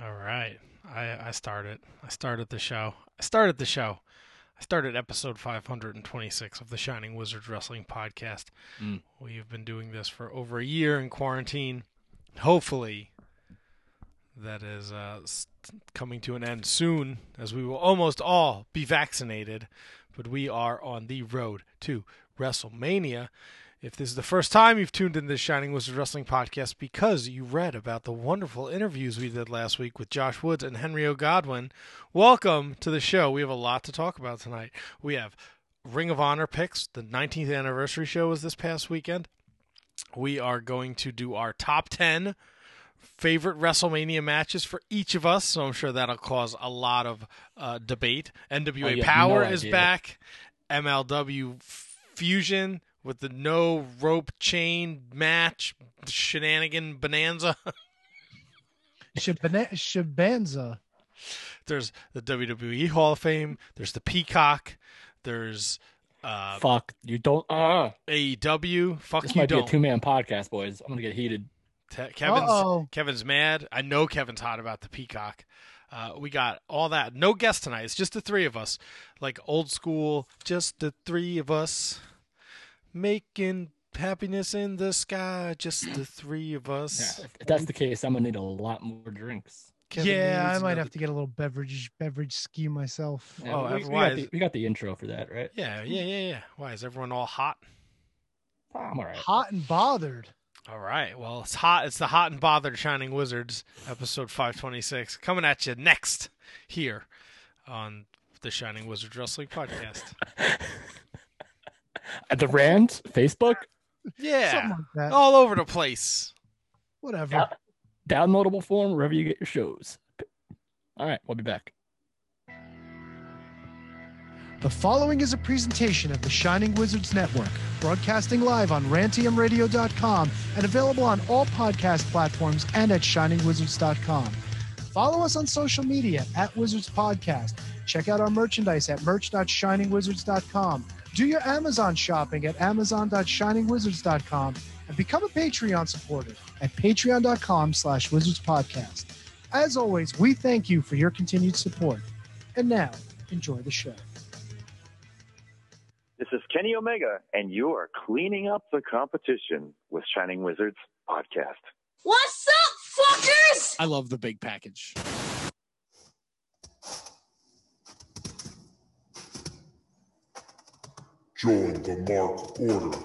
All right. I started. I started the show. I started episode 526 of the Shining Wizards Wrestling Podcast. We've been doing this for over a year in quarantine. Hopefully, that is coming to an end soon, as we will almost all be vaccinated. But we are on the road to WrestleMania. If this is the first time you've tuned in to the Shining Wizards Wrestling Podcast because you read about the wonderful interviews we did last week with Josh Woods and Henry O. Godwin, welcome to the show. We have a lot to talk about tonight. We have Ring of Honor picks. The 19th anniversary show was this past weekend. We are going to do our top 10 favorite WrestleMania matches for each of us, so I'm sure that'll cause a lot of debate. NWA Power is back. MLW Fusion with the no rope chain match shenanigan bonanza. Shabanza. There's the WWE Hall of Fame. There's the Peacock. There's Fuck, you don't. AEW. Fuck, this you might don't. be a two-man podcast, boys. I'm gonna get heated. Kevin's mad. I know Kevin's hot about the Peacock. We got all that. No guests tonight. It's just the three of us. Like old school, just the three of us. Making happiness in the sky, just the three of us. Yeah, if that's the case, I'm gonna need a lot more drinks. I might have to get a little beverage ski myself. Yeah, we got the intro for that, right? Yeah. Why is everyone all hot? I'm all right. Hot and bothered. All right. Well, it's hot. It's the Hot and Bothered Shining Wizards, episode 526, coming at you next here on the Shining Wizards Wrestling Podcast. At the Rand Facebook? Yeah. Something like that. All over the place. Whatever. Downloadable form wherever you get your shows. All right, we'll be back. The following is a presentation of the Shining Wizards Network, broadcasting live on rantiumradio.com and available on all podcast platforms and at shiningwizards.com. Follow us on social media at Wizards Podcast. Check out our merchandise at merch.shiningwizards.com. Do your Amazon shopping at amazon.shiningwizards.com and become a Patreon supporter at patreon.com/wizardspodcast. As always, we thank you for your continued support. And now, enjoy the show. This is Kenny Omega, and you are cleaning up the competition with Shining Wizards Podcast. What's up, fuckers? I love the big package. Join the Mark Order.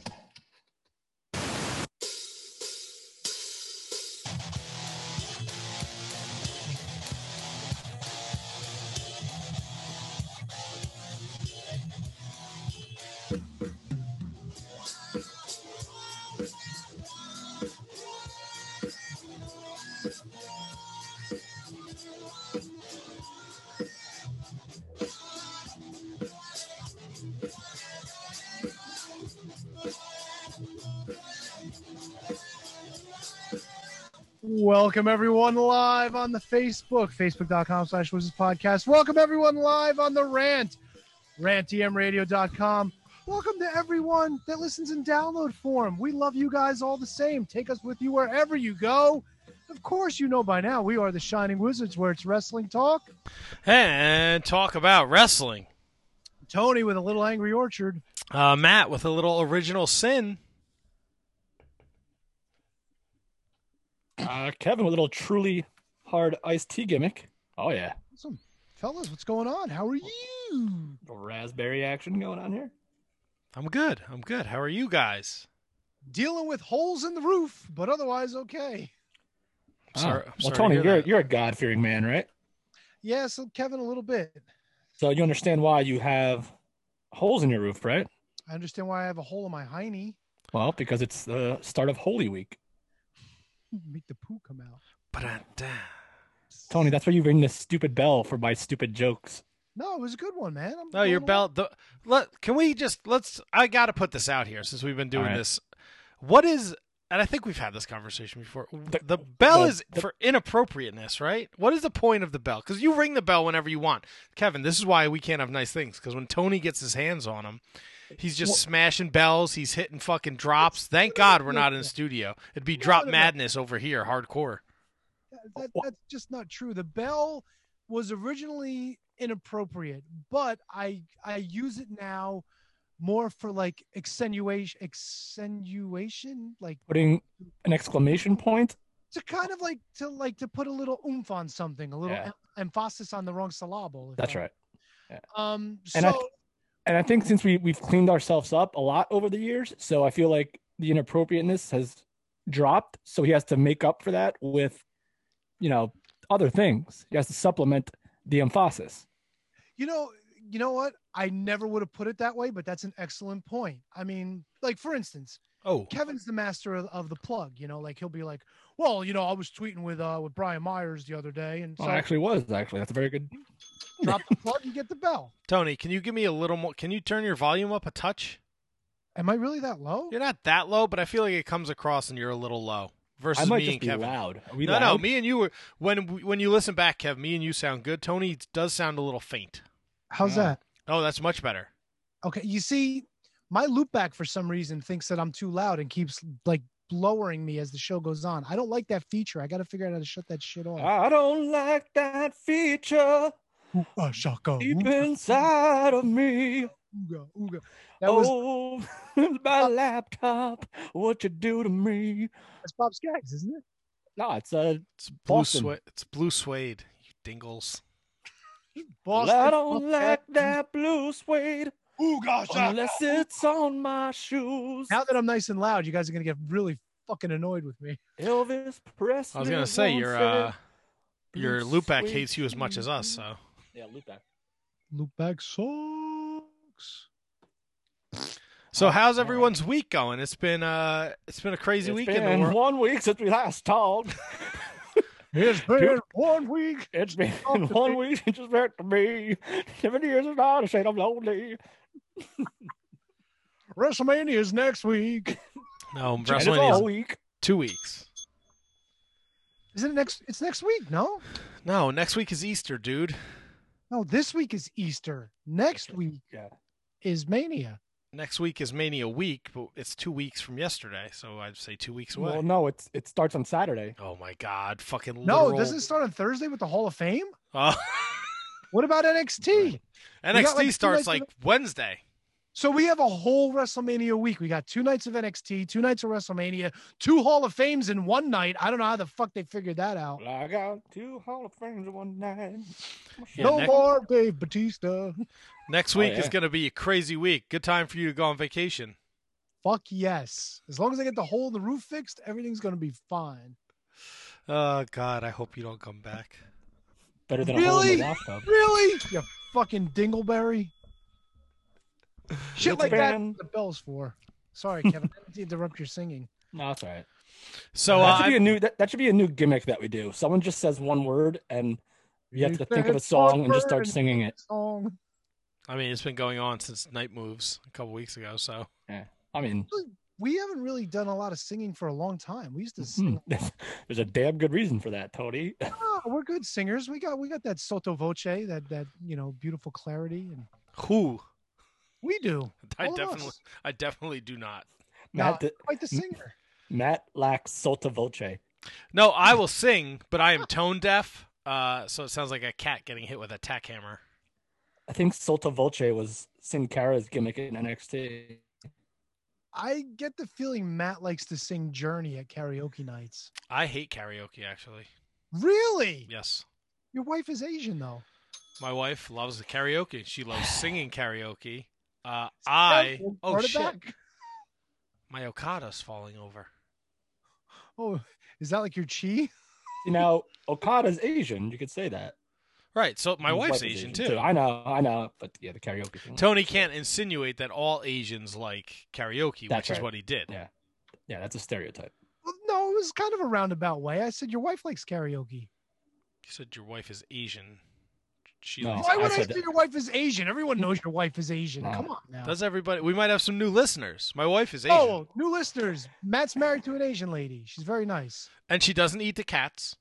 Welcome everyone live on the facebook.com/Wizards Podcast. Welcome everyone live on the rant, rantiumradio.com. Welcome to everyone that listens in download form. We love you guys all the same. Take us with you wherever you go. Of course, you know by now we are the Shining Wizards, where it's wrestling talk and talk about wrestling. Tony with a little Angry Orchard. Matt with a little Original Sin. Kevin with a little truly hard iced tea gimmick. Oh, yeah. Awesome. Fellas, what's going on? How are you? Little raspberry action going on here. I'm good. How are you guys? Dealing with holes in the roof, but otherwise okay. Sorry, well, Tony, you're a God-fearing man, right? Yeah, so Kevin, a little bit. So you understand why you have holes in your roof, right? I understand why I have a hole in my hiney. Well, because it's the start of Holy Week. Make the poo come out. Tony, that's why you ring this stupid bell for my stupid jokes. No, it was a good one, man. Your bell. I got to put this out here since we've been doing this. What is, and I think we've had this conversation before. The bell is for inappropriateness, right? What is the point of the bell? Because you ring the bell whenever you want. Kevin, this is why we can't have nice things. Because when Tony gets his hands on them, he's just smashing bells. He's hitting fucking drops. Thank God we're not in the studio. It'd be drop madness over here, hardcore. That's just not true. The bell was originally inappropriate, but I use it now more for like extenuation, like Putting an exclamation point. to kind of to put a little oomph on something, a little emphasis on the wrong syllable. That's right. Yeah. And I think since we've cleaned ourselves up a lot over the years, so I feel like the inappropriateness has dropped. So he has to make up for that with, other things. He has to supplement the emphasis. You know what? I never would have put it that way, but that's an excellent point. I mean, like for instance, Kevin's the master of the plug. Like he'll be like, "Well, I was tweeting with Brian Myers the other day," and so I actually was. That's a very good. Drop the plug, you get the bell. Tony, can you give me a little more? Can you turn your volume up a touch? Am I really that low? You're not that low, but I feel like it comes across and you're a little low. Versus I might me just and be Kevin. loud. Are we no, loud? no, me and you were when you listen back, Kev. Me and you sound good. Tony does sound a little faint. How's that? Oh, that's much better. Okay, you see, my loopback for some reason thinks that I'm too loud and keeps like lowering me as the show goes on. I don't like that feature. I got to figure out how to shut that shit off. I don't like that feature. Shaka. Deep inside of me. Ooga, ooga. That was my laptop. What you do to me? That's Bob Skaggs, isn't it? No, it's blue suede. It's blue suede. You dingles. Boston. I don't like that blue suede. Ooga, shaka. Unless it's on my shoes. Now that I'm nice and loud, you guys are gonna get really fucking annoyed with me. Elvis Presley. I was gonna say your loopback sweet hates you as much as us. So yeah, loopback. Loopback sucks. So how's everyone's week going? It's been a crazy week in the been world. 1 week since we last talked. It's been 1 week. It's been 1 week since you back to me. 7 years is not a shade I'm lonely. WrestleMania is next week. No, It's WrestleMania all is week. 2 weeks. Isn't it next? It's next week, no? No, next week is Easter, dude. No, this week is Easter. Next week is Mania. Next week is Mania week, but it's 2 weeks from yesterday, so I'd say 2 weeks away. Well, no, it starts on Saturday. Oh my God, fucking No, literal... it doesn't start on Thursday with the Hall of Fame. Oh. What about NXT? NXT starts like Wednesday. So we have a whole WrestleMania week. We got 2 nights of NXT, 2 nights of WrestleMania, 2 Hall of Fames in one night. I don't know how the fuck they figured that out. Well, I got 2 Hall of Fames in one night. No more Dave Batista. Next week is going to be a crazy week. Good time for you to go on vacation. Fuck yes. As long as I get the hole in the roof fixed, everything's going to be fine. Oh, God, I hope you don't come back. Better than a hole in the bathtub. Really? You fucking dingleberry. Shit It's like that been- the bell's for. Sorry, Kevin. I didn't interrupt your singing. No, that's all right. So that should be a new that should be a new gimmick that we do. Someone just says one word and you have to think of a song and just start singing it. Song. I mean, it's been going on since Night Moves a couple weeks ago, so. Yeah. I mean, we haven't really done a lot of singing for a long time. We used to sing. There's a damn good reason for that, Tony. Oh, we're good singers. We got that sotto voce, that beautiful clarity, and Who? we do. I definitely do not. No, quite the singer. Matt lacks sotto voce. No, I will sing, but I am tone deaf, so it sounds like a cat getting hit with a tack hammer. I think sotto voce was Sin Cara's gimmick in NXT. I get the feeling Matt likes to sing Journey at karaoke nights. I hate karaoke, actually. Really? Yes. Your wife is Asian, though. My wife loves the karaoke. She loves singing karaoke. Oh, shit. Back. My Okada's falling over. Oh, is that like your chi? Now, Okada's Asian. You could say that. Right, so my His wife's wife is Asian, too. I know, but yeah, the karaoke thing. Tony can't insinuate that all Asians like karaoke, That's which is right. what he did. Yeah, that's a stereotype. Well, no, it was kind of a roundabout way. I said your wife likes karaoke. You said your wife is Asian. No. likes Why would I I said say that. your wife is Asian? Everyone knows your wife is Asian. No. Come on now. Does everybody? We might have some new listeners. My wife is Asian. Oh, new listeners. Matt's married to an Asian lady. She's very nice. And she doesn't eat the cats.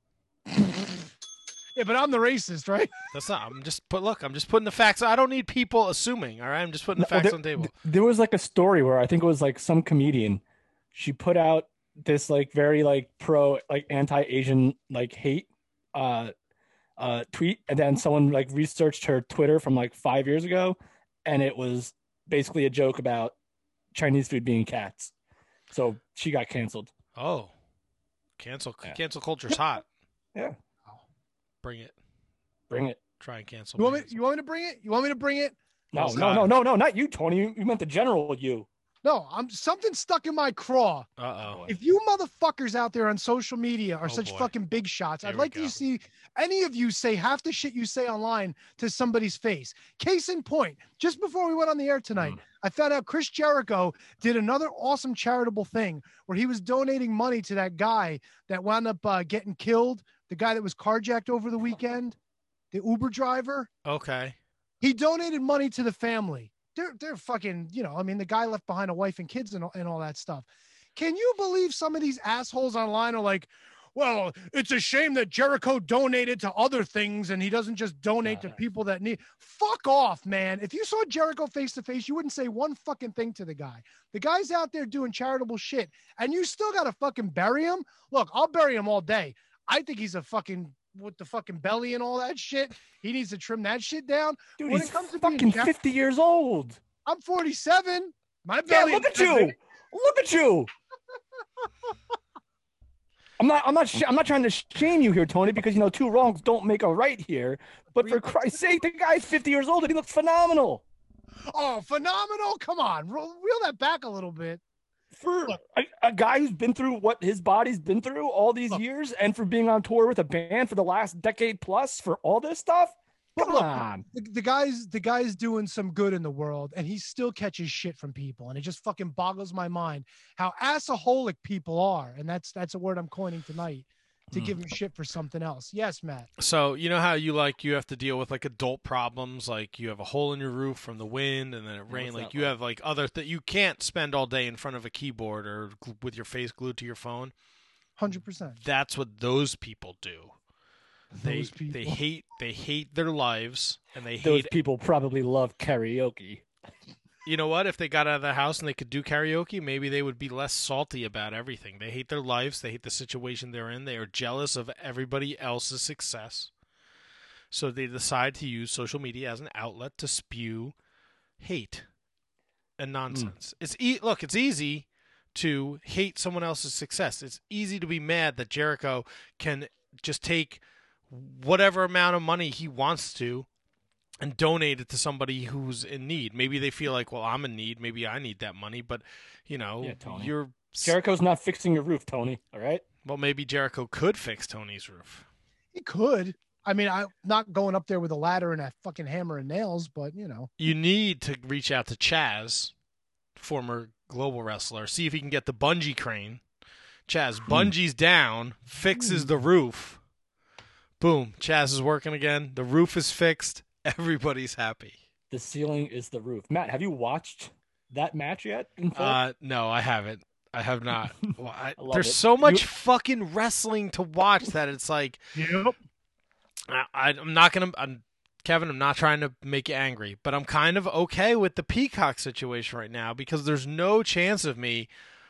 Yeah, but I'm the racist, right? That's not. I'm just putting the facts. I don't need people assuming. All right, I'm just putting the facts on the table. There was like a story where I think it was like some comedian. She put out this like very like pro like anti-Asian like hate tweet, and then someone like researched her Twitter from like 5 years ago, and it was basically a joke about Chinese food being cats. So she got canceled. Oh, cancel culture's hot. Yeah, Bring it. bring it. Try and cancel. You want me to bring it? You want me to bring it? No, Scott. no, not you, Tony. You meant the general you. No, something stuck in my craw. Uh-oh. If you motherfuckers out there on social media are Oh, such boy. fucking big shots, Here I'd we like go. to see any of you say half the shit you say online to somebody's face. Case in point, just before we went on the air tonight, I found out Chris Jericho did another awesome charitable thing where he was donating money to that guy that wound up getting killed, the guy that was carjacked over the weekend, the Uber driver. Okay. He donated money to the family. They're fucking, I mean, the guy left behind a wife and kids and all that stuff. Can you believe some of these assholes online are like, well, it's a shame that Jericho donated to other things and he doesn't just donate to people that need. Fuck off, man. If you saw Jericho face to face, you wouldn't say one fucking thing to the guy. The guy's out there doing charitable shit and you still got to fucking bury him. Look, I'll bury him all day. I think he's a fucking with the fucking belly and all that shit. He needs to trim that shit down. Dude, When he's it comes to fucking being 50 years old. I'm 47. My Yeah, belly. look at you. Look at you. I'm not trying to shame you here, Tony, because two wrongs don't make a right here. But for Christ's sake, the guy's 50 years old and he looks phenomenal. Oh, phenomenal. Come on. Reel that back a little bit. For a guy who's been through what his body's been through all these years, and for being on tour with a band for the last decade plus for all this stuff. Come on. The guy's doing some good in the world and he still catches shit from people. And it just fucking boggles my mind how assaholic people are. And that's a word I'm coining tonight to give him shit for something else. Yes, Matt. So you know how you have to deal with like adult problems, like you have a hole in your roof from the wind and then it rained. Like you have like other that you can't spend all day in front of a keyboard or with your face glued to your phone. 100%. That's what those people do. They people. they hate their lives and they Those hate. people probably love karaoke. You know what? If they got out of the house and they could do karaoke, maybe they would be less salty about everything. They hate their lives. They hate the situation they're in. They are jealous of everybody else's success. So they decide to use social media as an outlet to spew hate and nonsense. It's easy to hate someone else's success. It's easy to be mad that Jericho can just take whatever amount of money he wants to and donate it to somebody who's in need. Maybe they feel like, well, I'm in need. Maybe I need that money. But, Tony. you're... Jericho's not fixing your roof, Tony. All right? Well, maybe Jericho could fix Tony's roof. He could. I mean, I'm not going up there with a ladder and a fucking hammer and nails, but, You need to reach out to Chaz, former global wrestler, see if he can get the bungee crane. Chaz bungees down, fixes the roof. Boom. Chaz is working again. The roof is fixed. Everybody's happy. The ceiling is the roof. Matt, have you watched that match yet? In full? No, I haven't. I have not. There's it. so much fucking wrestling to watch that it's like, yep. I'm not going to, Kevin, I'm not trying to make you angry, but I'm kind of okay with the Peacock situation right now because there's no chance of me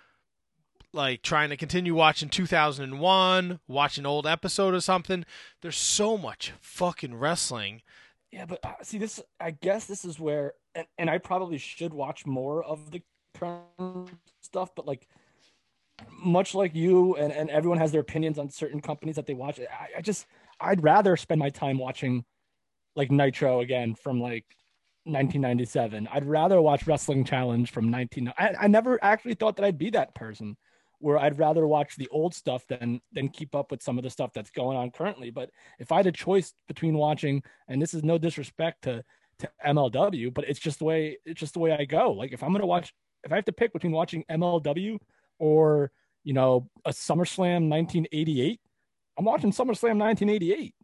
like trying to continue watching 2001, watch an old episode or something. There's so much fucking wrestling. Yeah, but see, I guess this is where, and I probably should watch more of the current stuff, but like, much like you and everyone has their opinions on certain companies that they watch. I'd rather spend my time watching like Nitro again from like 1997. I'd rather watch Wrestling Challenge from 1990. I never actually thought that I'd be that person where I'd rather watch the old stuff than keep up with some of the stuff that's going on currently. But if I had a choice between watching, and this is no disrespect to MLW, but it's just the way I go. Like if I have to pick between watching MLW or, a SummerSlam 1988, I'm watching SummerSlam 1988.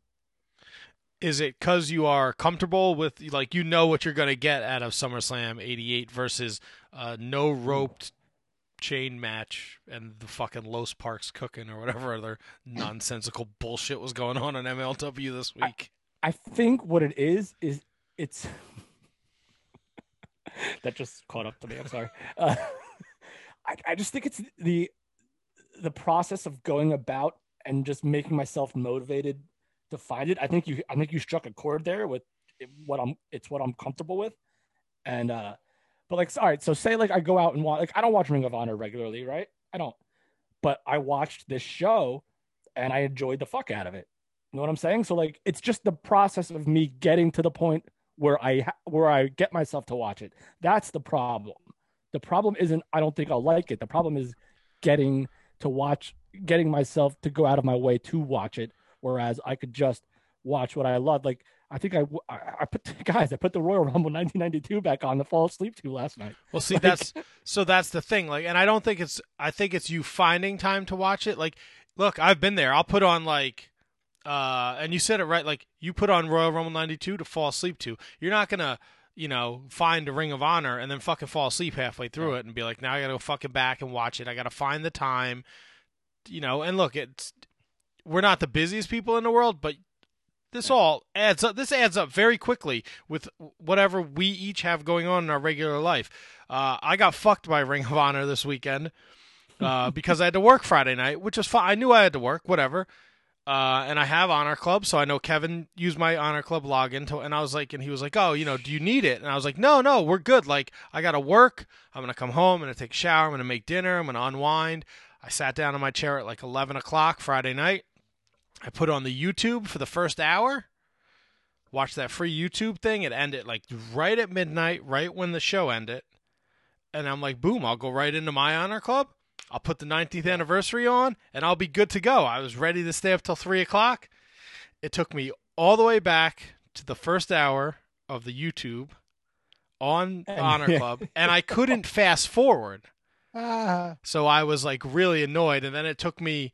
Is it because you are comfortable with, like, what you're going to get out of SummerSlam 88 versus no roped chain match and the fucking Los Parks cooking or whatever other nonsensical bullshit was going on in MLW this week? I think what it is it's that just caught up to me. I'm sorry. I just think it's the process of going about and just making myself motivated to find it. I think you struck a chord there with what I'm comfortable with. And but like, all right, so say like I go out and watch, like I don't watch Ring of Honor regularly, right? I don't, but I watched this show and I enjoyed the fuck out of it. You know what I'm saying? So like, it's just the process of me getting to the point where I get myself to watch it. That's the problem. The problem isn't I don't think I'll like it. The problem is getting myself to go out of my way to watch it. Whereas I could just watch what I love. Like I think I put the Royal Rumble 1992 back on to fall asleep to last night. Well, see, like, that's the thing. Like, and I think it's you finding time to watch it. Like, look, I've been there. I'll put on like, and you said it right. Like, you put on Royal Rumble 92 to fall asleep to. You're not gonna, find a Ring of Honor and then fucking fall asleep halfway through it and be like, now I gotta go fucking back and watch it. I gotta find the time, And look, we're not the busiest people in the world, but this all adds up. This adds up very quickly with whatever we each have going on in our regular life. I got fucked by Ring of Honor this weekend because I had to work Friday night, which was fine. I knew I had to work, whatever. And I have Honor Club, so I know Kevin used my Honor Club login, and I was like, and he was like, oh, do you need it? And I was like, no, we're good. Like, I got to work. I'm going to come home. I'm going to take a shower. I'm going to make dinner. I'm going to unwind. I sat down in my chair at like 11 o'clock Friday night. I put on the YouTube for the first hour, watched that free YouTube thing. It ended like right at midnight, right when the show ended. And I'm like, boom, I'll go right into my Honor Club. I'll put the 19th anniversary on, and I'll be good to go. I was ready to stay up till 3 o'clock. It took me all the way back to the first hour of the YouTube on Honor Club, and I couldn't fast forward. So I was like really annoyed, and then it took me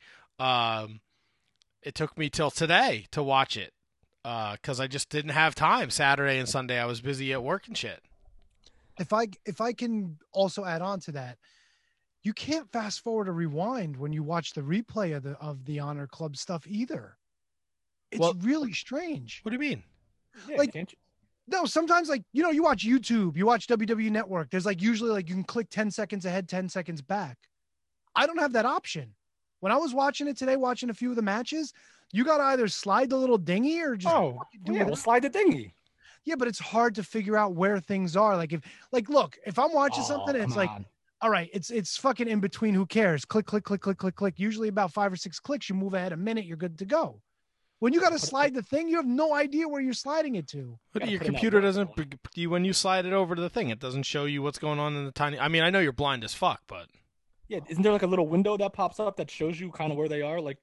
till today to watch it because I just didn't have time. Saturday and Sunday I was busy at work and shit. If I can also add on to that, you can't fast forward or rewind when you watch the replay of the Honor Club stuff either. It's really strange. What do you mean? Yeah, like, can't you? No, sometimes like, you watch YouTube, you watch WWE Network. There's like usually like you can click 10 seconds ahead, 10 seconds back. I don't have that option. When I was watching it today, watching a few of the matches, you got to either slide the little dinghy or just slide the dinghy. Yeah, but it's hard to figure out where things are. Like look, if I'm watching something, it's like, all right, it's fucking in between. Who cares? Click, click, click, click, click, click. Usually about 5 or 6 clicks, you move ahead a minute, you're good to go. When you got to slide the thing, you have no idea where you're sliding it to. But your computer doesn't, when you slide it over to the thing, it doesn't show you what's going on in the tiny. I mean, I know you're blind as fuck, but. Yeah, isn't there like a little window that pops up that shows you kind of where they are? Like,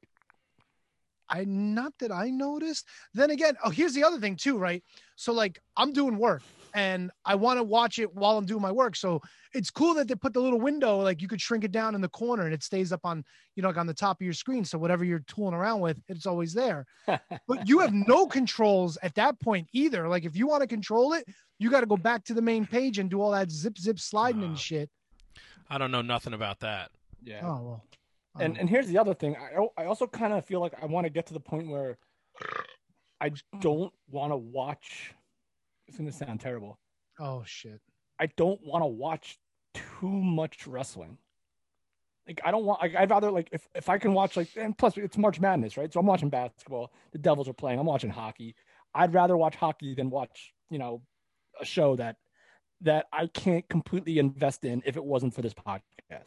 not that I noticed. Then again, here's the other thing too, right? So like I'm doing work and I want to watch it while I'm doing my work. So it's cool that they put the little window, like you could shrink it down in the corner and it stays up on, like on the top of your screen. So whatever you're tooling around with, it's always there. But you have no controls at that point either. Like if you want to control it, you got to go back to the main page and do all that zip sliding and shit. I don't know nothing about that. Yeah. Oh, well. And here's the other thing. I also kind of feel like I want to get to the point where I don't want to watch. It's going to sound terrible. Oh, shit. I don't want to watch too much wrestling. Like, I don't want, I'd rather, like, if I can watch, like, and plus it's March Madness, right? So I'm watching basketball. The Devils are playing. I'm watching hockey. I'd rather watch hockey than watch, a show that I can't completely invest in if it wasn't for this podcast.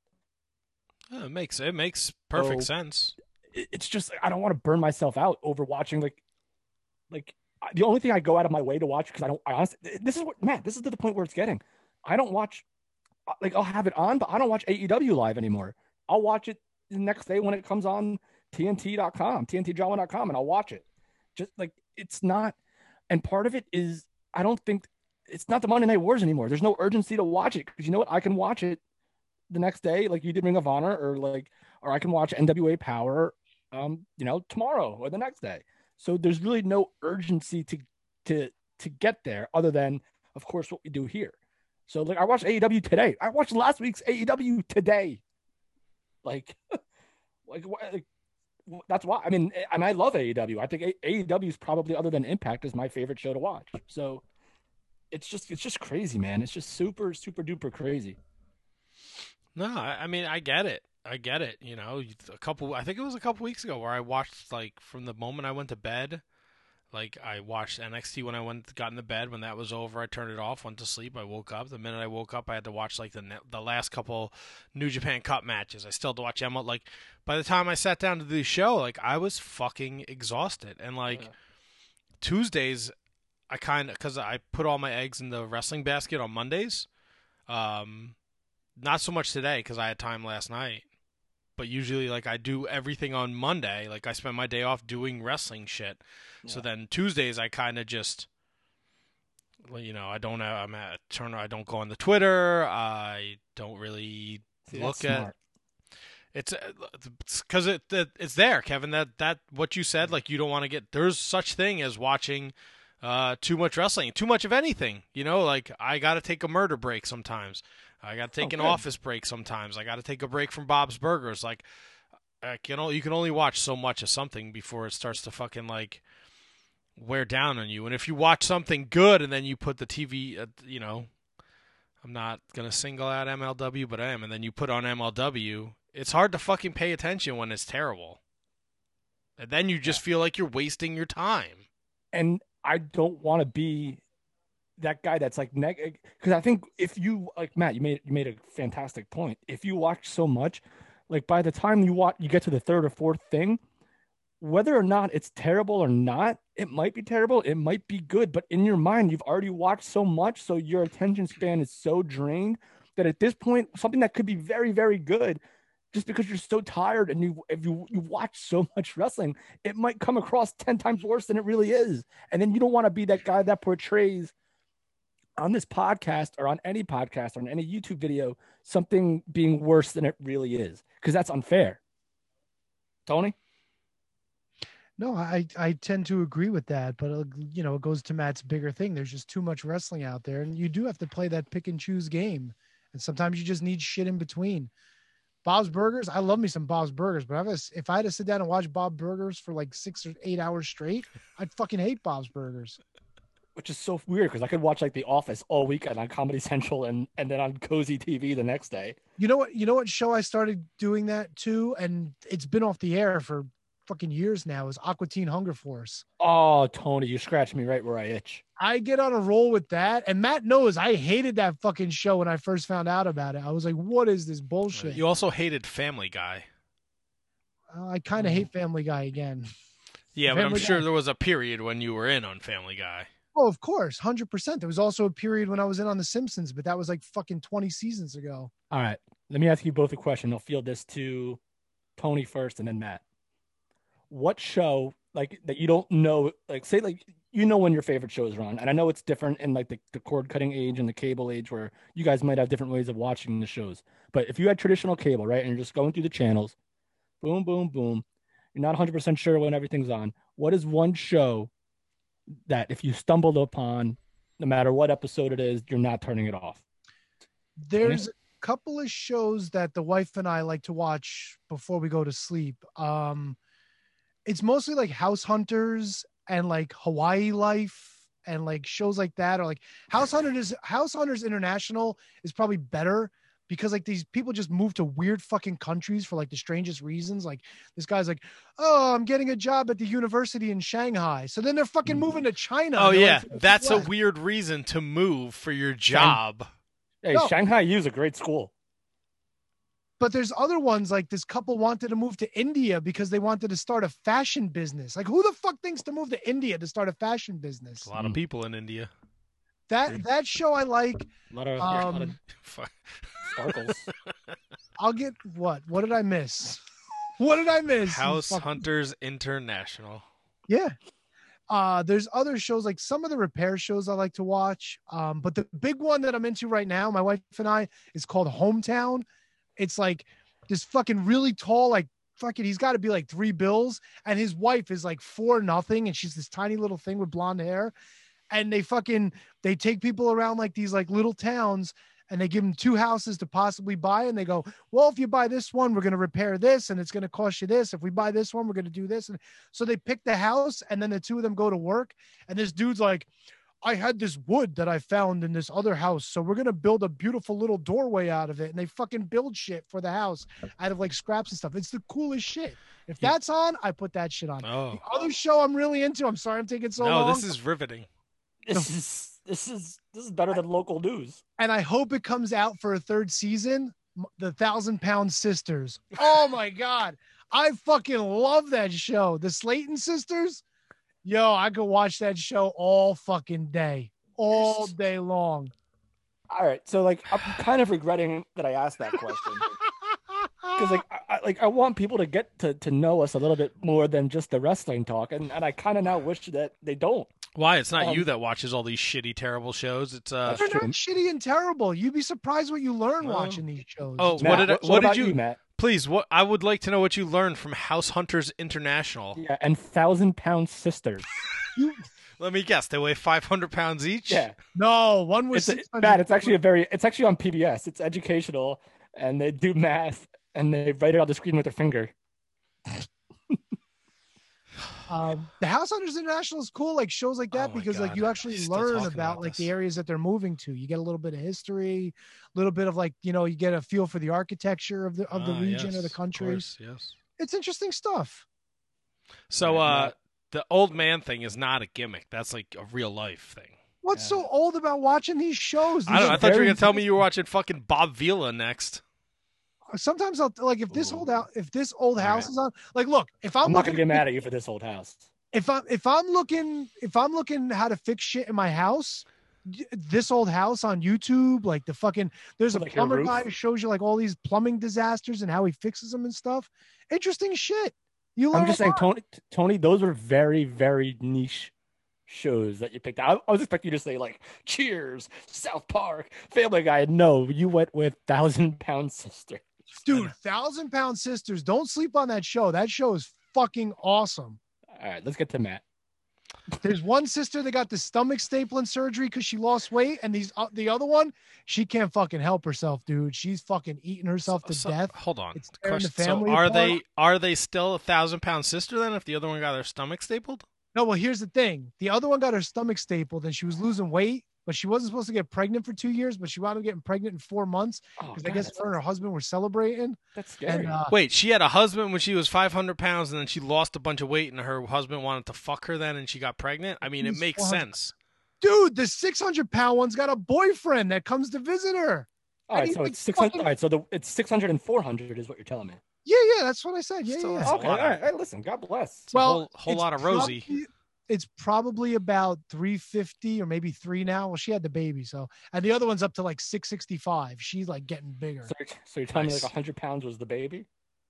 It makes perfect sense. It's just I don't want to burn myself out over watching like the only thing I go out of my way to watch because I honestly this is the point where it's getting. I don't watch like I'll have it on, but I don't watch AEW live anymore. I'll watch it the next day when it comes on TNT.com, TNTDrama.com, and I'll watch it. Just like it's not, and part of it is I don't think it's not the Monday Night Wars anymore. There's no urgency to watch it because you know what? I can watch it the next day, like you did Ring of Honor, or I can watch NWA Power, tomorrow or the next day. So there's really no urgency to get there, other than, of course, what we do here. So like I watched AEW today. I watched last week's AEW today. Like that's why. I mean, and I love AEW. I think AEW is probably, other than Impact, is my favorite show to watch. So it's just crazy, man. It's just super, super duper crazy. No, I mean, I get it. I get it. You know, I think it was a couple weeks ago where I watched, like, from the moment I went to bed. Like, I watched NXT when I got into bed. When that was over, I turned it off, went to sleep. I woke up. The minute I woke up, I had to watch, like, the last couple New Japan Cup matches. I still had to watch Emma. Like, by the time I sat down to do the show, like, I was fucking exhausted. And, like, Tuesdays, because I put all my eggs in the wrestling basket on Mondays. Not so much today because I had time last night. But usually, like, I do everything on Monday. Like, I spend my day off doing wrestling shit. Yeah. So then Tuesdays, I kind of just, you know, I don't go on the Twitter. I don't really look at. Smart. It's because it's there, Kevin. That what you said. Like, you don't want to get. There's such thing as watching too much wrestling, too much of anything. You know, like, I got to take a murder break sometimes. I got to take an office break sometimes. I got to take a break from Bob's Burgers. Like, you can only watch so much of something before it starts to fucking, like, wear down on you. And if you watch something good and then you put the TV, you know, I'm not going to single out MLW, but I am. And then you put on MLW, it's hard to fucking pay attention when it's terrible. And then you just feel like you're wasting your time. And I don't want to be that guy that's like because I think if you, like, Matt, you made a fantastic point. If you watch so much, like, by the time you get to the third or fourth thing, whether or not it's terrible or not, it might be terrible, it might be good, but in your mind you've already watched so much, so your attention span is so drained that at this point something that could be very, very good, just because you're so tired and if you watch so much wrestling, it might come across 10 times worse than it really is. And then you don't want to be that guy that portrays on this podcast or on any podcast or on any YouTube video something being worse than it really is, because that's unfair. Tony? No, I tend to agree with that, but you know, it goes to Matt's bigger thing. There's just too much wrestling out there, and you do have to play that pick and choose game. And sometimes you just need shit in between. Bob's Burgers, I love me some Bob's Burgers, but if I had to sit down and watch Bob's Burgers for like 6 or 8 hours straight, I'd fucking hate Bob's Burgers. Which is so weird because I could watch, like, The Office all weekend on Comedy Central and then on Cozy TV the next day. You know what show I started doing that too, and it's been off the air for fucking years now, is Aqua Teen Hunger Force. Oh, Tony, you scratched me right where I itch. I get on a roll with that, and Matt knows I hated that fucking show when I first found out about it. I was like, what is this bullshit? You also hated Family Guy. I kind of hate Family Guy again. Yeah, but I'm sure there was a period when you were in on Family Guy. Oh, of course, 100%. There was also a period when I was in on The Simpsons, but that was like fucking 20 seasons ago. All right, let me ask you both a question. I'll field this to Tony first and then Matt. What show, like, that you don't know, like, say, like, you know when your favorite shows are on, and I know it's different in, like, the cord cutting age and the cable age where you guys might have different ways of watching the shows. But if you had traditional cable, right, and you're just going through the channels, boom, boom, boom, you're not 100% sure when everything's on, what is one show that if you stumbled upon, no matter what episode it is, you're not turning it off? There's a couple of shows that the wife and I like to watch before we go to sleep. It's mostly like House Hunters and like Hawaii Life and like shows like that, or like House Hunters International is probably better because like these people just move to weird fucking countries for like the strangest reasons. Like this guy's like, oh, I'm getting a job at the university in Shanghai. So then they're fucking moving to China. Oh yeah. Like, that's a weird reason to move for your job. Hey, Shanghai U is a great school. But there's other ones, like this couple wanted to move to India because they wanted to start a fashion business. Like, who the fuck thinks to move to India to start a fashion business? A lot of people in India. That show I like. A lot of sparkles. I'll get what? What did I miss? What did I miss? House Hunters International. Yeah. There's other shows, like some of the repair shows I like to watch. But the big one that I'm into right now, my wife and I, is called Hometown. It's like this fucking really tall, like fucking, he's got to be like $3 bills. And his wife is like 4-0. And she's this tiny little thing with blonde hair. And they take people around like these like little towns and they give them 2 houses to possibly buy. And they go, well, if you buy this one, we're going to repair this and it's going to cost you this. If we buy this one, we're going to do this. And so they pick the house and then the 2 of them go to work. And this dude's like, I had this wood that I found in this other house, so we're gonna build a beautiful little doorway out of it. And they fucking build shit for the house out of like scraps and stuff. It's the coolest shit. If that's on, I put that shit on. Oh. The other show I'm really into. I'm sorry I'm taking so long. No, this is riveting. This is better than local news. And I hope it comes out for a third season. The 1,000-Pound Sisters. Oh my god, I fucking love that show. The Slayton sisters. Yo, I could watch that show all fucking day, all day long. All right, so like I'm kind of regretting that I asked that question because I want people to get to know us a little bit more than just the wrestling talk, and I kind of now wish that they don't. Why? It's not you that watches all these shitty, terrible shows. It's They're not shitty and terrible. You'd be surprised what you learn watching these shows. Oh, Matt, what did you, Matt? Please, what I would like to know what you learned from House Hunters International. Yeah, and 1,000-Pound Sisters. Let me guess. They weigh 500 pounds each. Yeah, no, one was Matt. It's actually it's actually on PBS. It's educational, and they do math, and they write it on the screen with their finger. The House Hunters International is cool, like shows like that, because like you actually learn about like the areas that they're moving to. You get a little bit of history, a little bit of like, you know, you get a feel for the architecture of the region or the country. Yes, it's interesting stuff. So the old man thing is not a gimmick. That's like a real life thing. What's so old about watching these shows? I thought you were gonna tell me you were watching fucking Bob Vila next. Sometimes I'll like if this old house is on. Like, look, if I'm not gonna get mad at you for this old house. If I'm looking how to fix shit in my house, this old house on YouTube, like the fucking there's a plumber guy who shows you like all these plumbing disasters and how he fixes them and stuff. Interesting shit. I'm just saying, Tony, those were very, very niche shows that you picked out. I was expecting you to say like Cheers, South Park, Family Guy. No, you went with 1,000-Pound Sisters. Dude, 1,000-Pound Sisters. Don't sleep on that show. That show is fucking awesome. All right, let's get to Matt. There's one sister that got the stomach stapling surgery because she lost weight, and the other one, she can't fucking help herself, dude. She's fucking eating herself to death. Hold on. It's tearing the family so are apart. they still a 1,000-pound sister then? If the other one got her stomach stapled? No, well, here's the thing. The other one got her stomach stapled, and she was losing weight, but she wasn't supposed to get pregnant for 2 years, but she wound up getting pregnant in 4 months because I guess her and her husband were celebrating. That's scary. And, wait, she had a husband when she was 500 pounds, and then she lost a bunch of weight, and her husband wanted to fuck her then, and she got pregnant? I mean, it makes sense. Dude, the 600-pound one's got a boyfriend that comes to visit her. All right, so it's 600. All right, so it's 600 and 400 is what you're telling me. Yeah, that's what I said. Yeah. Okay, all right. Listen, God bless. It's a whole lot of Rosie. It's probably about 350 or maybe 3 now. Well, she had the baby, so and the other one's up to like 665. She's like getting bigger. So you're telling me like 100 pounds was the baby?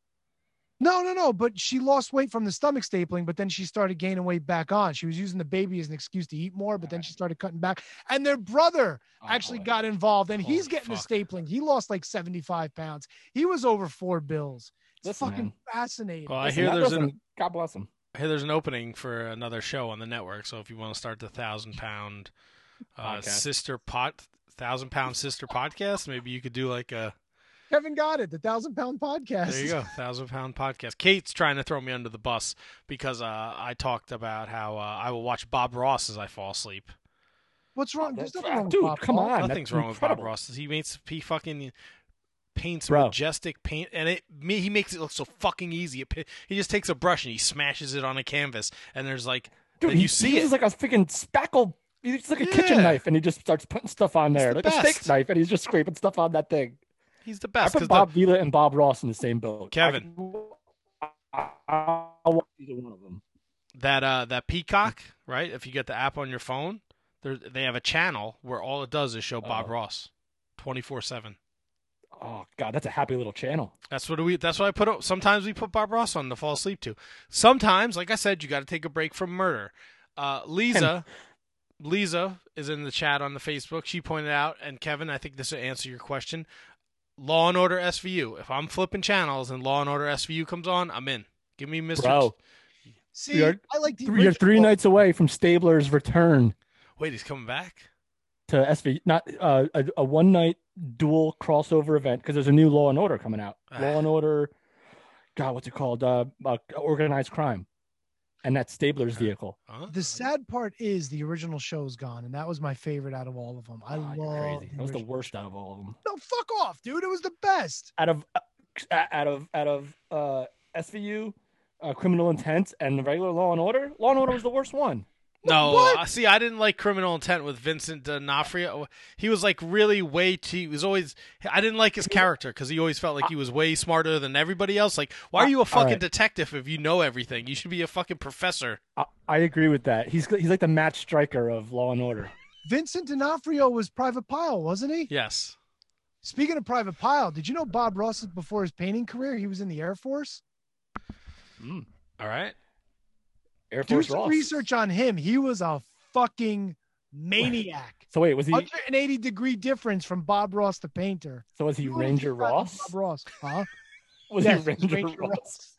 No. But she lost weight from the stomach stapling, but then she started gaining weight back on. She was using the baby as an excuse to eat more, but then she started cutting back. And their brother actually got involved, and he's getting the stapling. He lost like 75 pounds. He was over $4 bills. It's fucking fascinating. Well, I hear God bless him. I hear there's an opening for another show on the network. So if you want to start the 1,000-pound sister 1,000-pound sister podcast, maybe you could do like a. Kevin got it. The 1,000-Pound podcast. There you go, 1,000-pound podcast. Kate's trying to throw me under the bus because I talked about how I will watch Bob Ross as I fall asleep. What's wrong? There's nothing wrong with Dude, Bob come Ross. on. Nothing's wrong with Bob Ross. He fucking paints majestic paint, and he makes it look so fucking easy. He just takes a brush and he smashes it on a canvas, and there's like, dude, you see he uses like a freaking spackle. It's like a kitchen knife, and he just starts putting stuff on there, like a steak knife, and he's just scraping stuff on that thing. He's the best. I put Bob Vila and Bob Ross in the same boat. Kevin, I'll watch either one of them. That Peacock, right? If you get the app on your phone, they have a channel where all it does is show Bob Ross, 24/7. Oh God, that's a happy little channel. That's what I put up. Sometimes we put Bob Ross on to fall asleep to. Sometimes, like I said, you got to take a break from murder. Lisa is in the chat on the Facebook. She pointed out, and Kevin, I think this will answer your question. Law and Order SVU. If I'm flipping channels and Law and Order SVU comes on, I'm in. Give me Mr. Bro. See, I like the You're 3 nights away from Stabler's return. Wait, he's coming back? To SVU, not a one-night dual crossover event, because there's a new Law and Order coming out. Law and Order, God, what's it called? Organized crime. and that's Stabler's vehicle. Huh? The sad part is the original show's gone, and that was my favorite out of all of them. I Oh, you're love crazy. That was the worst out of all of them. No, fuck off, dude. It was the best. Out of SVU, Criminal Intent, and the regular Law and Order. Law and Order was the worst one. No, see, I didn't like Criminal Intent with Vincent D'Onofrio. He was like really way too. He was always. I didn't like his character because he always felt like he was way smarter than everybody else. Like, why are you a fucking detective if you know everything? You should be a fucking professor. I agree with that. He's like the Matt Stryker of Law and Order. Vincent D'Onofrio was Private Pile, wasn't he? Yes. Speaking of Private Pile, did you know Bob Ross, before his painting career, he was in the Air Force? All right. Air Do Force some Ross. research on him. He was a fucking maniac. So wait, was he? 180-degree difference from Bob Ross, the painter. So was he Ranger Ross? Bob Ross, huh? Was Yes, he Ranger, Ranger Ross?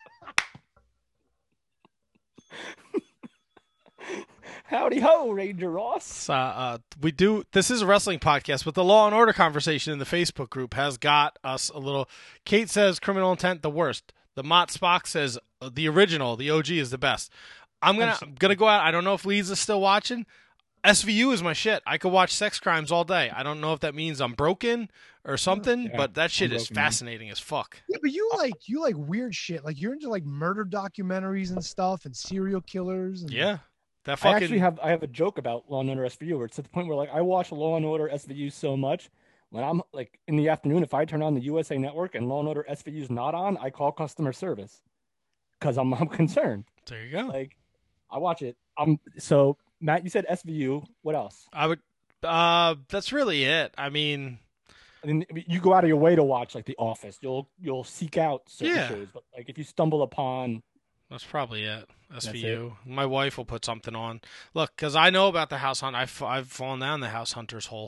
Howdy ho, Ranger Ross. We do. This is a wrestling podcast, but the Law and Order conversation in the Facebook group has got us a little. Kate says Criminal Intent the worst. The Mott Spock says the original, the OG, is the best. I'm gonna go out. I don't know if Lisa's still watching. SVU is my shit. I could watch sex crimes all day. I don't know if that means I'm broken or something, but that shit is fascinating as fuck. Yeah, but you like weird shit. Like you're into like murder documentaries and stuff and serial killers. And Yeah, that fucking. I actually have a joke about Law and Order SVU where it's at the point where like I watch Law and Order SVU so much when I'm like in the afternoon, if I turn on the USA Network and Law and Order SVU is not on, I call customer service because I'm concerned. There you go. Like I watch it. So Matt, you said SVU. What else? I would. That's really it. I mean, you go out of your way to watch like The Office. You'll seek out certain Yeah. shows, but like if you stumble upon, that's probably it. That's SVU. My wife will put something on. Look, because I know about the House Hunt. I've fallen down the House Hunters hole.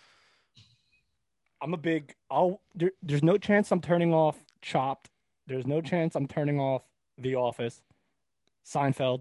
I'm a big. There's no chance I'm turning off Chopped. There's no chance I'm turning off The Office, Seinfeld,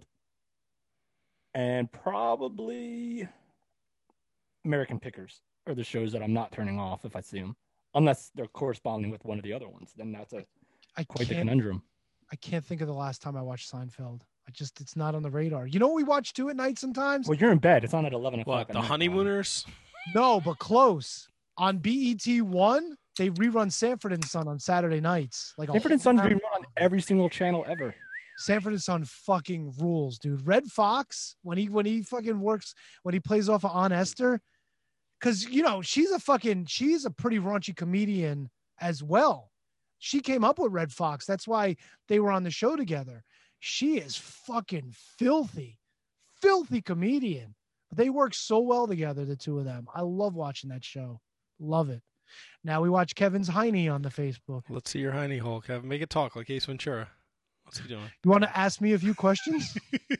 and probably American Pickers are the shows that I'm not turning off if I see them, unless they're corresponding with one of the other ones. Then that's quite the conundrum. I can't think of the last time I watched Seinfeld. It's not on the radar. You know what we watch too at night sometimes? Well, you're in bed. It's on at 11 o'clock. What, the Honeymooners? No, but close. On BET1, they rerun Sanford and Son on Saturday nights. Like Sanford and Son's rerun on every single channel ever. Sanford and Son fucking rules, dude. Red Fox, when he fucking works, when he plays off of Aunt Esther, because you know she's a pretty raunchy comedian as well. She came up with Red Fox. That's why they were on the show together. She is fucking filthy comedian. But they work so well together, the two of them. I love watching that show. Love it. Now we watch Kevin's Heine on the Facebook. Let's see your Heine hole, Kevin. Make it talk like Ace Ventura. What's he doing? You want to ask me a few questions?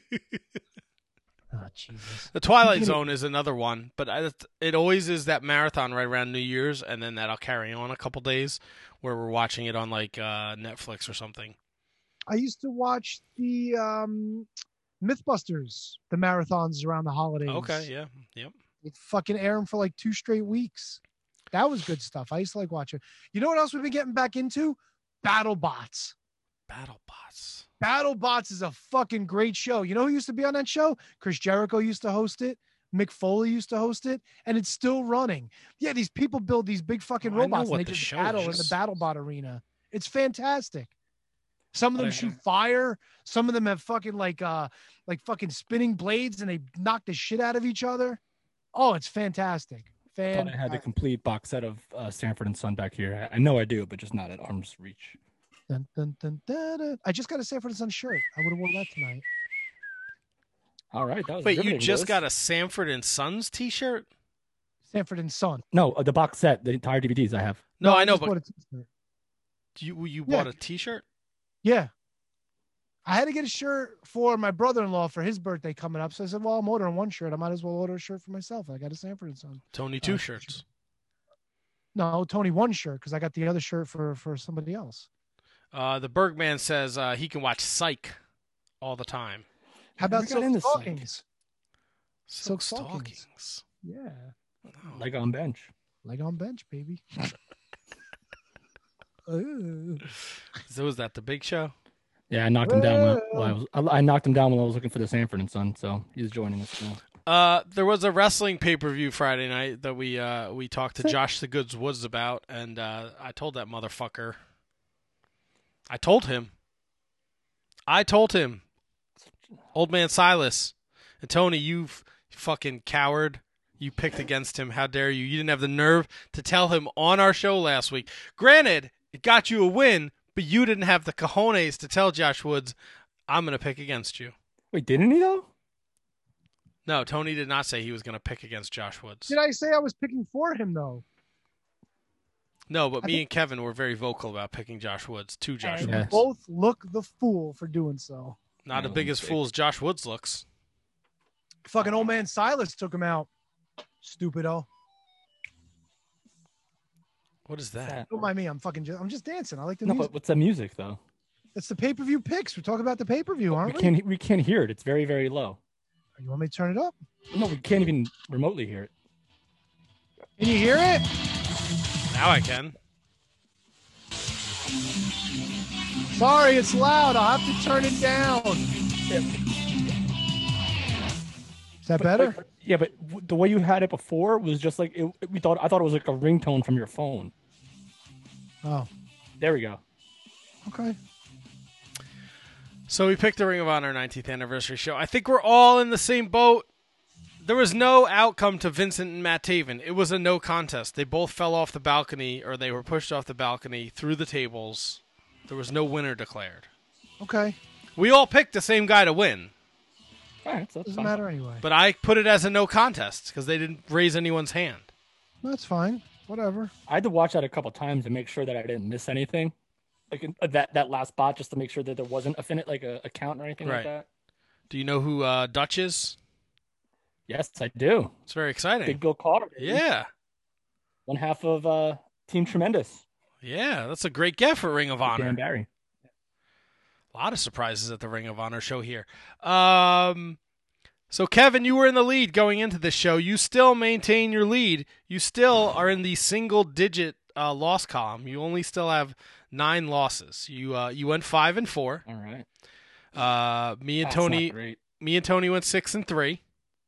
Oh, Jesus. The Twilight Zone is another one, but it always is that marathon right around New Year's, and then that'll carry on a couple days where we're watching it on like Netflix or something. I used to watch the Mythbusters, the marathons around the holidays. Okay, yeah, yep. It fucking air them for like 2 straight weeks. That was good stuff. I used to like watching. You know what else we've been getting back into? BattleBots. BattleBots. BattleBots is a fucking great show. You know who used to be on that show? Chris Jericho used to host it. Mick Foley used to host it, and it's still running. Yeah, these people build these big fucking robots and they just battle in the BattleBot arena. It's fantastic. Some of them shoot fire. Some of them have fucking like fucking spinning blades, and they knock the shit out of each other. Oh, it's fantastic. I thought I had the complete box set of Sanford and Son back here. I know I do, but just not at arm's reach. Dun, dun, dun, dun, dun. I just got a Sanford and Son shirt. I would have worn that tonight. All right. That was Wait, you just got a Sanford and Sons t-shirt? Sanford and Son. No, the box set, the entire DVDs I have. No, I know, but you bought a t-shirt? Yeah. I had to get a shirt for my brother-in-law for his birthday coming up. So I said, well, I'm ordering one shirt. I might as well order a shirt for myself. I got a Sanford and Son. Tony 2 shirts. No, Tony 1 shirt because I got the other shirt for somebody else. The Bergman says he can watch Psych all the time. How about Silk into Stockings? Silk Stockings. Yeah. Oh. Leg on bench. Leg on bench, baby. So was that the Big Show? Yeah, I knocked him down I knocked him down when I was looking for the Sanford and Son, so he's joining us now. There was a wrestling pay-per-view Friday night that we talked to Josh the Goods Woods about, and I told that motherfucker. I told him, Old Man Silas, and Tony, you fucking coward. You picked against him. How dare you? You didn't have the nerve to tell him on our show last week. Granted, it got you a win, but you didn't have the cojones to tell Josh Woods, I'm going to pick against you. Wait, didn't he though? No, Tony did not say he was going to pick against Josh Woods. Did I say I was picking for him, though? No, but me and Kevin were very vocal about picking Josh Woods to Josh Woods. We both look the fool for doing so. Not as big as fool as Josh Woods looks. Fucking Old Man Silas took him out. Stupido. What is that? Don't mind me. I'm just dancing. I like the No, music. but what's the music though? It's the pay-per-view picks. We're talking about the pay-per-view, aren't we? We can't hear it. It's very, very low. You want me to turn it up? No, we can't even remotely hear it. Can you hear it? Now I can. Sorry, it's loud. I'll have to turn it down. Is that better? Yeah, but the way you had it before was just like I thought it was like a ringtone from your phone. Oh, there we go. Okay. So we picked the Ring of Honor 19th anniversary show. I think we're all in the same boat. There was no outcome to Vincent and Matt Taven. It was a no contest. They both fell off the balcony, or they were pushed off the balcony through the tables. There was no winner declared. Okay. We all picked the same guy to win. All right, so Doesn't matter anyway. But I put it as a no contest because they didn't raise anyone's hand. That's fine. Whatever. I had to watch that a couple times to make sure that I didn't miss anything. Like that last spot, just to make sure that there wasn't a count or anything like that. Do you know who Dutch is? Yes, I do. It's very exciting. Big Bill Carter. Baby. Yeah. One half of Team Tremendous. Yeah, that's a great get for Ring of Honor. Dan Barry. A lot of surprises at the Ring of Honor show here. So, Kevin, you were in the lead going into this show. You still maintain your lead. You still are in the single-digit loss column. You only still have 9 losses. You went 5-4. All right. Me and Tony went 6-3.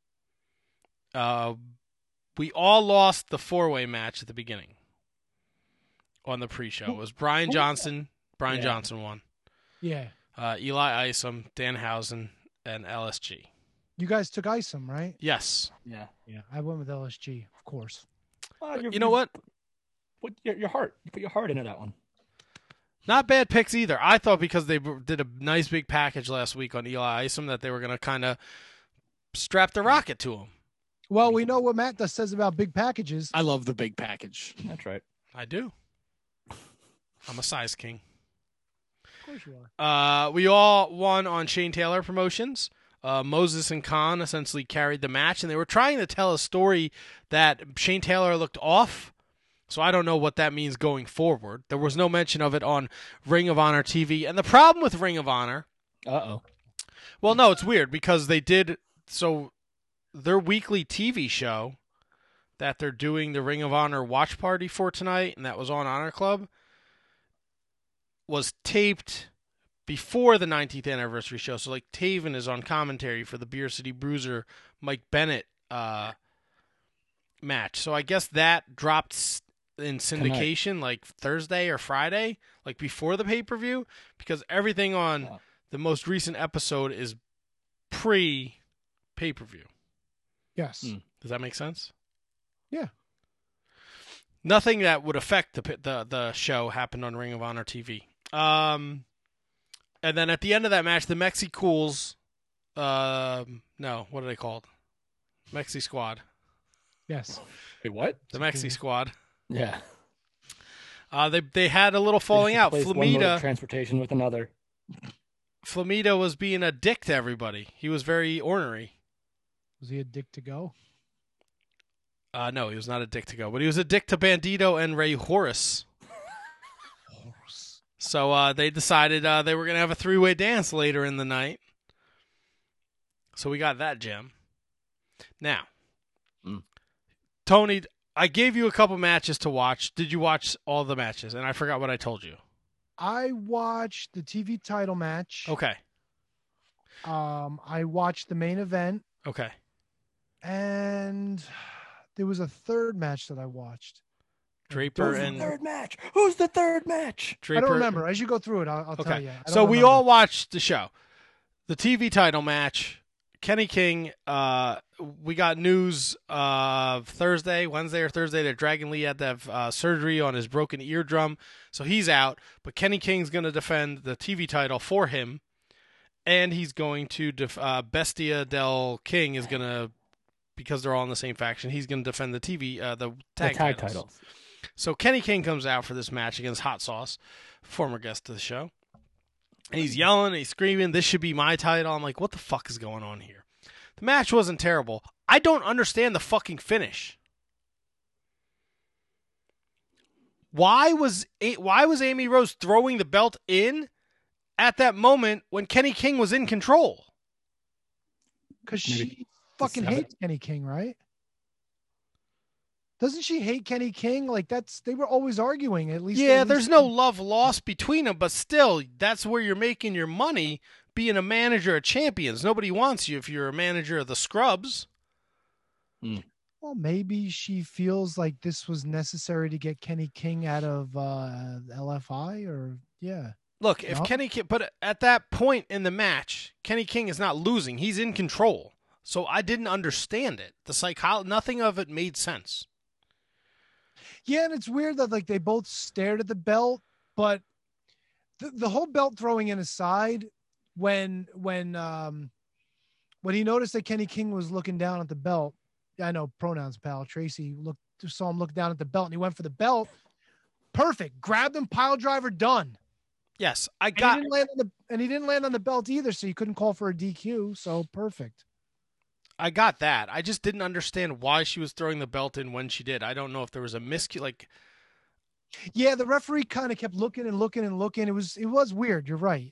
We all lost the 4-way match at the beginning on the pre-show. It was Brian Johnson. Brian Johnson won. Yeah. Eli Isom, Danhausen, and LSG. You guys took Isom, right? Yes. Yeah. I went with LSG, of course. You know what? Put your heart. You put your heart into that one. Not bad picks either. I thought because they did a nice big package last week on Eli Isom that they were going to kind of strap the rocket to him. Well, we know what Matt says about big packages. I love the big package. That's right. I do. I'm a size king. Of course you are. We all won on Shane Taylor Promotions. Moses and Khan essentially carried the match, and they were trying to tell a story that Shane Taylor looked off. So I don't know what that means going forward. There was no mention of it on Ring of Honor TV. And the problem with Ring of Honor... Uh-oh. Well, no, it's weird because they did... So their weekly TV show that they're doing the Ring of Honor watch party for tonight, and that was on Honor Club, was taped before the 19th anniversary show. So, like, Taven is on commentary for the Beer City Bruiser Mike Bennett match. So I guess that dropped in syndication tonight, like Thursday or Friday, like before the pay-per-view, because everything on the most recent episode is pre-pay-per-view. Yes. Does that make sense? Yeah. Nothing that would affect the show happened on Ring of Honor TV. And then at the end of that match, the Mexi Cools, no, what are they called? Mexi Squad. Yes. Wait, what? The Mexi Squad. Yeah. They had a little falling out. Flamita transportation with another. Flamita was being a dick to everybody. He was very ornery. Was he a dick to go? No, he was not a dick to go, but he was a dick to Bandito and Ray Horace. So they decided they were going to have a 3-way dance later in the night. So we got that gem. Now, Tony, I gave you a couple matches to watch. Did you watch all the matches? And I forgot what I told you. I watched the TV title match. Okay. I watched the main event. Okay. And there was a third match that I watched. Draper Who's and the third match? Who's the third match? Draper. I don't remember. As you go through it, I'll tell you. So we all watched the show. The TV title match, Kenny King, we got news Wednesday or Thursday that Dragon Lee had to have surgery on his broken eardrum. So he's out, but Kenny King's going to defend the TV title for him. And he's going to, Bestia del King is going to, because they're all in the same faction, he's going to defend the the tag titles. So Kenny King comes out for this match against Hot Sauce, former guest of the show. And he's yelling, and he's screaming, "This should be my title." I'm like, what the fuck is going on here? The match wasn't terrible. I don't understand the fucking finish. Why was Amy Rose throwing the belt in at that moment when Kenny King was in control? Because she fucking hates Kenny King, right? Doesn't she hate Kenny King? Like they were always arguing. At least there's no love lost between them, but still, that's where you're making your money, being a manager of champions. Nobody wants you if you're a manager of the scrubs. Well, maybe she feels like this was necessary to get Kenny King out of LFI, or Look, if Kenny King, but at that point in the match, Kenny King is not losing; he's in control. So I didn't understand it. Nothing of it made sense. Yeah, and it's weird that they both stared at the belt, but the whole belt throwing in aside, when he noticed that Kenny King was looking down at the belt, I know pronouns, pal. Tracy saw him look down at the belt, and he went for the belt. Perfect, grabbed him, pile driver, done. Yes, he didn't land on the belt either, so you couldn't call for a DQ. So perfect. I got that. I just didn't understand why she was throwing the belt in when she did. I don't know if there was a Yeah, the referee kind of kept looking and looking and looking. It was weird. You're right.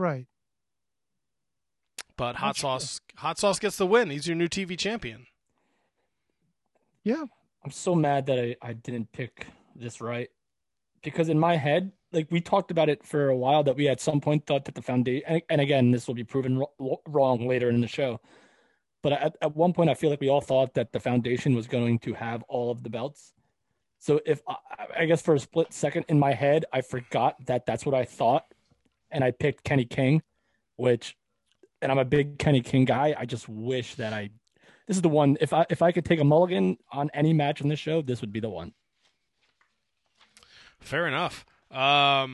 But Hot Sauce gets the win. He's your new TV champion. Yeah. I'm so mad that I didn't pick this right, because in my head, we talked about it for a while, that we at some point thought that the foundation, and again, this will be proven wrong later in the show, but at one point I feel like we all thought that the foundation was going to have all of the belts. So if I guess for a split second in my head, I forgot that that's what I thought, and I picked Kenny King, and I'm a big Kenny King guy. I just wish that this is the one. If I could take a mulligan on any match in this show, this would be the one. Fair enough. But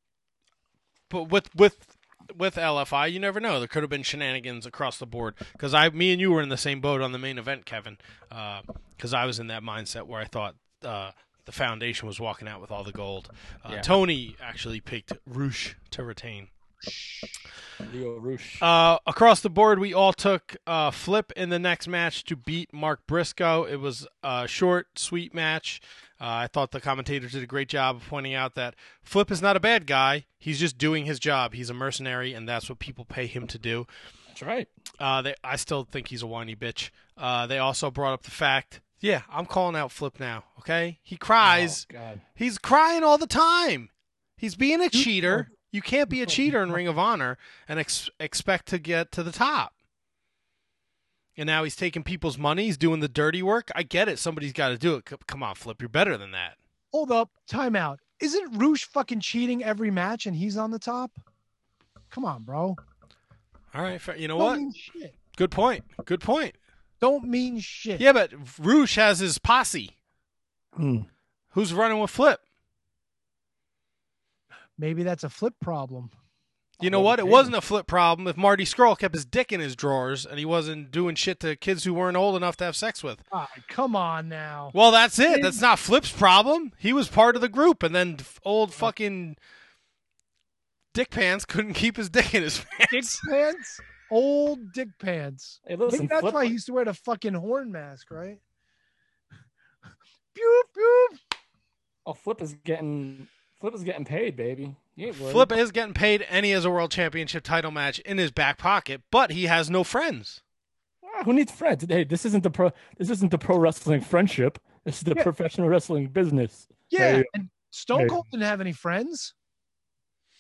with LFI, you never know. There could have been shenanigans across the board. Because me and you were in the same boat on the main event, Kevin. Because I was in that mindset where I thought the foundation was walking out with all the gold. Tony actually picked Rush to retain. Leo Rush. Across the board, we all took Flip in the next match to beat Mark Briscoe. It was a short, sweet match. I thought the commentators did a great job of pointing out that Flip is not a bad guy. He's just doing his job. He's a mercenary, and that's what people pay him to do. That's right. I still think he's a whiny bitch. They also brought up the fact, I'm calling out Flip now, okay? He cries. Oh, God. He's crying all the time. He's being a cheater. You can't be a cheater in Ring of Honor and expect to get to the top. And now he's taking people's money. He's doing the dirty work. I get it. Somebody's got to do it. Come on, Flip. You're better than that. Hold up. Time out. Isn't Rush fucking cheating every match and he's on the top? Come on, bro. All right. You know Don't what? mean shit. Good point. Don't mean shit. Yeah, but Rush has his posse. Who's running with Flip? Maybe that's a Flip problem. You know what? It wasn't a Flip problem if Marty Scurll kept his dick in his drawers and he wasn't doing shit to kids who weren't old enough to have sex with. Come on now. Well, that's it. That's not Flip's problem. He was part of the group, and then old fucking Dick Pants couldn't keep his dick in his pants. Dick Pants? Old Dick Pants. Hey, listen, I think that's why he used to wear the fucking horn mask, right? Pew, pew. Oh, Flip is getting paid, baby. Flip is getting paid, and he has a world championship title match in his back pocket, but he has no friends. Who needs friends? Hey, this isn't the pro wrestling friendship. This is the professional wrestling business. Yeah, and Stone Cold didn't have any friends.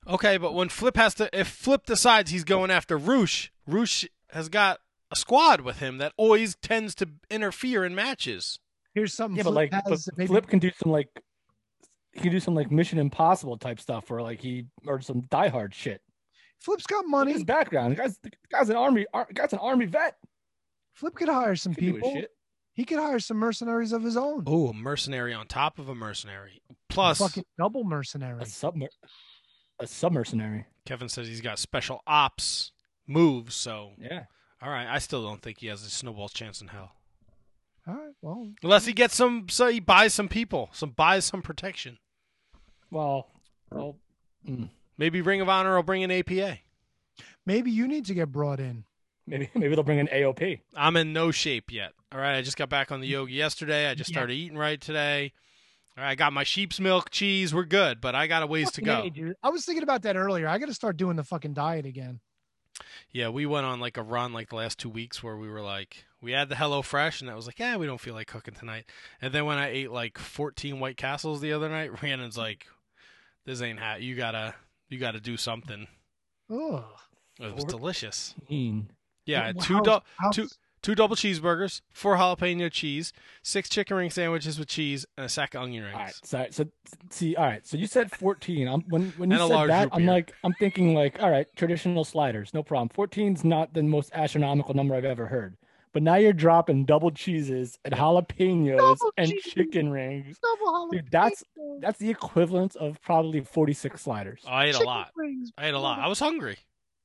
Okay, but when if Flip decides he's going after Roosh has got a squad with him that always tends to interfere in matches. Here's something. Yeah, Flip but has, maybe- Flip can do some Mission Impossible type stuff, or some Die Hard shit. Flip's got Look at money. his background. The guy's an army vet. Flip could hire some He can do his people. shit. He could hire some mercenaries of his own. Oh, a mercenary on top of a mercenary. Plus, Fucking double mercenary. A submercenary. Kevin says he's got special ops moves, so Yeah. all right. I still don't think he has a snowball's chance in hell. All right, well, Unless he gets so he buys some people, buys some protection. Well. Maybe Ring of Honor will bring an APA. maybe you need to get brought in. Maybe they'll bring an AOP. I'm in no shape yet. All right, I just got back on the yoga yesterday. I just started eating right today. All right, I got my sheep's milk cheese. We're good, but I got a ways to go. Hey, dude. I was thinking about that earlier. I got to start doing the fucking diet again. Yeah, we went on like a run like the last 2 weeks where we were like, we had the HelloFresh, and that was like, yeah, we don't feel like cooking tonight. And then when I ate like 14 White Castles the other night, Rhiannon's like, this ain't hot. You gotta do something. Oh, It was delicious. 14. Yeah, I had two double cheeseburgers, 4 jalapeno cheese, 6 chicken ring sandwiches with cheese, and a sack of onion rings. All right, so you said 14. When And you a said large that, root beer. I'm thinking like, all right, traditional sliders, no problem. 14's not the most astronomical number I've ever heard. But now you're dropping double cheeses and jalapenos Double and cheese. chicken rings. double Dude, that's the equivalent of probably 46 sliders. Oh, I ate a chicken lot. wings. I ate a lot. I was hungry.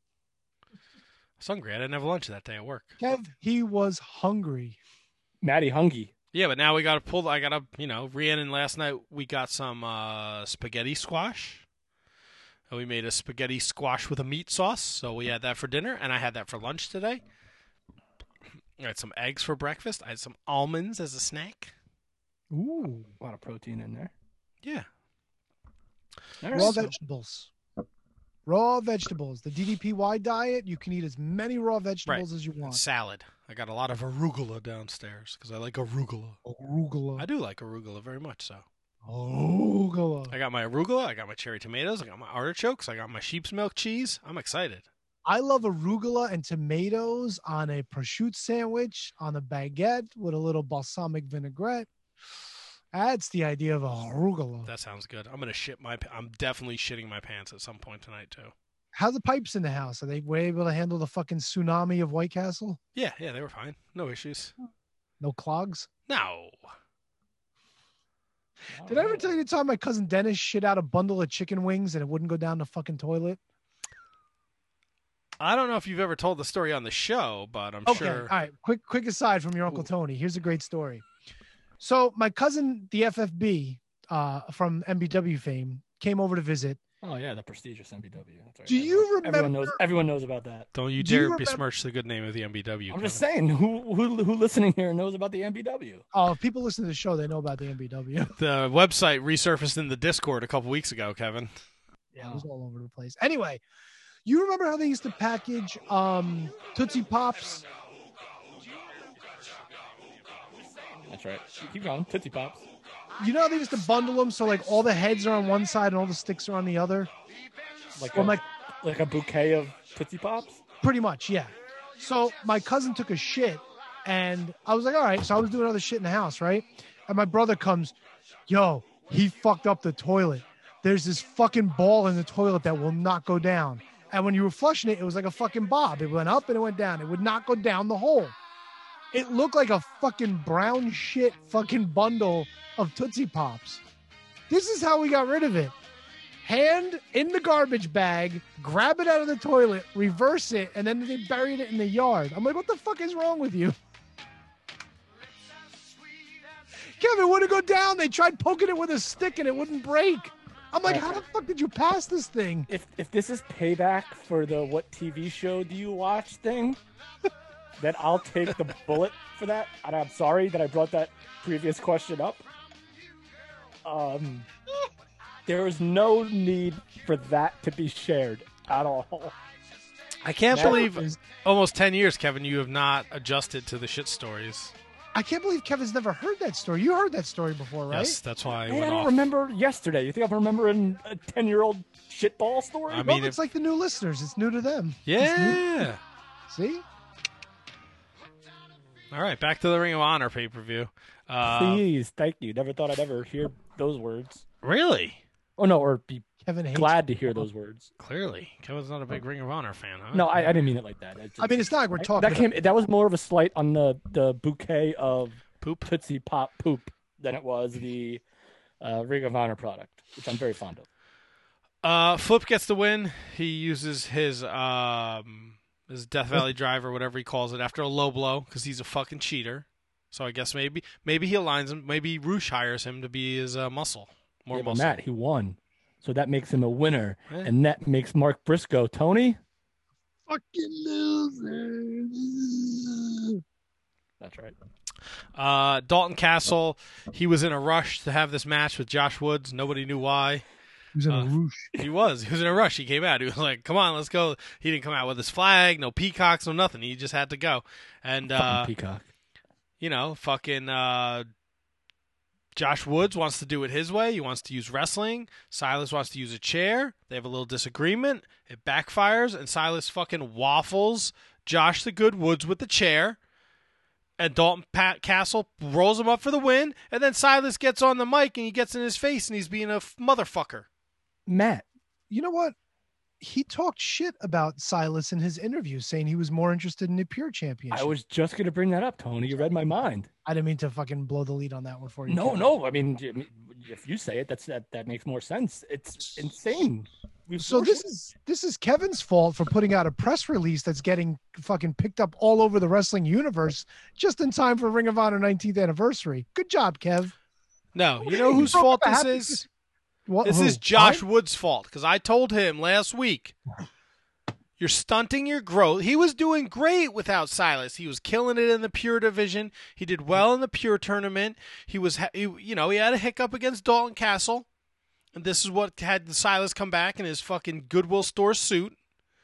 I didn't have lunch that day at work. Kev, he was hungry. Matty Hungy. Yeah, but now we got to pull. I got to, Rhiannon last night we got some spaghetti squash. And we made a spaghetti squash with a meat sauce. So we had that for dinner, and I had that for lunch today. I had some eggs for breakfast. I had some almonds as a snack. Ooh, A lot of protein in there. Yeah. All raw right. vegetables. Raw vegetables. The DDPY diet, you can eat as many raw vegetables as you want. Salad. I got a lot of arugula downstairs because I like arugula. Arugula. I do like arugula very much so. Arugula. I got my arugula. I got my cherry tomatoes. I got my artichokes. I got my sheep's milk cheese. I'm excited. I love arugula and tomatoes on a prosciutto sandwich, on a baguette with a little balsamic vinaigrette. That's the idea of arugula. That sounds good. I'm definitely shitting my pants at some point tonight too. How's the pipes in the house? Are they able to handle the fucking tsunami of White Castle? Yeah, they were fine. No issues. No clogs? No. Did I ever tell you the time my cousin Dennis shit out a bundle of chicken wings and it wouldn't go down the fucking toilet? I don't know if you've ever told the story on the show, but I'm Okay, sure. all right. Quick aside from your Uncle Tony. Here's a great story. So my cousin, the FFB from MBW fame, came over to visit. Oh yeah, the prestigious MBW. That's right. Do you remember? Everyone knows about that. Don't you Do you dare remember- besmirch the good name of the MBW. I'm just saying, who listening here knows about the MBW? Oh, if people listen to the show, they know about the MBW. The website resurfaced in the Discord a couple weeks ago, Kevin. Yeah, it was all over the place. Anyway, you remember how they used to package Tootsie Pops? That's right. Keep going. Tootsie Pops. You know how they used to bundle them so like all the heads are on one side and all the sticks are on the other? Like a bouquet of Tootsie Pops? Pretty much, yeah. So my cousin took a shit and I was like, all right. So I was doing other shit in the house, right? And my brother comes, yo, he fucked up the toilet. There's this fucking ball in the toilet that will not go down. And when you were flushing it, it was like a fucking bob. It went up and it went down. It would not go down the hole. It looked like a fucking brown shit fucking bundle of Tootsie Pops. This is how we got rid of it. Hand in the garbage bag, grab it out of the toilet, reverse it, and then they buried it in the yard. I'm like, what the fuck is wrong with you? Kevin, wouldn't go down. They tried poking it with a stick and it wouldn't break. I'm like, how the fuck did you pass this thing? If this is payback for the what TV show do you watch thing, then I'll take the bullet for that. And I'm sorry that I brought that previous question up. There is no need for that to be shared at all. I can't That believe almost 10 years, Kevin, you have not adjusted to the shit stories. I can't believe Kevin's never heard that story. You heard that story before, right? Yes, that's why I Man, went I don't off. remember yesterday. You think I'm remembering a 10-year-old shitball story? I Well, mean, it's like the new listeners. It's new to them. yeah. See? All right, back to the Ring of Honor pay-per-view. Please, thank you. Never thought I'd ever hear those words. Really? Oh, no, or be Kevin hates glad to hear those words. Clearly. Kevin's not a big Ring of Honor fan, huh? No, I didn't mean it like that. I mean, it's not like we're talking That was more of a slight on the bouquet of Poop? Tootsie Pop poop than it was the Ring of Honor product, which I'm very fond of. Flip gets the win. He uses his Death Valley Drive or whatever he calls it after a low blow because he's a fucking cheater. So I guess maybe he aligns him. Maybe Roosh hires him to be his muscle. More Yeah, but muscle. Matt, he won. So that makes him a winner. Yeah. And that makes Mark Briscoe. Tony? fucking losers. That's right. Dalton Castle, he was in a rush to have this match with Josh Woods. Nobody knew why. He was in a roosh. He was in a rush. He came out. He was like, come on, let's go. He didn't come out with his flag, no peacocks, no nothing. He just had to go. And, Fucking peacock. fucking Josh Woods wants to do it his way. He wants to use wrestling. Silas wants to use a chair. They have a little disagreement. It backfires, and Silas fucking waffles Josh the Good Woods with the chair. And Dalton Castle rolls him up for the win. And then Silas gets on the mic, and he gets in his face, and he's being a motherfucker. Matt. You know what? He talked shit about Silas in his interview, saying he was more interested in the Pure Championship. I was just going to bring that up, Tony. You read my mind. I didn't mean to fucking blow the lead on that one for you. No. I mean, if you say it, that makes more sense. It's insane. So this is Kevin's fault for putting out a press release that's getting fucking picked up all over the wrestling universe just in time for Ring of Honor 19th anniversary. Good job, Kev. No, you know whose fault this is? What, This who? is Josh Mine? Woods' fault because I told him last week, you're stunting your growth. He was doing great without Silas. He was killing it in the Pure division. He did well in the Pure tournament. He had a hiccup against Dalton Castle, and this is what had Silas come back in his fucking Goodwill store suit.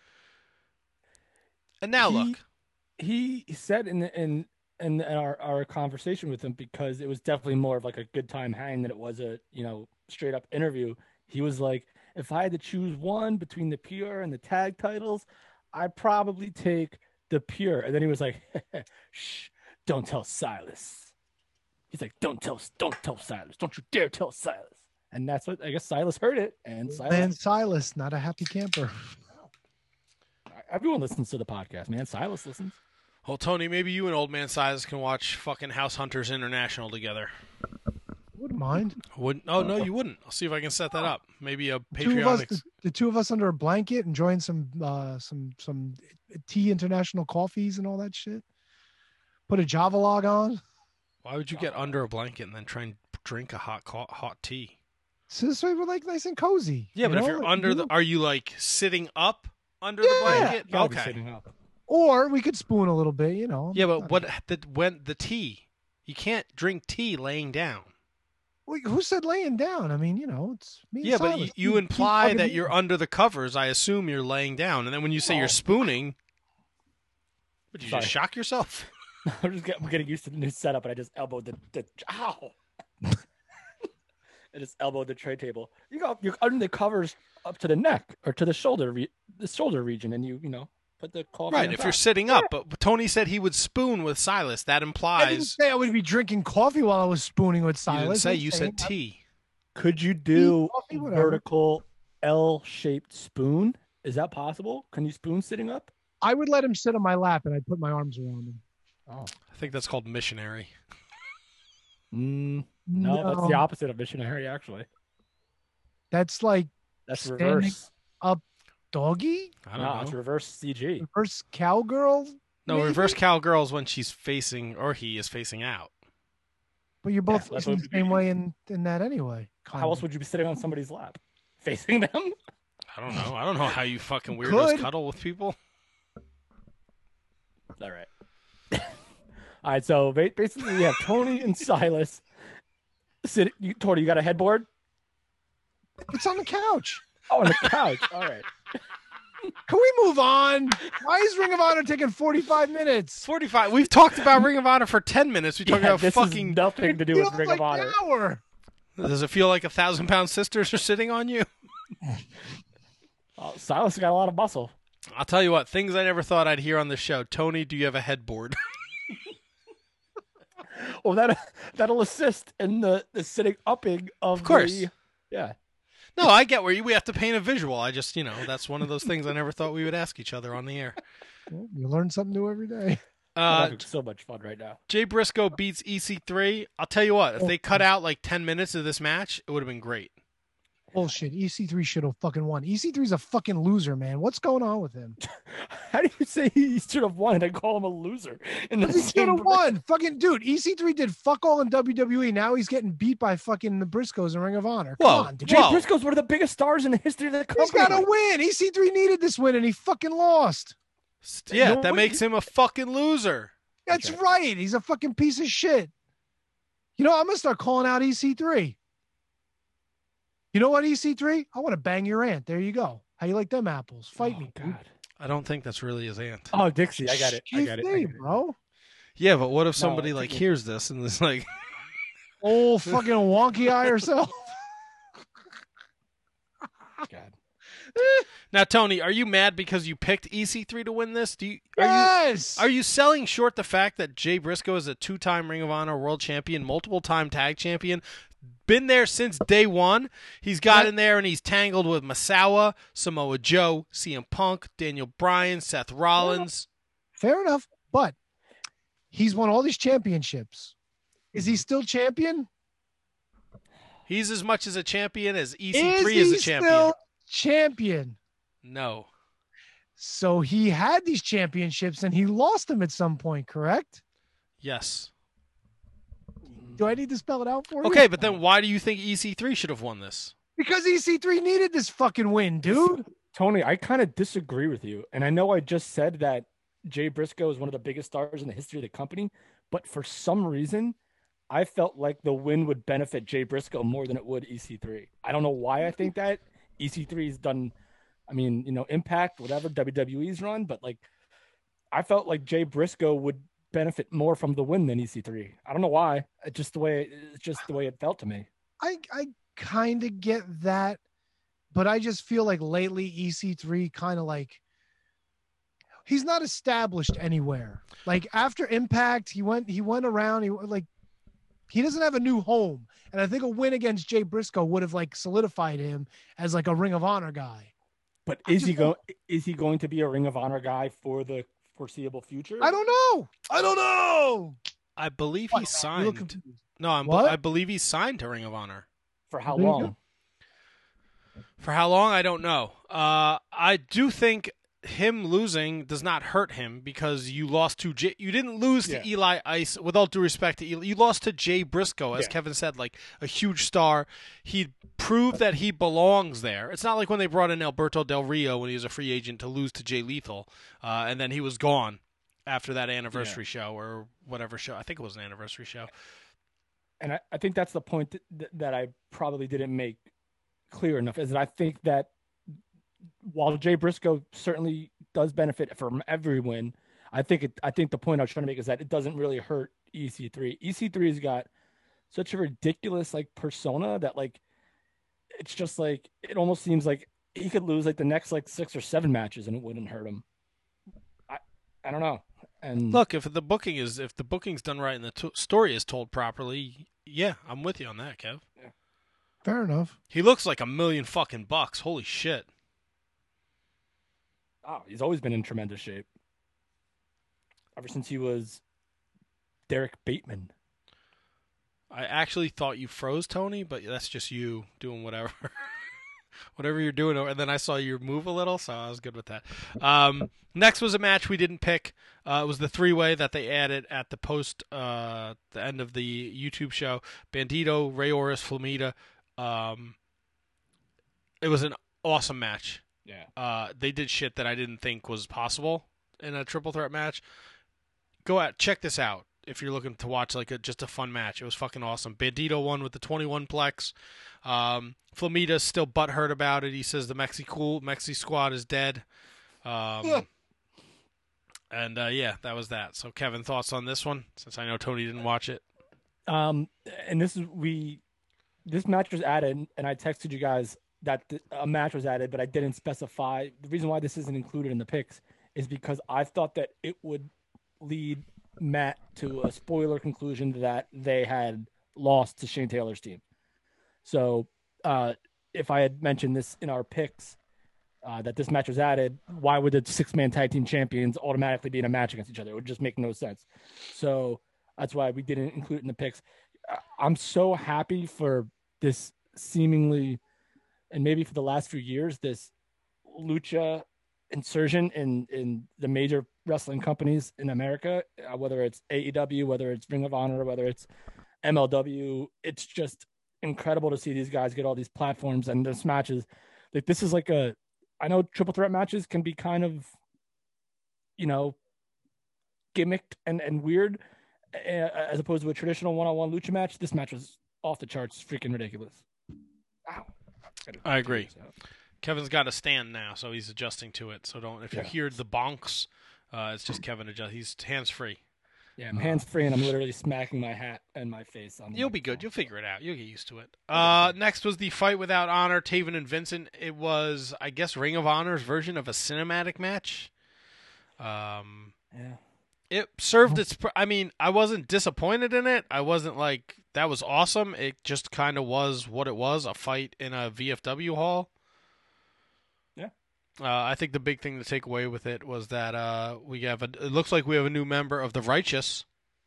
And now look, he said in our conversation with him, because it was definitely more of like a good time hang than it was a straight up interview. He was like, if I had to choose one between the Pure and the tag titles, I'd probably take the Pure. And then he was like, shh, don't tell Silas. He's like, don't tell Silas. Don't you dare tell Silas. And that's what, I guess Silas heard it. And Silas, not a happy camper. Everyone listens to the podcast, man. Silas listens. well, Tony, maybe you and Old Man Silas can watch fucking House Hunters International together. Wouldn't mind. Oh, no, you wouldn't. I'll see if I can set that up. Maybe a Two of us, Patreon. the two of us under a blanket enjoying some tea international coffees and all that shit. Put a Java log on. Why would you get under a blanket and then try and drink a hot tea? So this way we're like nice and cozy. Yeah, but if you're under are you like sitting up under the blanket? Gotta be Okay. sitting up. Or we could spoon a little bit, Yeah, but when the tea, you can't drink tea laying down. Wait, who said laying down? I mean, it's me and Yeah, but Silas. you Keep imply fucking that moving. you're under the covers. I assume you're laying down, and then when you say you're spooning, would you just Sorry. shock yourself? I'm getting used to the new setup, and I just elbowed the ow. I just elbowed the tray table. You're under the covers up to the neck or to the shoulder region, and you put the coffee. Right, on if top. you're sitting up. But Tony said he would spoon with Silas. That I didn't implies say I would be drinking coffee while I was spooning with you Silas. didn't say. I'm You saying said tea. Could you do coffee, whatever. vertical L-shaped spoon? Is that possible? Can you spoon sitting up? I would let him sit on my lap and I'd put my arms around him. Oh, I think that's called missionary. no, that's the opposite of missionary. Actually, That's like that's Standing reverse. doggy, I No, don't it's know. reverse CG. reverse cowgirl. No, maybe? reverse cowgirls when she's facing or he is facing out. But you're both Yeah, that's facing what the would same be- way in that anyway. How else would you be sitting on somebody's lap, facing them? I don't know. I don't know how you fucking weirdos Could. cuddle with people. All right. All right. So basically, we have Tony and Silas. Tony, you got a headboard? It's on the couch. Oh, on the couch. All right. Can we move on? Why is Ring of Honor taking 45 minutes? 45. We've talked about Ring of Honor for 10 minutes. We talked about this fucking. is nothing to do with Ring of Honor. An hour. Does it feel like 1,000-pound sisters are sitting on you? Silas got a lot of muscle. I'll tell you what. Things I never thought I'd hear on the show. Tony, do you have a headboard? Well, that'll assist in the sitting upping of course. Yeah. No, I get where we have to paint a visual. I just, that's one of those things I never thought we would ask each other on the air. You learn something new every day. I'm having so much fun right now. Jay Briscoe beats EC3. I'll tell you what, if they cut out like 10 minutes of this match, it would have been great. Bullshit. EC3 should have fucking won. EC3's a fucking loser, man. What's going on with him? How do you say he should have won and I call him a loser? He should have won. Fucking dude, EC3 did fuck all in WWE. Now he's getting beat by fucking the Briscoes in Ring of Honor. Come on, dude. Jay Briscoe's one of the biggest stars in the history of the company. He's got to win. EC3 needed this win and he fucking lost. Yeah, that makes him a fucking loser. That's right. He's a fucking piece of shit. I'm going to start calling out EC3. You know what, EC3? I want to bang your aunt. There you go. How you like them apples? Fight me, dude. I don't think that's really his aunt. Oh, Dixie. I got it. Bro. Yeah, but what if somebody hears this and is like... old fucking wonky eye herself? God. Now, Tony, are you mad because you picked EC3 to win this? Yes. Are you selling short the fact that Jay Briscoe is a 2-time Ring of Honor World Champion, multiple-time tag champion, been there since day one? He's got in there and he's tangled with Masawa, Samoa Joe, CM Punk, Daniel Bryan, Seth Rollins. Fair enough, but he's won all these championships. Is he still champion? He's as much as a champion as EC3 is a champion. Still champion? No. So he had these championships and he lost them at some point, correct? Yes. Do I need to spell it out for you? Okay, but then why do you think EC3 should have won this? Because EC3 needed this fucking win, dude. Tony, I kind of disagree with you. And I know I just said that Jay Briscoe is one of the biggest stars in the history of the company, but for some reason, I felt like the win would benefit Jay Briscoe more than it would EC3. I don't know why I think that. EC3's done, Impact, whatever, WWE's run, but I felt like Jay Briscoe would benefit more from the win than EC3. I don't know why. It's just the way it felt to me. I kind of get that, but I just feel like lately EC3 kind of he's not established anywhere. Like after Impact, he went around. He doesn't have a new home, and I think a win against Jay Briscoe would have solidified him as a Ring of Honor guy. But is he going to be a Ring of Honor guy for the foreseeable future? I don't know. I believe he signed. No, I believe he's signed to Ring of Honor. For how long? For how long? I don't know. I do think him losing does not hurt him because you lost to you didn't lose to Eli Ice. With all due respect to Eli, you lost to Jay Briscoe, as Kevin said, a huge star. He proved that he belongs there. It's not like when they brought in Alberto Del Rio when he was a free agent to lose to Jay Lethal, and then he was gone after that anniversary show or whatever show. I think it was an anniversary show. And I think that's the point that I probably didn't make clear enough, is that I think that while Jay Briscoe certainly does benefit from every win, I think the point I was trying to make is that it doesn't really hurt EC3. EC3's got such a ridiculous persona that it's just it almost seems like he could lose the next 6 or 7 matches and it wouldn't hurt him. I don't know. And look, if the booking's done right and the story is told properly, yeah, I'm with you on that, Kev. Yeah. Fair enough. He looks like $1 million fucking bucks. Holy shit. Oh, he's always been in tremendous shape. Ever since he was Derek Bateman. I actually thought you froze, Tony, but that's just you doing whatever. Whatever you're doing. And then I saw you move a little, so I was good with that. Next was a match we didn't pick. It was the 3-way that they added at the the end of the YouTube show. Bandito, Rey Horus, Flamita. It was an awesome match. Yeah. They did shit that I didn't think was possible in a triple threat match. Check this out if you're looking to watch just a fun match. It was fucking awesome. Bandito won with the 21 plex. Flamita's still butthurt about it. He says the Mexi Squad is dead. Yeah, that was that. So, Kevin, thoughts on this one? Since I know Tony didn't watch it. And this match was added, and I texted you guys that a match was added, but I didn't specify. The reason why this isn't included in the picks is because I thought that it would lead Matt to a spoiler conclusion that they had lost to Shane Taylor's team. So if I had mentioned this in our picks, that this match was added, why would the 6-man tag team champions automatically be in a match against each other? It would just make no sense. So that's why we didn't include it in the picks. I'm so happy for this seemingly, and maybe for the last few years, this lucha insertion in the major wrestling companies in America, whether it's AEW, whether it's Ring of Honor, whether it's MLW. It's just incredible to see these guys get all these platforms and this matches. Like, this is like I know triple threat matches can be kind of, gimmicked and weird as opposed to a traditional one-on-one lucha match. This match was off the charts, freaking ridiculous. Ow. I agree. Kevin's got a stand now, so he's adjusting to it. So if you hear the bonks, it's just Kevin adjust. He's hands-free. Yeah, I'm hands-free, and I'm literally smacking my hat and my face on the You'll be good. You'll figure it out. You'll get used to it. Next was the Fight Without Honor, Taven and Vincent. It was, I guess, Ring of Honor's version of a cinematic match. Yeah. It served its... I mean, I wasn't disappointed in it. I wasn't like, that was awesome. It just kind of was what it was, a fight in a VFW hall. Yeah. I think the big thing to take away with it was that it looks like we have a new member of the Righteous,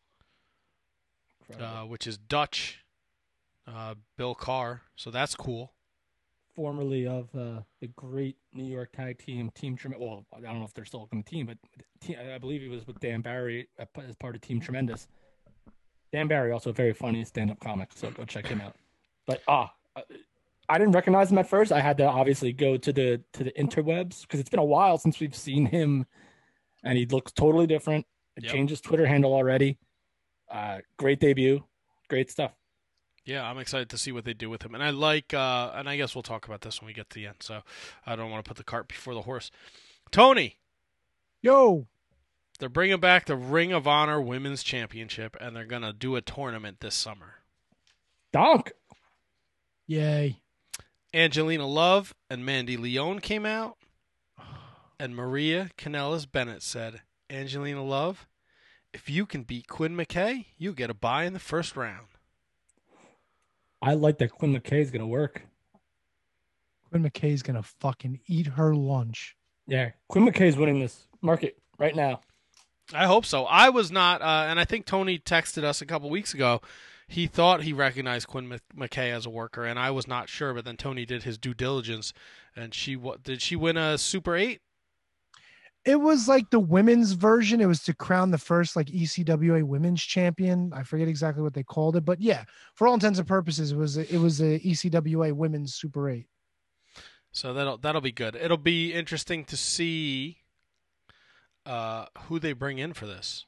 which is Dutch, Bill Carr. So that's cool. Formerly of the great New York tag team, Team Tremendous. Well, I don't know if they're still a team, but I believe he was with Dan Barry as part of Team Tremendous. Dan Barry, also a very funny stand-up comic, so go check him out. But I didn't recognize him at first. I had to obviously go to the interwebs because it's been a while since we've seen him, and he looks totally different. Changed his Twitter handle already. Great debut, great stuff. Yeah, I'm excited to see what they do with him, and I like. And I guess we'll talk about this when we get to the end. So I don't want to put the cart before the horse. Tony, yo, they're bringing back the Ring of Honor Women's Championship, and they're gonna do a tournament this summer. Donk, yay! Angelina Love and Mandy Leone came out, and Maria Kanellis Bennett said, Angelina Love, if you can beat Quinn McKay, you get a bye in the first round. I like that Quinn McKay is going to work. Quinn McKay is going to fucking eat her lunch. Yeah, Quinn McKay is winning this market right now. I hope so. I was not, and I think Tony texted us a couple weeks ago. He thought he recognized Quinn McKay as a worker, and I was not sure. But then Tony did his due diligence, and did she win a Super 8? It was like the women's version. It was to crown the first like ECWA women's champion. I forget exactly what they called it, but yeah, for all intents and purposes, it was a ECWA women's Super 8. So that'll be good. It'll be interesting to see who they bring in for this.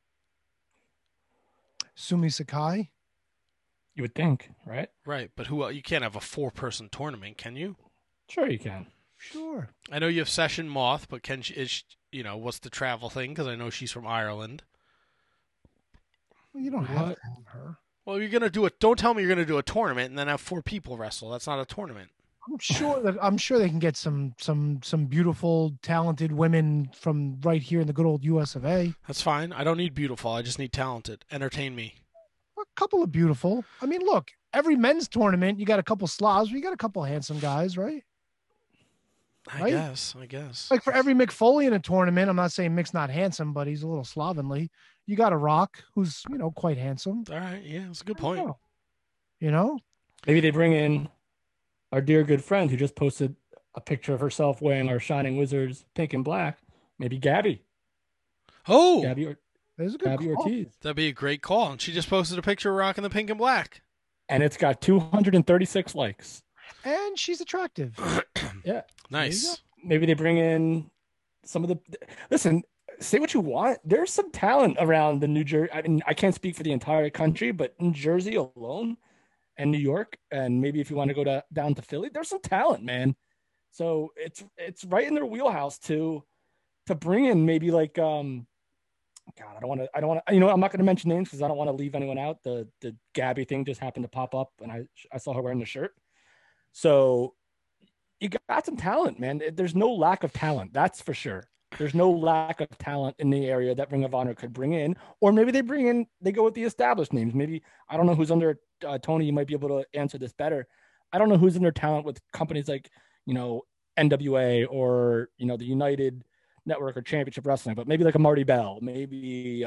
Sumi Sakai. You would think, right? Right, but who? You can't have a 4-person tournament, can you? Sure, you can. Sure. I know you have Session Moth, but what's the travel thing? Because I know she's from Ireland. Well, you don't have to have her. Well, you're gonna do it. Don't tell me you're gonna do a tournament and then have 4 people wrestle. That's not a tournament. I'm sure they can get some beautiful, talented women from right here in the good old US of A. That's fine. I don't need beautiful. I just need talented. Entertain me. A couple of beautiful. I mean, look, every men's tournament, you got a couple slobs, but you got a couple handsome guys, right? I guess. Like for every Mick Foley in a tournament, I'm not saying Mick's not handsome, but he's a little slovenly. You got a Rock who's, quite handsome. All right. Yeah, that's a good point. Maybe they bring in our dear good friend who just posted a picture of herself wearing our Shining Wizards pink and black. Maybe Gabby. Oh, Gabby Gabby Ortiz. That'd be a great call. And she just posted a picture of rocking the pink and black. And it's got 236 likes. And she's attractive. Yeah. Nice. Maybe they bring in some of the... Listen, say what you want. There's some talent around the New Jersey... I mean, I can't speak for the entire country, but in Jersey alone and New York, and maybe if you want to go down to Philly, there's some talent, man. So it's right in their wheelhouse to to bring in maybe like God, I don't want to. You know, I'm not going to mention names because I don't want to leave anyone out. The Gabby thing just happened to pop up, and I saw her wearing the shirt. So you got some talent, man. There's no lack of talent, that's for sure. There's no lack of talent in the area that Ring of Honor could bring in, or maybe they go with the established names. Maybe I don't know who's under Tony. You might be able to answer this better. I don't know who's under talent with companies like NWA or the United Network or Championship Wrestling, but maybe like a Marty Bell, maybe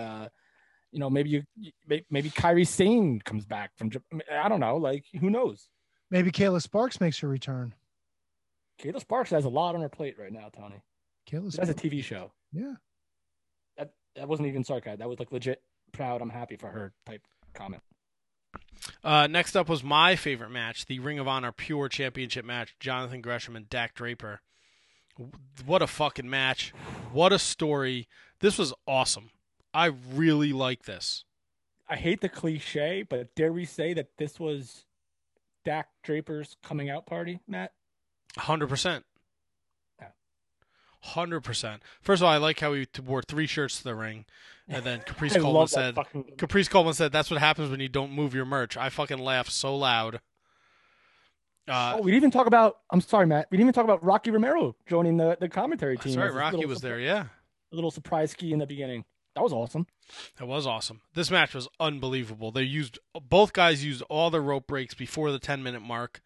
maybe Kairi Sane comes back from Japan. I don't know, like who knows? Maybe Kayla Sparks makes her return. Kayla Sparks has a lot on her plate right now, Tony. That's a TV show. Yeah. That wasn't even sarcasm. That was like legit proud, I'm happy for her type comment. Next up was my favorite match, the Ring of Honor Pure Championship match, Jonathan Gresham and Dak Draper. What a fucking match. What a story. This was awesome. I really like this. I hate the cliche, but dare we say that this was Dak Draper's coming out party, Matt? 100%. 100%. First of all, I like how he wore 3 shirts to the ring, and then Caprice Coleman said, "That's what happens when you don't move your merch." I fucking laughed so loud. We didn't even talk about. I'm sorry, Matt. We didn't even talk about Rocky Romero joining the commentary team. That's right, Rocky was there. Yeah, a little surprise ski in the beginning. That was awesome. That was awesome. This match was unbelievable. Both guys used all their rope breaks before the 10-minute mark.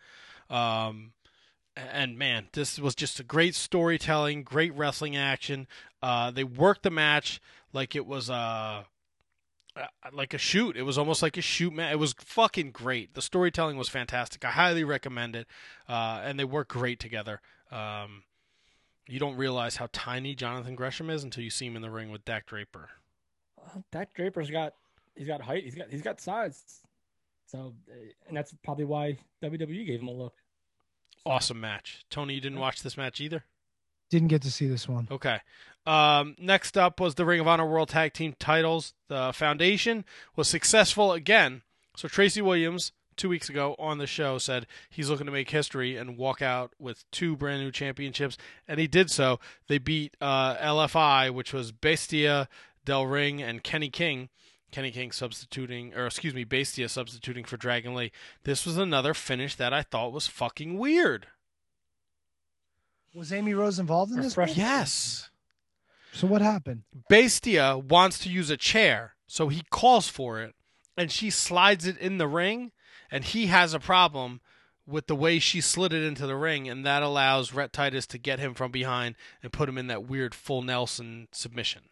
And man, this was just a great storytelling, great wrestling action. They worked the match like it was like a shoot. It was almost like a shoot match. It was fucking great. The storytelling was fantastic. I highly recommend it. And they work great together. You don't realize how tiny Jonathan Gresham is until you see him in the ring with Dak Draper. Dak Draper's got height. He's got size. So, and that's probably why WWE gave him a look. Awesome match. Tony, you didn't watch this match either? Didn't get to see this one. Okay. Next up was the Ring of Honor World Tag Team titles. The Foundation was successful again. So Tracy Williams, 2 weeks ago on the show, said he's looking to make history and walk out with 2 brand new championships, and he did so. They beat LFI, which was Bestia, Del Ring, and Kenny King. Kenny King Bestia substituting for Dragon Lee. This was another finish that I thought was fucking weird. Was Amy Rose involved in this one? Yes. So what happened? Bestia wants to use a chair, so he calls for it, and she slides it in the ring, and he has a problem with the way she slid it into the ring, and that allows Rhett Titus to get him from behind and put him in that weird full Nelson submission.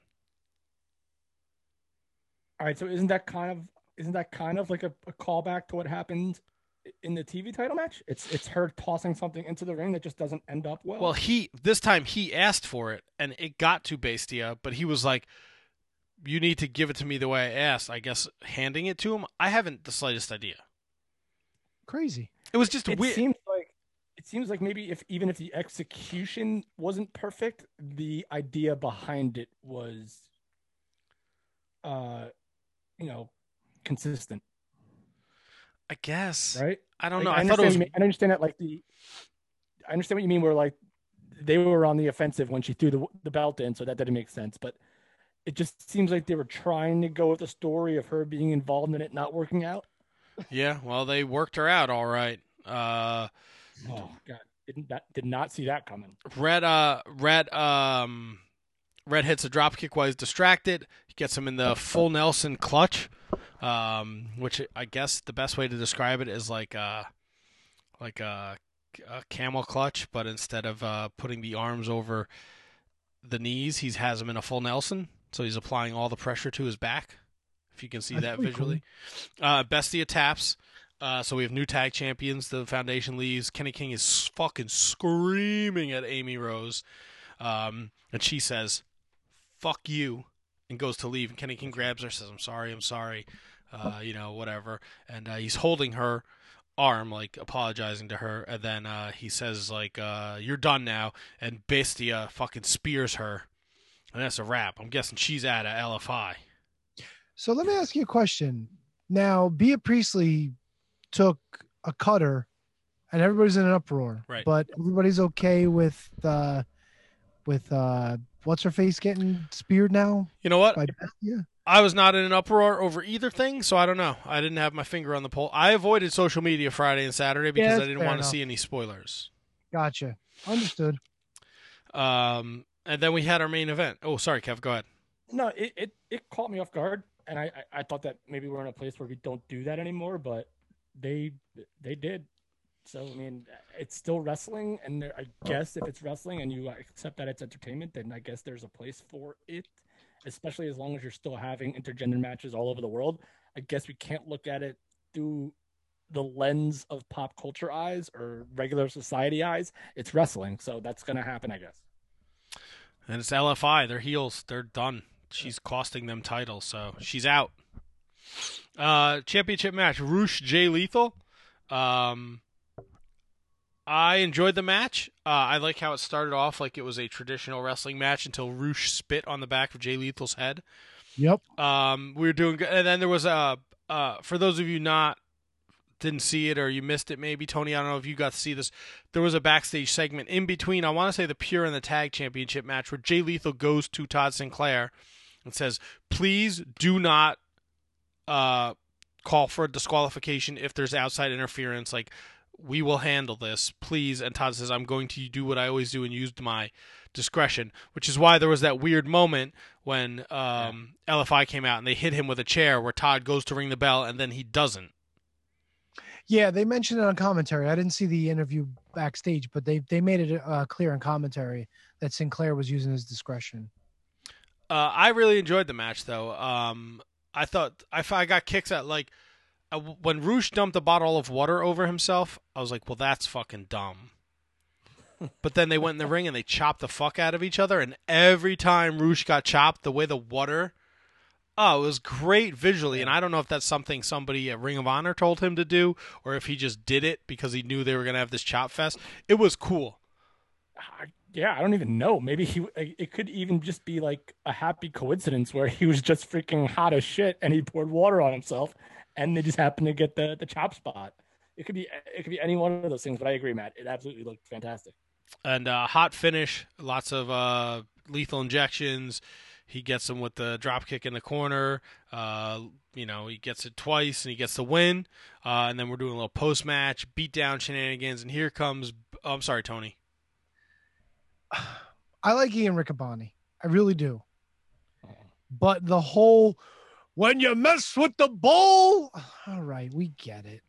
All right, so isn't that kind of like a callback to what happened in the TV title match? It's her tossing something into the ring that just doesn't end up well. Well, this time he asked for it, and it got to Bestia, but he was like, "You need to give it to me the way I asked." I guess handing it to him. I haven't the slightest idea. Crazy. It was just weird. It seems like maybe even if the execution wasn't perfect, the idea behind it was, consistent. I guess. Right? I don't know. I understand that. I understand what you mean. Where like they were on the offensive when she threw the belt in, so that didn't make sense. But it just seems like they were trying to go with the story of her being involved in it not working out. Yeah, well, they worked her out all right. Oh God, did not see that coming. Red hits a dropkick while he's distracted. He gets him in the full Nelson clutch, which I guess the best way to describe it is like a camel clutch, but instead of putting the arms over the knees, he has him in a full Nelson, so he's applying all the pressure to his back. If you can see that visually. Cool. Bestia taps. So we have new tag champions. The Foundation leaves. Kenny King is fucking screaming at Amy Rose. And she says, "Fuck you," and goes to leave. And Kenny King grabs her, says, I'm sorry, whatever. And he's holding her arm, like apologizing to her. And then he says, like, "You're done now." And Bestia fucking spears her. And that's a wrap. I'm guessing she's out of LFI. So let me ask you a question. Now, Bea Priestley took a cutter, and everybody's in an uproar. Right. But everybody's okay with what's her face getting speared now? You know what? By Bestia? I was not in an uproar over either thing, so I don't know. I didn't have my finger on the pulse. I avoided social media Friday and Saturday because I didn't want to see any spoilers. Gotcha. Understood. And then we had our main event. Oh, sorry, Kev. Go ahead. No, it caught me off guard, and I thought that maybe we're in a place where we don't do that anymore, but they did. So I mean, it's still wrestling, and I guess if it's wrestling and you accept that it's entertainment, then I guess there's a place for it. Especially as long as you're still having intergender matches all over the world. I guess we can't look at it through the lens of pop culture eyes or regular society eyes. It's wrestling, so that's going to happen, I guess. And it's LFI. They're heels. They're done. She's costing them titles, so she's out. Championship match, Rush Jay Lethal. I enjoyed the match. I like how it started off like it was a traditional wrestling match until Rush spit on the back of Jay Lethal's head. Yep. We were doing good. And then there was for those of you didn't see it or you missed it maybe, Tony, I don't know if you got to see this. There was a backstage segment in between, I want to say the Pure and the Tag Championship match, where Jay Lethal goes to Todd Sinclair and says, please do not call for a disqualification if there's outside interference. Like, we will handle this, please. And Todd says, I'm going to do what I always do and use my discretion, which is why there was that weird moment when LFI came out and they hit him with a chair where Todd goes to ring the bell and then he doesn't. Yeah, they mentioned it on commentary. I didn't see the interview backstage, but they made it clear in commentary that Sinclair was using his discretion. I really enjoyed the match, though. I thought I got kicks at, like, when Rush dumped a bottle of water over himself, I was like, well, that's fucking dumb. But then they went in the ring and they chopped the fuck out of each other, and every time Rush got chopped, the way the water... Oh, it was great visually, and I don't know if that's something somebody at Ring of Honor told him to do, or if he just did it because he knew they were going to have this chop fest. It was cool. Yeah, I don't even know. Maybe it could even just be like a happy coincidence where he was just freaking hot as shit and he poured water on himself and they just happened to get the chop spot. It could be any one of those things, but I agree, Matt. It absolutely looked fantastic. And hot finish, lots of lethal injections. He gets him with the drop kick in the corner. He gets it twice and he gets the win. And then we're doing a little post match beatdown shenanigans. And here comes. Oh, I'm sorry, Tony. I like Ian Riccaboni. I really do. But the whole, when you mess with the bull. All right, we get it.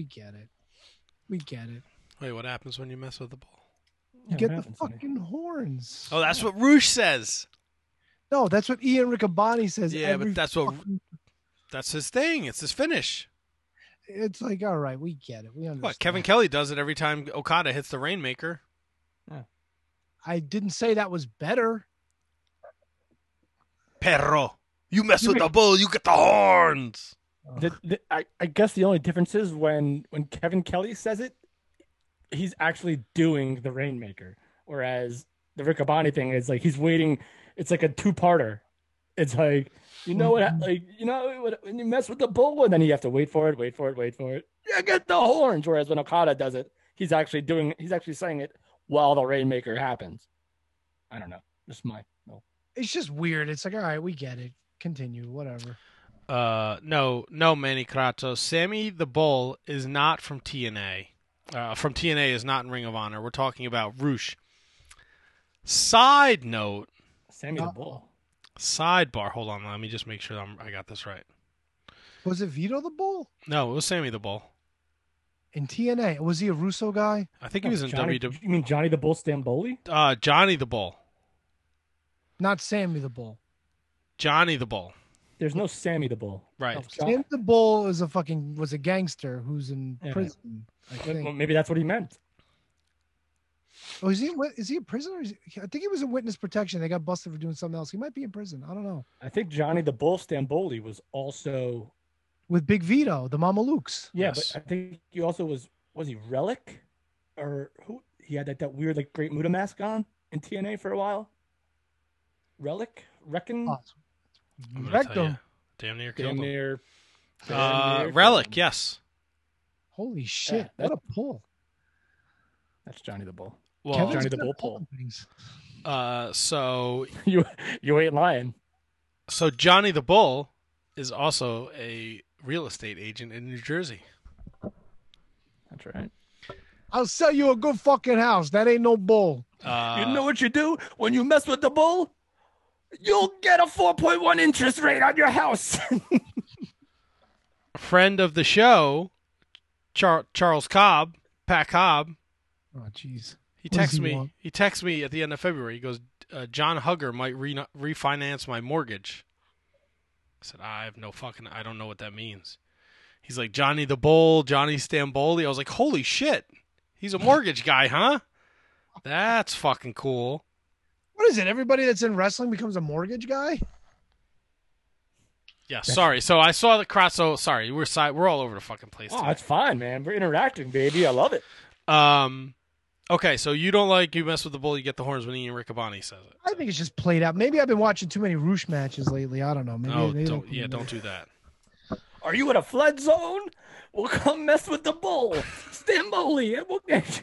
Wait, what happens when you mess with the bull? You get the fucking horns. Oh, that's what Rush says. No, that's what Ian Riccaboni says. Yeah, but that's his thing. It's his finish. It's like, all right, we get it. We understand. What, Kevin Kelly does it every time Okada hits the Rainmaker. Yeah. I didn't say that was better. Perro, you mess with the bull, you get the horns. I guess the only difference is when Kevin Kelly says it, he's actually doing the Rainmaker, whereas the Riccaboni thing is like he's waiting. It's like a two-parter. It's like, when you mess with the bull, and then you have to wait for it. You get the horns. Whereas when Okada does it, he's actually saying it while the Rainmaker happens. I don't know. It's just weird. It's like, all right, we get it. Continue, whatever. No, Manny Kratos. Sammy the Bull is not from TNA. From TNA is not in Ring of Honor. We're talking about Rush. Side note. Sammy the Bull. Sidebar. Hold on. Let me just make sure I got this right. Was it Vito the Bull? No, it was Sammy the Bull. In TNA. Was he a Russo guy? I think he was in WWE. You mean Johnny the Bull Stamboli? Johnny the Bull. Not Sammy the Bull. Johnny the Bull. There's no Sammy the Bull. Right. No, Sammy the Bull was a gangster who's in prison. I think. Well, maybe that's what he meant. Oh, is he a prisoner? I think he was in witness protection. They got busted for doing something else. He might be in prison. I don't know. I think Johnny the Bull Stamboli was also with Big Vito, the Mamalukes. Yeah, yes. But I think he also was he Relic, or who? He had that weird like Great Muta mask on in TNA for a while. Relic, Reckon, Rectum, damn near killed him. Relic, yes. Holy shit! What a pull! That's Johnny the Bull. Well, Johnny the Bull pull. So You ain't lying. So Johnny the Bull is also a real estate agent in New Jersey. That's right. I'll sell you a good fucking house. That ain't no bull. You know what you do when you mess with the bull? You'll get a 4.1 interest rate on your house. Friend of the show, Charles Cobb, Pat Cobb. Oh, jeez. He texts me. He texts me at the end of February. He goes, "John Hugger might refinance my mortgage." I said, I don't know what that means. He's like, Johnny the Bull, Johnny Stamboli. I was like, holy shit. He's a mortgage guy, huh? That's fucking cool. What is it? Everybody that's in wrestling becomes a mortgage guy? Yeah, sorry. So I saw the cross. So sorry, we're all over the fucking place. Oh, that's fine, man. We're interacting, baby. I love it. Okay, so you don't like you mess with the bull, you get the horns when Ian Riccaboni says it. I think it's just played out. Maybe I've been watching too many Roosh matches lately. I don't know. Maybe Don't do that. Are you in a flood zone? We'll come mess with the bull. Stamboli, and we'll get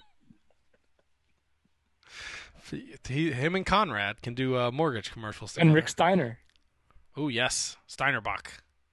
you. Him and Conrad can do mortgage commercials together. And Rick Steiner. Oh, yes. Steinerbach.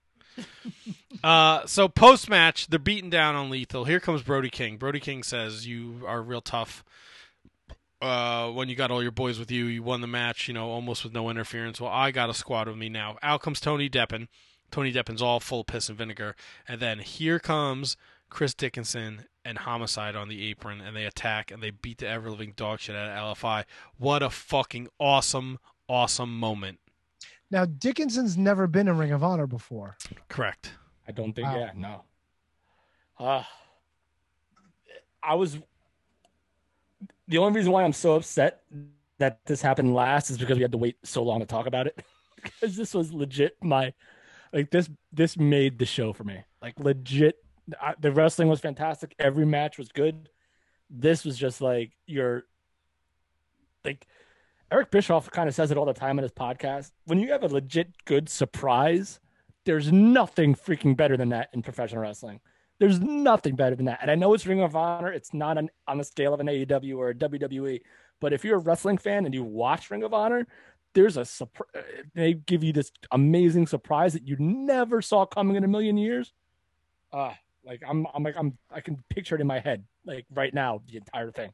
So post-match, they're beating down on Lethal. Here comes Brody King. Brody King says, you are real tough. When you got all your boys with you, you won the match, almost with no interference. Well, I got a squad with me now. Out comes Tony Deppen. Tony Deppen's all full of piss and vinegar. And then here comes Chris Dickinson and Homicide on the apron, and they attack, and they beat the ever-living dog shit out of LFI. What a fucking awesome, awesome moment. Now, Dickinson's never been in Ring of Honor before. Correct. I don't think, no. I was... The only reason why I'm so upset that this happened last is because we had to wait so long to talk about it. Because this was legit this made the show for me. Like, legit, the wrestling was fantastic. Every match was good. This was just like Eric Bischoff kind of says it all the time in his podcast. When you have a legit good surprise, there's nothing freaking better than that in professional wrestling. There's nothing better than that. And I know it's Ring of Honor. It's not on the scale of an AEW or a WWE. But if you're a wrestling fan and you watch Ring of Honor, there's they give you this amazing surprise that you never saw coming in a million years. I can picture it in my head, like right now, the entire thing.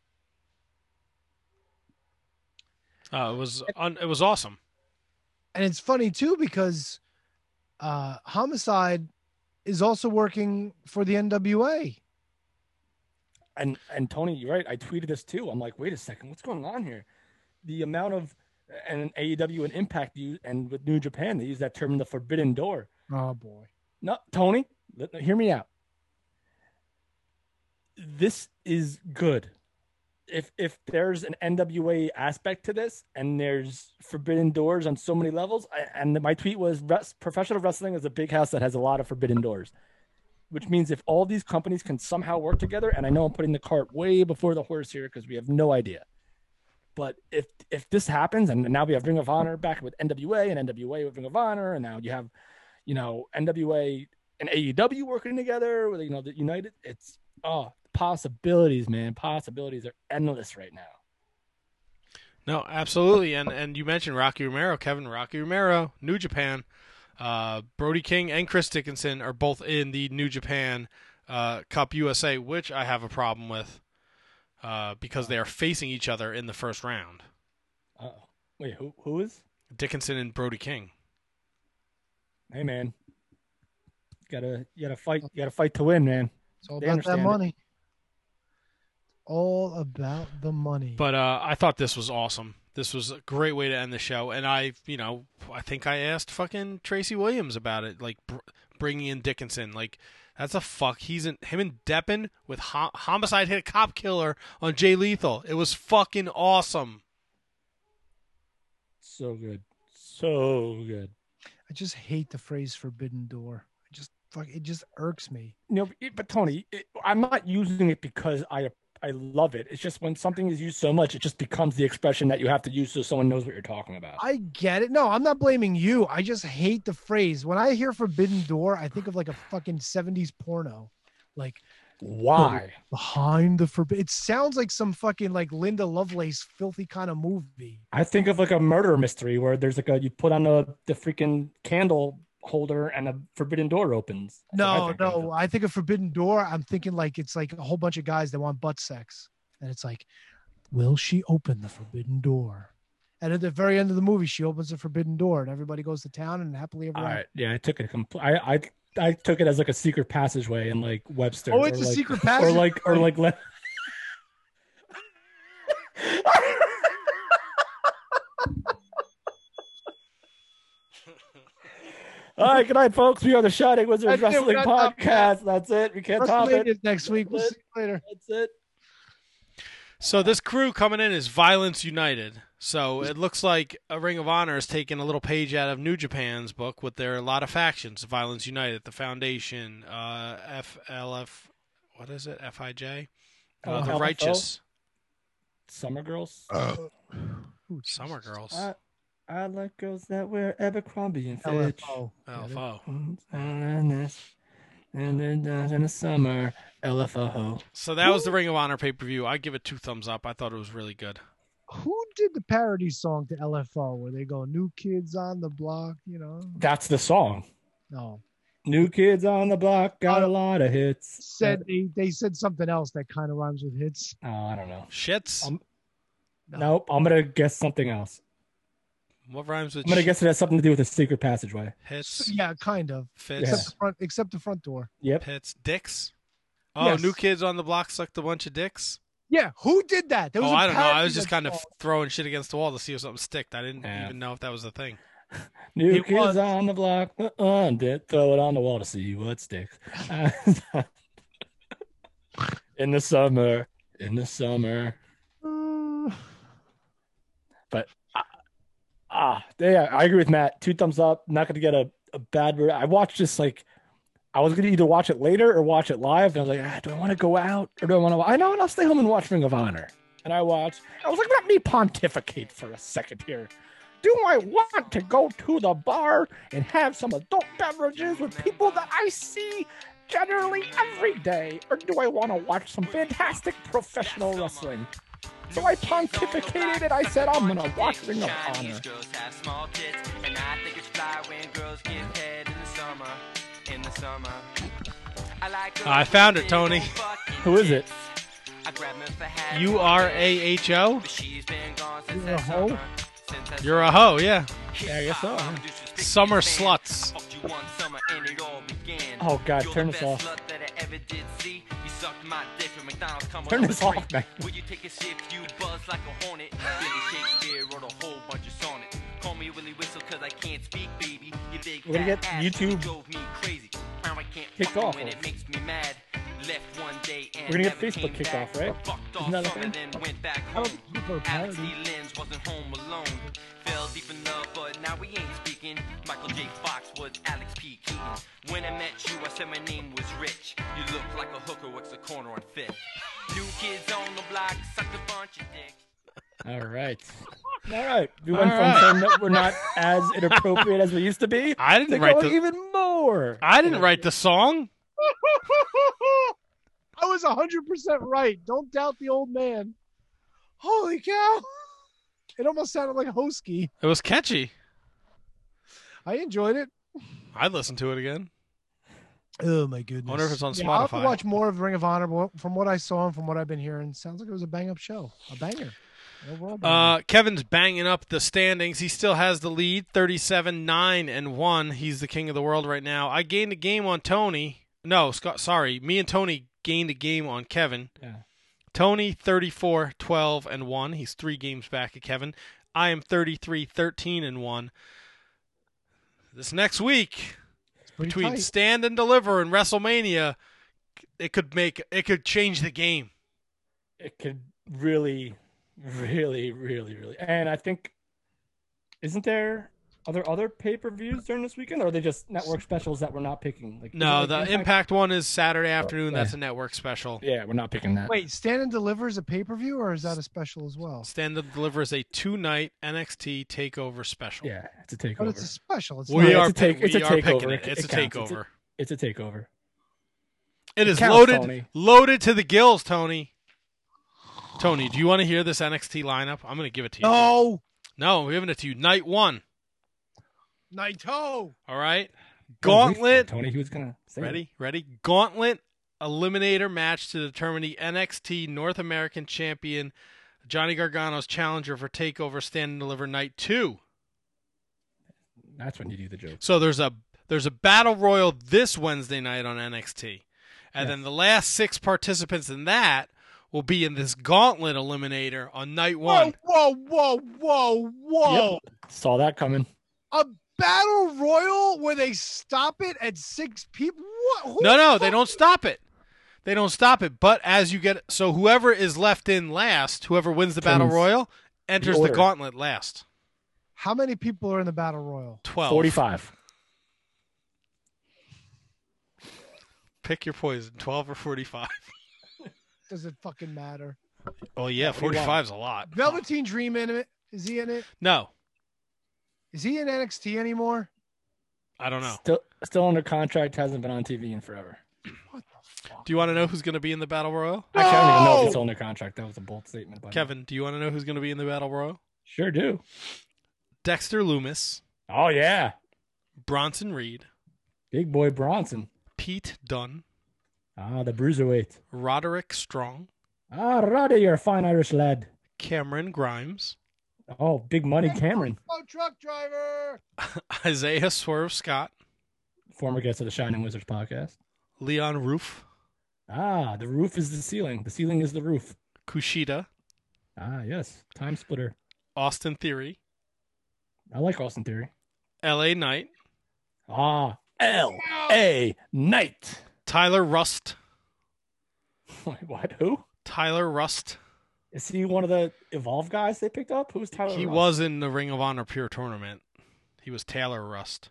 It was awesome. And it's funny too, because Homicide is also working for the NWA. And Tony, you're right. I tweeted this too. I'm like, wait a second, what's going on here? The amount of and AEW and Impact use, and with New Japan, they use that term, the forbidden door. Oh boy. No, Tony, hear me out. This is good. If there's an NWA aspect to this, and there's forbidden doors on so many levels, and my tweet was, professional wrestling is a big house that has a lot of forbidden doors, which means if all these companies can somehow work together, and I know I'm putting the cart way before the horse here because we have no idea, but if this happens, and now we have Ring of Honor back with NWA and NWA with Ring of Honor, and now you have, NWA and AEW working together with, the United, it's, possibilities, man. Possibilities are endless right now. No, absolutely. And you mentioned Rocky Romero, Kevin Rocky Romero, New Japan. Brody King and Chris Dickinson are both in the New Japan Cup USA, which I have a problem with because they are facing each other in the first round. Wait, who is? Dickinson and Brody King. Hey, man. You gotta fight. You gotta fight to win, man. It's all about that money. All about the money. But I thought this was awesome. This was a great way to end the show. And I think I asked fucking Tracy Williams about it, like bringing in Dickinson. Like, that's a fuck. Him and Deppen with Homicide hit a cop killer on Jay Lethal. It was fucking awesome. So good. So good. I just hate the phrase forbidden door. It just irks me. But Tony, I'm not using it because I love it. It's just when something is used so much, it just becomes the expression that you have to use so someone knows what you're talking about. I get it. No, I'm not blaming you. I just hate the phrase. When I hear forbidden door, I think of like a fucking 70s porno. Like, Why? Behind the forbidden. It sounds like some fucking like Linda Lovelace filthy kind of movie. I think of like a murder mystery where there's like you put on the freaking candle holder and a forbidden door opens. I think of Forbidden Door. I'm thinking like it's like a whole bunch of guys that want butt sex, and it's like, will she open the forbidden door? And at the very end of the movie, she opens the forbidden door, and everybody goes to town and happily ever after. Yeah, I took it. I took it as like a secret passageway in like Webster. Oh, it's a secret passage, or like. All right, good night, folks. We are the Shining Wizards Wrestling Podcast. That's it. We can't top it. Next week. We'll see you later. That's it. So this crew coming in is Violence United. So it looks like a Ring of Honor has taken a little page out of New Japan's book with their a lot of factions. Violence United, the Foundation, FLF, what is it? FIJ? The LFO? Righteous. Summer Girls. Summer Girls. I like girls that wear Abercrombie and Fitch. LFO. And then in the summer, LFO. So that was the Ring of Honor pay-per-view. I give it 2 thumbs up. I thought it was really good. Who did the parody song to LFO where they go New Kids on the Block, you know? That's the song. No. New Kids on the Block got a lot of hits. They said something else that kind of rhymes with hits. Oh, I don't know. Shits? Nope. I'm going to guess something else. What rhymes with I'm going to guess it has something to do with a secret passageway. Hits? Yeah, kind of. Fits? Except the front door. Yep. Hits? Dicks? Oh, Yes. New Kids on the Block sucked a bunch of dicks? Yeah, who did that? There was I don't know. I was parody just kind of song. throwing shit against the wall to see if something sticked. I didn't even know if that was a thing. New Kids on the Block. Did throw it on the wall to see what sticks. In the summer. But yeah, I agree with Matt. 2 thumbs up. Not going to get a bad. I watched this like I was going to either watch it later or watch it live. And I was like, do I want to go out or do I want to? I know, and I'll stay home and watch Ring of Honor. And I was like, let me pontificate for a second here. Do I want to go to the bar and have some adult beverages with people that I see generally every day? Or do I want to watch some fantastic professional wrestling? So I pontificated and I said, I'm going to watch Ring of Honor. I found it, Tony. Who is it? URAHO? You're a hoe? You're a hoe, yeah. Yeah, I guess so. Summer Sluts. Oh, God, turn this off. Turn this off, man. Will you take a sip? You buzz like a hornet. Billy Shakespeare wrote a whole bunch of sonnets. Call me Willie Whistle cause I can't speak, baby. You big We're gonna get fat ass YouTube drove me crazy. Now I can't kicked fuck off. when it makes me mad. Left one day and We're gonna get never Facebook came kicked back. off, right? Fucked Isn't that a off summer, thing? then went back I home. don't think for a Alex parody. D. Lenz wasn't home alone. Fell deep in love, but now we ain't speaking. Michael J. Fox was Alex P. Keaton. When I met you, I said my name was Rich. You look like a hooker works the corner on Fifth. New Kids on the Block, sucked a bunch of dicks. All right. We went from saying that we're not as inappropriate as we used to be. I didn't to write going even more. I didn't write the song. I was 100% right. Don't doubt the old man. Holy cow. It almost sounded like Hosky. It was catchy. I enjoyed it. I'd listen to it again. Oh, my goodness. I wonder if it's on Yeah, I'll have to Spotify. watch more of Ring of Honor. But from what I saw and from what I've been hearing, sounds like it was a bang-up show. A banger. Overall banger. Kevin's banging up the standings. He still has the lead, 37-9-1. He's the king of the world right now. I gained a game on Tony. No, Scott, sorry. Me and Tony gained a game on Kevin. Yeah. Tony, 34-12-1. He's 3 games back at Kevin. I am 33-13-1. This next week, Pretty between tight. Stand and Deliver and WrestleMania, it could change the game. It could really. And I think, isn't there other pay-per-views during this weekend, or are they just network specials that we're not picking? Like, No, is it the like Impact one is Saturday afternoon. yeah. That's a network special. Yeah, we're not picking that. Wait, Stand and Deliver is a pay-per-view, or is that a special as well? Stand and Deliver is a 2-night NXT takeover special. Yeah, it's a takeover. But it's a special. It's We not. are it's a picking takeover. it. It's a It counts. takeover. It's a takeover. It is counts, loaded, Tony. loaded to the gills, Tony. Tony, do you want to hear this NXT lineup? I'm going to give it to you. No, I'm giving it to you. Night 1. Naito. All right. Oh, wait for Gauntlet. Tony, he was gonna say it. Ready? Gauntlet eliminator match to determine the NXT North American champion, Johnny Gargano's challenger for TakeOver Stand and Deliver Night 2. That's when you do the joke. So there's a battle royal this Wednesday night on NXT. And then the last 6 participants in that will be in this gauntlet eliminator on night 1. Whoa. Yep. Saw that coming. A battle royal where they stop it at 6 people? What? No, they don't stop it. They don't stop it. But as you get, so whoever is left in last, whoever wins the battle royal, enters the order. gauntlet last. How many people are in the battle royal? 12. 45. Pick your poison, 12 or 45. Does it fucking matter? Oh, yeah, 45 is a lot. Velveteen Dream in it? Is he in it? No, Is he in NXT anymore? I don't know. Still under contract, hasn't been on TV in forever. What the fuck? Do you want to know who's going to be in the battle royal? Actually, I don't even know if No! he's still under contract. That was a bold statement. By me. Kevin, do you want to know who's going to be in the battle royal? Sure do. Dexter Loomis, Oh, yeah. Bronson Reed, Big boy Bronson. Pete Dunne, Ah, the bruiserweight. Roderick Strong, Ah, Roddy, you're a fine Irish lad. Cameron Grimes, Oh, big money Cameron. Oh, truck driver. Isaiah Swerve Scott, Former guest of the Shining Wizards podcast. Leon Roof, Ah, the roof is the ceiling. The ceiling is the roof. Kushida, Ah, yes. Time splitter. Austin Theory, I like Austin Theory. LA Knight, Ah, L.A. Knight. Tyler Rust, Wait, what? Who? Tyler Rust. Is he one of the Evolve guys they picked up? Who's Tyler He Rust? was in the Ring of Honor Pure Tournament. He was Taylor Rust.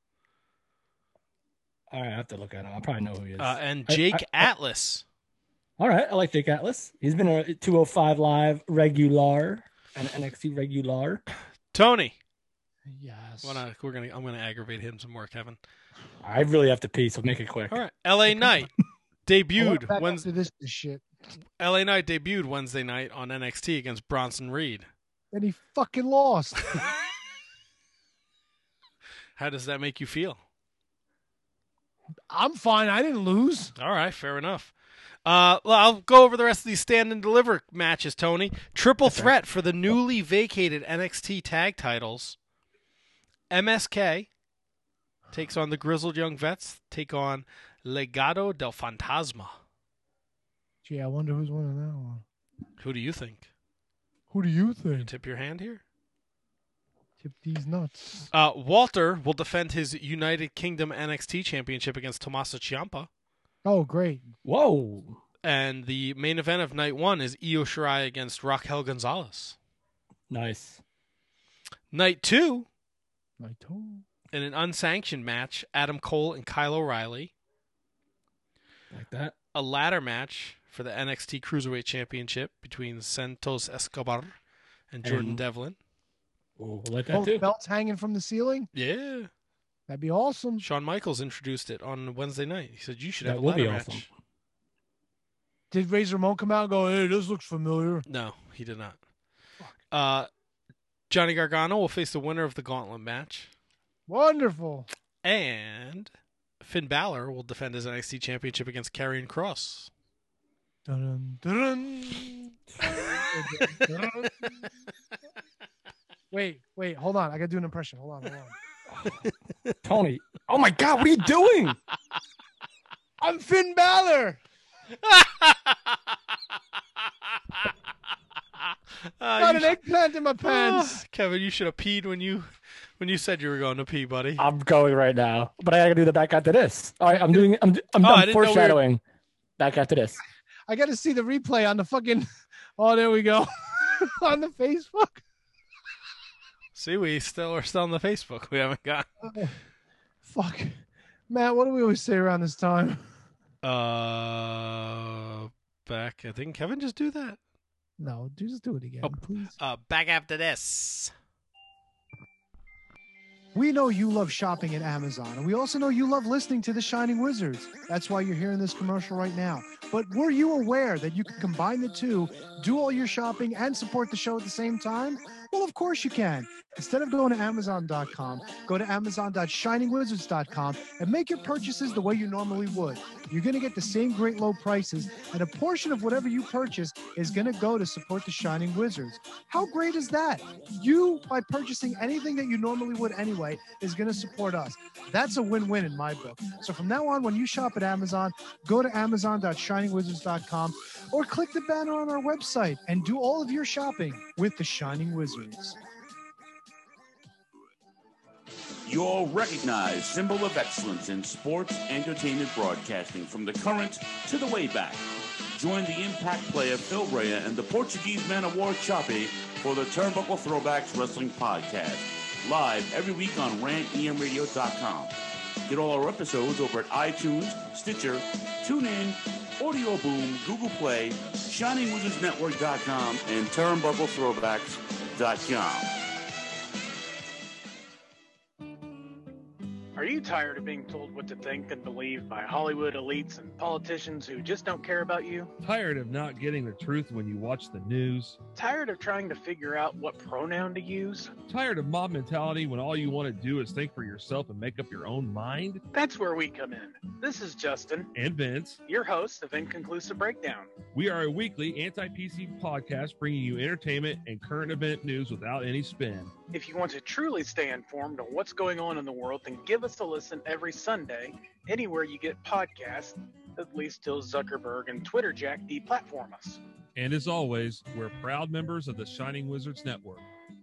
All right, I have to look at him. I probably know who he is. And Jake Atlas. All right, I like Jake Atlas. He's been a 205 Live regular and NXT regular. Tony. Yes. I'm gonna aggravate him some more, Kevin. I really have to pee, so make it quick. All right. LA Knight debuted Wednesday. This shit. LA Knight debuted Wednesday night on NXT against Bronson Reed. And he fucking lost. How does that make you feel? I'm fine. I didn't lose. All right, fair enough. Well, I'll go over the rest of these stand and deliver matches, Tony. Triple threat for the newly vacated NXT tag titles. MSK takes on the Grizzled Young Vets, take on Legado del Fantasma. Gee, I wonder who's winning that one. Who do you think? Who do you think? Tip your hand here. Tip these nuts. Walter will defend his United Kingdom NXT Championship against Tommaso Ciampa. Oh, great. Whoa. And the main event of night 1 is Io Shirai against Raquel Gonzalez. Nice. Night 2, Naito. in an unsanctioned match, Adam Cole and Kyle O'Reilly. Like that. A ladder match for the NXT Cruiserweight Championship between Santos Escobar and Jordan Devlin. Oh, we'll let that Both too. belts hanging from the ceiling? Yeah. That'd be awesome. Shawn Michaels introduced it on Wednesday night. He said, you should That have a would be ladder awesome. match. Did Razor Ramon come out and go, hey, this looks familiar? No, he did not. Johnny Gargano will face the winner of the gauntlet match. Wonderful. And Finn Balor will defend his NXT Championship against Karrion Kross. Dun, dun, dun. Wait, hold on. I gotta do an impression. Hold on. Tony. Oh my God, what are you doing? I'm Finn Balor. Got an eggplant in my pants. Kevin, you should have peed when you said you were going to pee, buddy. I'm going right now, but I gotta do the back after this. All right, I'm done I didn't know foreshadowing. Back after this. I got to see the replay on the fucking. Oh, there we go. On the Facebook. See, we're still on the Facebook. We haven't got. Fuck, Matt. What do we always say around this time? Back. Didn't Kevin just do that? No, just do it again, please. Back after this. We know you love shopping at Amazon, and we also know you love listening to the Shining Wizards. That's why you're hearing this commercial right now. But were you aware that you can combine the two, do all your shopping, and support the show at the same time? Well, of course you can. Instead of going to Amazon.com, go to Amazon.shiningwizards.com and make your purchases the way you normally would. You're going to get the same great low prices, and a portion of whatever you purchase is going to go to support the Shining Wizards. How great is that? You, by purchasing anything that you normally would anyway, is going to support us. That's a win-win in my book. So from now on, when you shop at Amazon, go to Amazon.shiningwizards.com or click the banner on our website and do all of your shopping with the Shining Wizards. Your recognized symbol of excellence in sports entertainment broadcasting from the current to the way back. Join the Impact player Phil Brea and the Portuguese man of war Choppy for the Turnbuckle Throwbacks Wrestling Podcast. Live every week on rantemradio.com. Get all our episodes over at iTunes, Stitcher, TuneIn, Audio Boom, Google Play, ShiningWizardsNetwork.com, and TurnbuckleThrowbacks.com. Are you tired of being told what to think and believe by Hollywood elites and politicians who just don't care about you? Tired of not getting the truth when you watch the news? Tired of trying to figure out what pronoun to use? Tired of mob mentality when all you want to do is think for yourself and make up your own mind? That's where we come in. This is Justin. And Vince. Your hosts of Inconclusive Breakdown. We are a weekly anti-PC podcast bringing you entertainment and current event news without any spin. If you want to truly stay informed on what's going on in the world, then give us a listen every Sunday, anywhere you get podcasts, at least till Zuckerberg and Twitter Jack deplatform us. And as always, we're proud members of the Shining Wizards Network.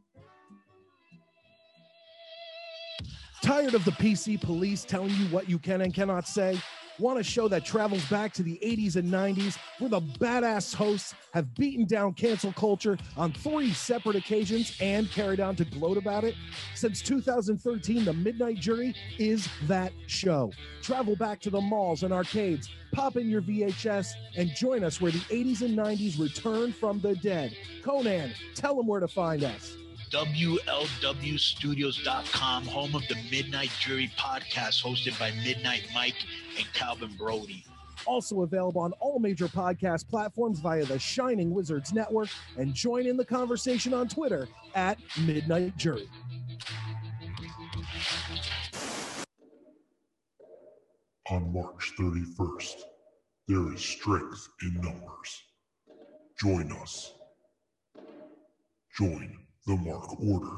Tired of the PC police telling you what you can and cannot say? Want a show that travels back to the 80s and 90s, where the badass hosts have beaten down cancel culture on 3 separate occasions and carried on to gloat about it? Since 2013, The Midnight Jury is that show. Travel back to the malls and arcades, pop in your VHS, and join us where the 80s and 90s return from the dead. Conan, tell them where to find us. WLWstudios.com, home of the Midnight Jury podcast, hosted by Midnight Mike and Calvin Brody. Also available on all major podcast platforms via the Shining Wizards Network, and join in the conversation on Twitter at Midnight Jury. On March 31st, there is strength in numbers. Join us. Join the Mark Order.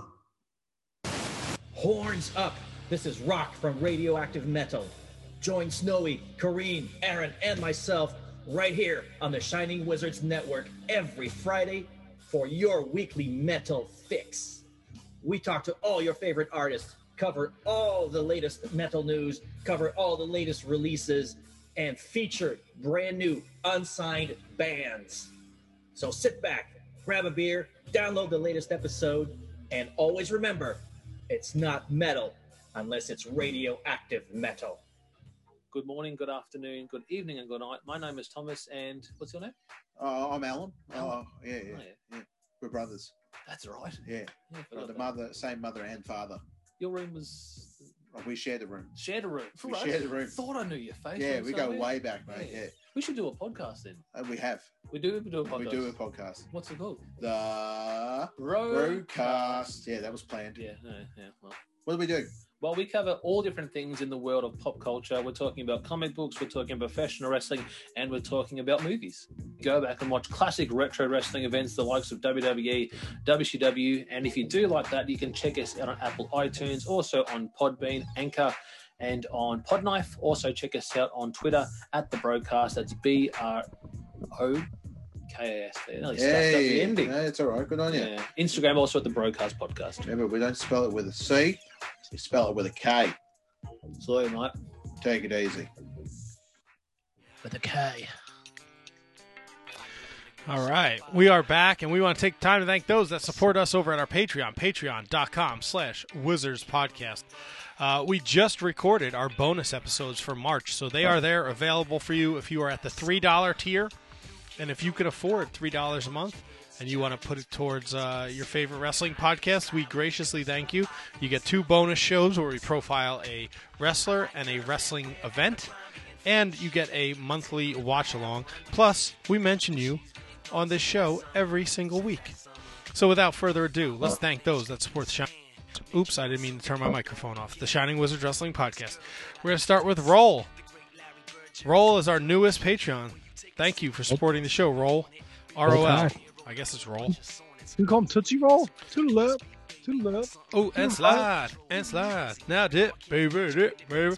Horns up! This is Rock from Radioactive Metal. Join Snowy, Kareen, Aaron, and myself right here on the Shining Wizards Network every Friday for your weekly metal fix. We talk to all your favorite artists, cover all the latest metal news, cover all the latest releases, and feature brand new unsigned bands. So sit back, grab a beer, download the latest episode, and always remember, it's not metal unless it's radioactive metal. Good morning, good afternoon, good evening, and good night. My name is Thomas, and what's your name? I'm Alan. Yeah. We're brothers. That's right. Yeah. Same mother and father. Your room was... we shared a room. Shared a room. We shared a room. Thought I knew your face. Yeah, we go way back, mate. Yeah. We should do a podcast then. We have. We do a podcast. We do a podcast. What's it called? The Broadcast. Yeah, that was planned. Yeah. Well, what do we do? Well, we cover all different things in the world of pop culture. We're talking about comic books, we're talking about professional wrestling, and we're talking about movies. Go back and watch classic retro wrestling events, the likes of WWE, WCW, and if you do like that, you can check us out on Apple iTunes, also on Podbean, Anchor, and on Podknife. Also check us out on Twitter at The Broadcast. That's BROKAS. Nearly stuffed up the ending. No, it's all right. Good on you. Yeah. Instagram also at The Broadcast Podcast. Yeah, but we don't spell it with a C. We spell it with a K. Sorry, mate. Take it easy. With a K. All right. We are back, and we want to take time to thank those that support us over at our Patreon, patreon.com/wizardspodcast. We just recorded our bonus episodes for March, so they are there available for you if you are at the $3 tier. And if you can afford $3 a month and you want to put it towards your favorite wrestling podcast, we graciously thank you. You get 2 bonus shows where we profile a wrestler and a wrestling event, and you get a monthly watch-along. Plus, we mention you on this show every single week. So without further ado, let's thank those that support the Shining. Oops, I didn't mean to turn my microphone off. The Shining Wizards Wrestling Podcast. We're going to start with Roll. Roll is our newest Patreon. Thank you for supporting the show, Roll. ROL. I guess it's Roll. We call him Tootsie Roll. To the left. To the left. Oh, and slide. And slide. Now dip, baby, dip, baby.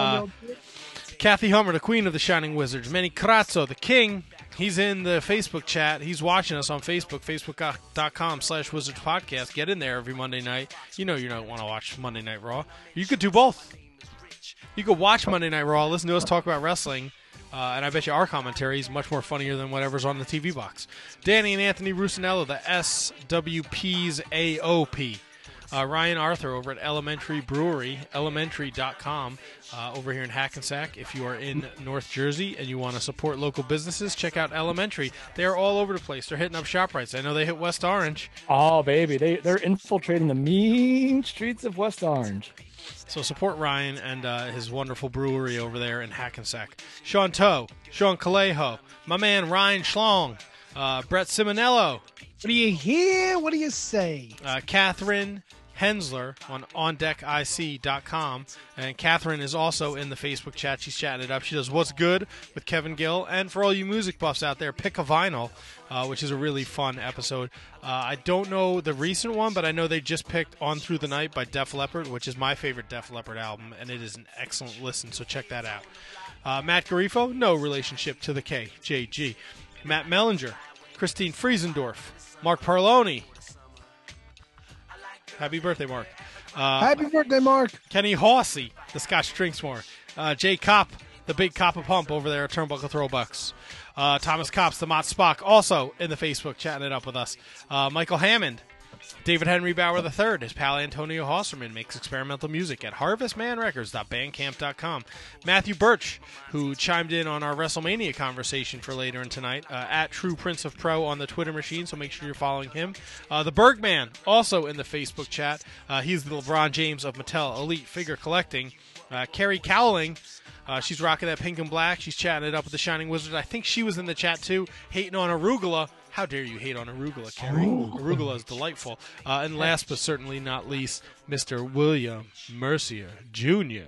Kathy Hummer, the queen of the Shining Wizards. Manny Crazzo, the king. He's in the Facebook chat. He's watching us on Facebook, facebook.com/Wizards Podcast. Get in there every Monday night. You know you don't want to watch Monday Night Raw. You could do both. You could watch Monday Night Raw, listen to us talk about wrestling, and I bet you our commentary is much more funnier than whatever's on the TV box. Danny and Anthony Rusinello, the SWP's AOP. Ryan Arthur over at Elementary Brewery, elementary.com, over here in Hackensack. If you are in North Jersey and you want to support local businesses, check out Elementary. They're all over the place. They're hitting up ShopRites. I know they hit West Orange. Oh, baby. They're infiltrating the mean streets of West Orange. So support Ryan and his wonderful brewery over there in Hackensack. Sean Toe, Sean Calejo, my man Ryan Schlong, Brett Simonello. What do you hear? What do you say? Catherine Hensler on OnDeckIC.com. And Catherine is also in the Facebook chat. She's chatting it up. She does What's Good with Kevin Gill. And for all you music buffs out there, Pick a Vinyl, which is a really fun episode. I don't know the recent one, but I know they just picked On Through the Night by Def Leppard, which is my favorite Def Leppard album, and it is an excellent listen, so check that out. Matt Garifo, no relationship to the KJG. Matt Mellinger, Christine Friesendorf, Mark Parloni. Happy birthday, Mark. Happy birthday, Mark. Kenny Hawsey, the Scotch Drinks More. Jay Kopp, the big Coppa Pump over there at Turnbuckle Throwbucks. Thomas Copps, the Mott Spock, also in the Facebook chatting it up with us. Michael Hammond. David Henry Bauer III, his pal Antonio Hosserman, makes experimental music at harvestmanrecords.bandcamp.com. Matthew Birch, who chimed in on our WrestleMania conversation for later in tonight, at True Prince of Pro on the Twitter machine, so make sure you're following him. The Bergman, also in the Facebook chat. He's the LeBron James of Mattel Elite Figure Collecting. Carrie Cowling, she's rocking that pink and black. She's chatting it up with the Shining Wizard. I think she was in the chat, too, hating on Arugula. How dare you hate on Arugula, Carrie? Arugula is delightful. And last but certainly not least, Mr. William Mercier Jr.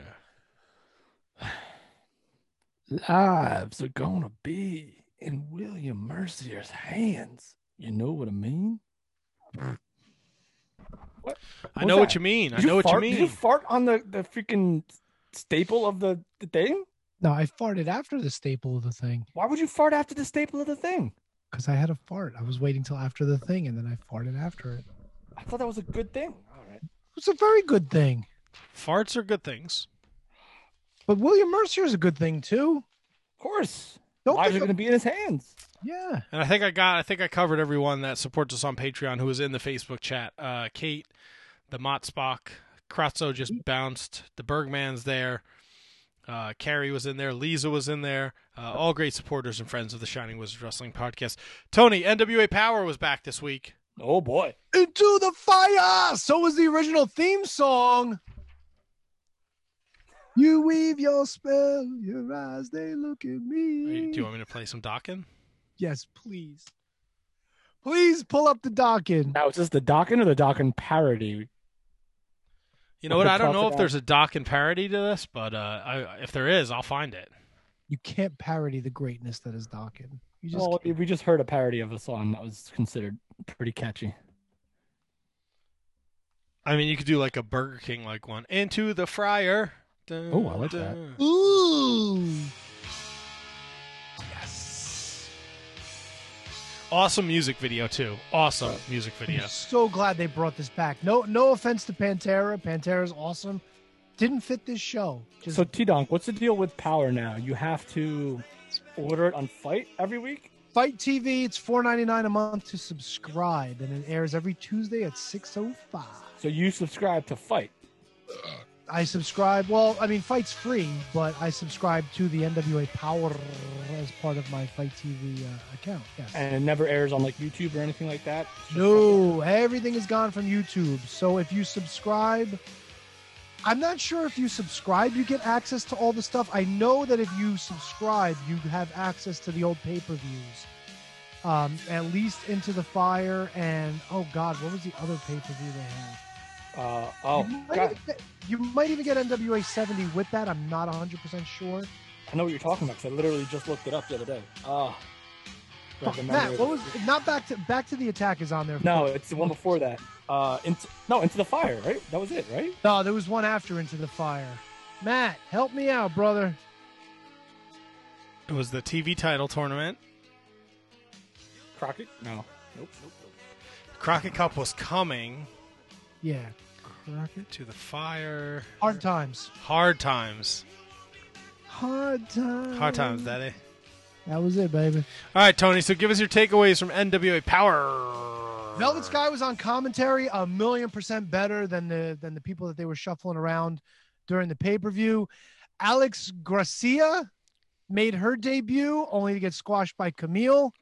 Lives are going to be in William Mercier's hands. You know what I mean? What? I know what you mean. I know what you mean. Did you fart on the freaking staple of the thing? No, I farted after the staple of the thing. Why would you fart after the staple of the thing? Because I had a fart. I was waiting till after the thing, and then I farted after it. I thought that was a good thing. All right. It's a very good thing. Farts are good things. But William Mercier is a good thing, too. Of course. Lives are going to be in his hands. Yeah. And I think I covered everyone that supports us on Patreon who is in the Facebook chat. Kate, the Mott Spock, Kratzo just bounced, the Bergman's there. Carrie was in there. Lisa was in there. All great supporters and friends of the Shining Wizards Wrestling Podcast. Tony, NWA Power was back this week. Oh, boy. Into the fire! So was the original theme song. You weave your spell, your eyes, they look at me. Do you want me to play some Dokken? Yes, please. Please pull up the Dokken. Now, is this the Dokken or the Dokken parody? You know what? I don't know if there's a Dokken parody to this, but if there is, I'll find it. You can't parody the greatness that is Dokken. We just heard a parody of a song that was considered pretty catchy. I mean, you could do like a Burger King like one. Into the fryer. Oh, I like that. Ooh. Yes. Awesome music video, too. Awesome music video. I'm so glad they brought this back. No offense to Pantera. Pantera's awesome. Didn't fit this show. So, T-Donk, what's the deal with Power now? You have to order it on Fight every week? Fight TV, it's $4.99 a month to subscribe, and it airs every Tuesday at 6:05. So you subscribe to Fight? I subscribe. Well, I mean, Fight's free, but I subscribe to the NWA Power as part of my Fight TV account. Yes. And it never airs on like YouTube or anything like that? No, everything is gone from YouTube. So if you subscribe, I'm not sure if you subscribe, you get access to all the stuff. I know that if you subscribe, you have access to the old pay-per-views. At least Into the Fire and, oh God, what was the other pay-per-view they had? You might even get NWA 70 with that. I'm not 100% sure. I know what you're talking about because I literally just looked it up the other day. Matt, what was not Back to the Attack is on there? No, it's the one before that. Into the Fire, right? That was it, right? No, there was one after Into the Fire. Matt, help me out, brother. It was the TV title tournament. Crockett? No. Nope. Crockett Cup was coming. Yeah. Crockett. To the Fire. Hard Times. Hard Times, Daddy. That was it, baby. All right, Tony, so give us your takeaways from NWA Power. Velvet Sky was on commentary 1,000,000% better than the people that they were shuffling around during the pay-per-view. Alex Gracia made her debut only to get squashed by Camille.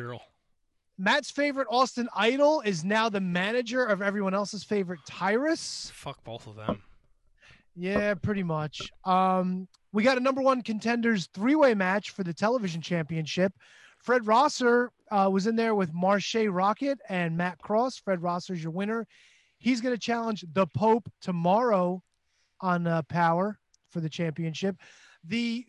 Matt's favorite Austin Idol is now the manager of everyone else's favorite Tyrus. Fuck both of them. Yeah, pretty much. We got a number one contenders three-way match for the television championship. Fred Rosser was in there with Marche Rocket and Matt Cross. Fred Rosser's your winner. He's going to challenge the Pope tomorrow on Power for the championship. The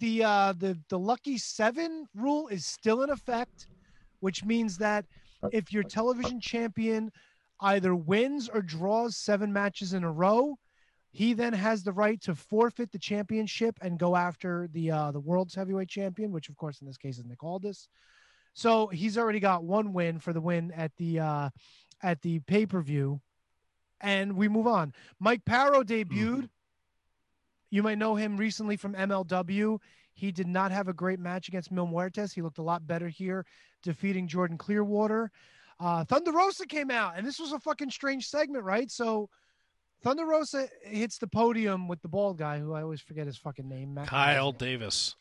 Lucky 7 rule is still in effect, which means that if your television champion either wins or draws 7 matches in a row, he then has the right to forfeit the championship and go after the world's heavyweight champion, which of course in this case is Nick Aldis. So he's already got one win for the win at the pay-per-view. And we move on. Mike Parrow debuted. You might know him recently from MLW. He did not have a great match against Mil Muertes. He looked a lot better here, defeating Jordan Clearwater. Thunder Rosa came out, and this was a fucking strange segment, right? So Thunder Rosa hits the podium with the bald guy, who I always forget his fucking name. Kyle Davis.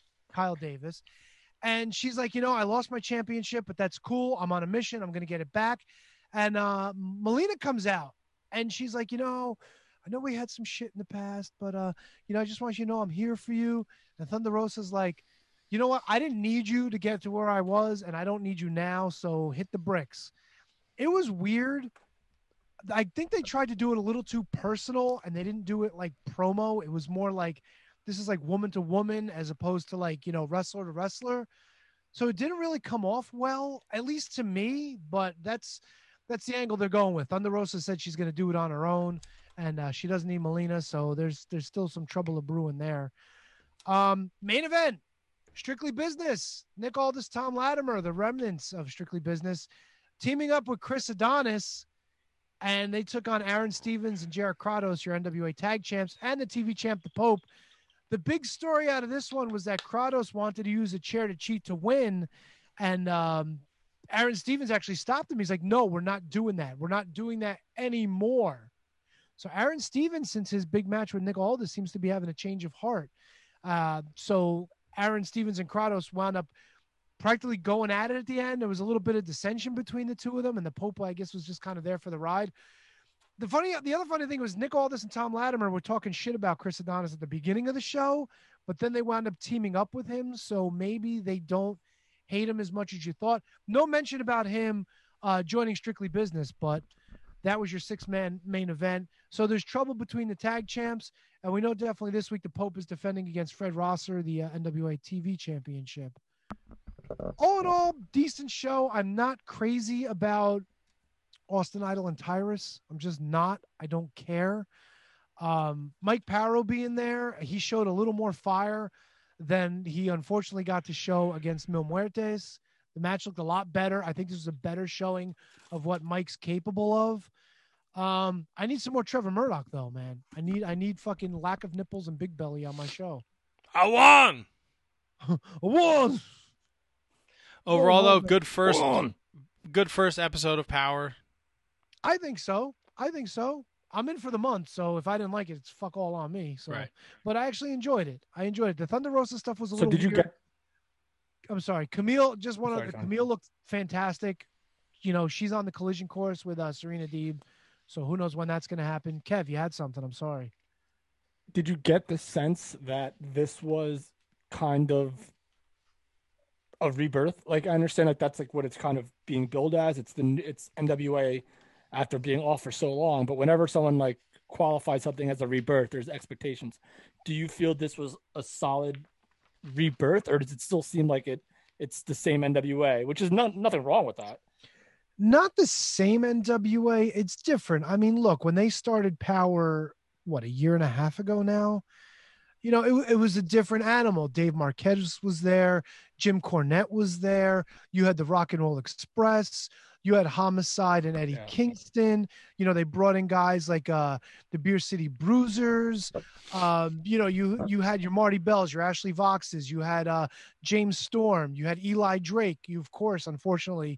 And she's like, I lost my championship, but that's cool. I'm on a mission. I'm going to get it back. And Melina comes out, and she's like, I know we had some shit in the past, but, I just want you to know I'm here for you. And Thunder Rosa's like, you know what? I didn't need you to get to where I was, and I don't need you now, so hit the bricks. It was weird. I think they tried to do it a little too personal, and they didn't do it like promo. It was more like, this is like woman to woman as opposed to like, wrestler to wrestler. So it didn't really come off well, at least to me, but that's the angle they're going with. Thunder Rosa said she's going to do it on her own, and she doesn't need Melina, so there's still some trouble of brewing there. Main event, Strictly Business. Nick Aldis, Tom Latimer, the remnants of Strictly Business, teaming up with Chris Adonis, and they took on Aaron Stevens and Jarrett Kratos, your NWA tag champs, and the TV champ, the Pope. The big story out of this one was that Kratos wanted to use a chair to cheat to win, and Aaron Stevens actually stopped him. He's like, no, we're not doing that. We're not doing that anymore. So Aaron Stevens, since his big match with Nick Aldis, seems to be having a change of heart. So Aaron Stevens and Kratos wound up practically going at it at the end. There was a little bit of dissension between the two of them, and the Pope, I guess, was just kind of there for the ride. The other funny thing was Nick Aldis and Tom Latimer were talking shit about Chris Adonis at the beginning of the show, but then they wound up teaming up with him, so maybe they don't hate him as much as you thought. No mention about him joining Strictly Business, but that was your 6-man main event. So there's trouble between the tag champs, and we know definitely this week the Pope is defending against Fred Rosser, the NWA TV championship. All in all, decent show. I'm not crazy about Austin Idol and Tyrus. I'm just not. I don't care. Mike Parrow being there, he showed a little more fire than he unfortunately got to show against Mil Muertes. The match looked a lot better. I think this was a better showing of what Mike's capable of. I need some more Trevor Murdoch though, man. I need fucking lack of nipples and big belly on my show. I won. I won. Overall, though, good first episode of Power. I think so. I'm in for the month, so if I didn't like it, it's fuck all on me. So, Right. But I actually enjoyed it. The Thunder Rosa stuff was a So little. did you weird. get? I'm sorry, Camille. Just one Sorry, of the Tom. Camille looked fantastic. You know, she's on the collision course with Serena Deeb, so who knows when that's going to happen. Kev, you had something. I'm sorry. Did you get the sense that this was kind of a rebirth? Like, I understand that that's like what it's kind of being billed as. It's NWA after being off for so long. But whenever someone like qualifies something as a rebirth, there's expectations. Do you feel this was a solid rebirth, or does it still seem like it's the same NWA, which is nothing wrong with that? Not the same NWA. It's different. I mean, look, when they started Power, what, a year and a half ago now, you know, it was a different animal. Dave Marquez was there. Jim Cornette was there. You had the Rock and Roll Express. You had Homicide and Eddie Kingston. You know, they brought in guys like the Beer City Bruisers. You know, you had your Marty Bells, your Ashley Voxes. You had James Storm. You had Eli Drake. You, of course, unfortunately,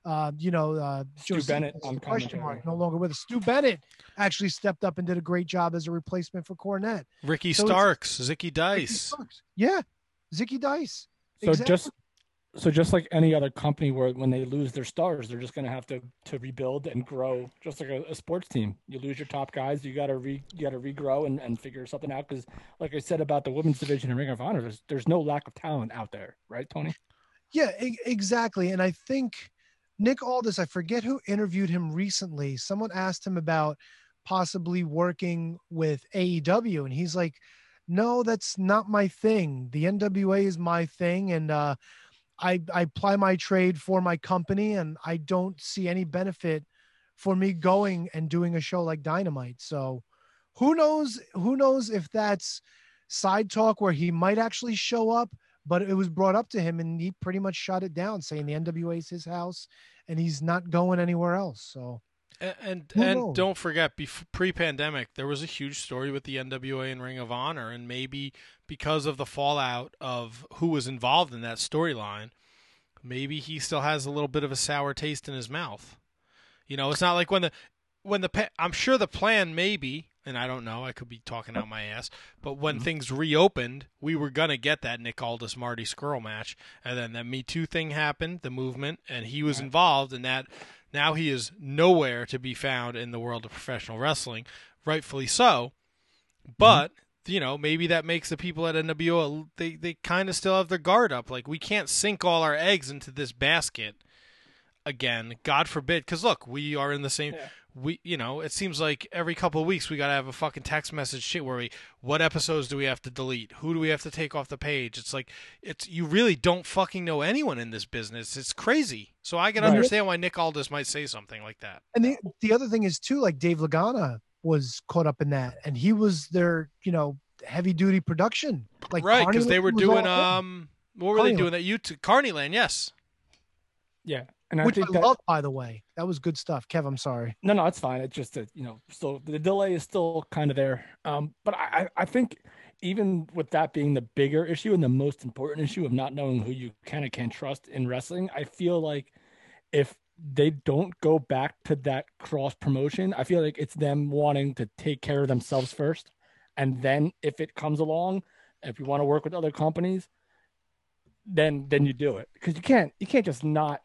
Stu Bennett on question commentary. mark, no longer with us. Stu Bennett actually stepped up and did a great job as a replacement for Cornette. Ricky Starks, Zicky Dice. Yeah, Zicky Dice. So Exactly. just like any other company where when they lose their stars, they're just going to have to rebuild and grow, just like a sports team. You lose your top guys, you got to regrow and figure something out. Because like I said about the women's division in Ring of Honor, there's no lack of talent out there, right, Tony? Yeah, exactly. And I think Nick Aldis, I forget who interviewed him recently. Someone asked him about possibly working with AEW, and he's like, no, that's not my thing. The NWA is my thing, and I ply my trade for my company, and I don't see any benefit for me going and doing a show like Dynamite. So who knows if that's side talk where he might actually show up, but it was brought up to him and he pretty much shut it down, saying the NWA is his house and he's not going anywhere else. So And Who knows? don't forget, pre-pandemic, there was a huge story with the NWA and Ring of Honor, and maybe because of the fallout of who was involved in that storyline, maybe he still has a little bit of a sour taste in his mouth. You know, it's not like I'm sure the plan maybe, and I don't know, I could be talking out my ass, but when things reopened, we were going to get that Nick Aldis Marty Scurll match, and then that Me Too thing happened, the movement, and he was involved in that. Now he is nowhere to be found in the world of professional wrestling, rightfully so. But, you know, maybe that makes the people at NWO, they kind of still have their guard up. Like, we can't sink all our eggs into this basket again, God forbid. Because, look, we are in the same... You know, it seems like every couple of weeks we got to have a fucking text message shit where what episodes do we have to delete? Who do we have to take off the page? It's like, you really don't fucking know anyone in this business. It's crazy. So I can understand why Nick Aldis might say something like that. And the other thing is too, like Dave Lagana was caught up in that, and he was their, you know, heavy duty production. Like right, because they were doing what were they doing? That Carneyland, yes. Yeah. And Which I think love, by the way. That was good stuff. Kev, I'm sorry. No, it's fine. It's just that, you know, still the delay is still kind of there. But I think even with that being the bigger issue and the most important issue of not knowing who you can and can't trust in wrestling, I feel like if they don't go back to that cross promotion, I feel like it's them wanting to take care of themselves first. And then if it comes along, if you want to work with other companies, then you do it. Because you can't just not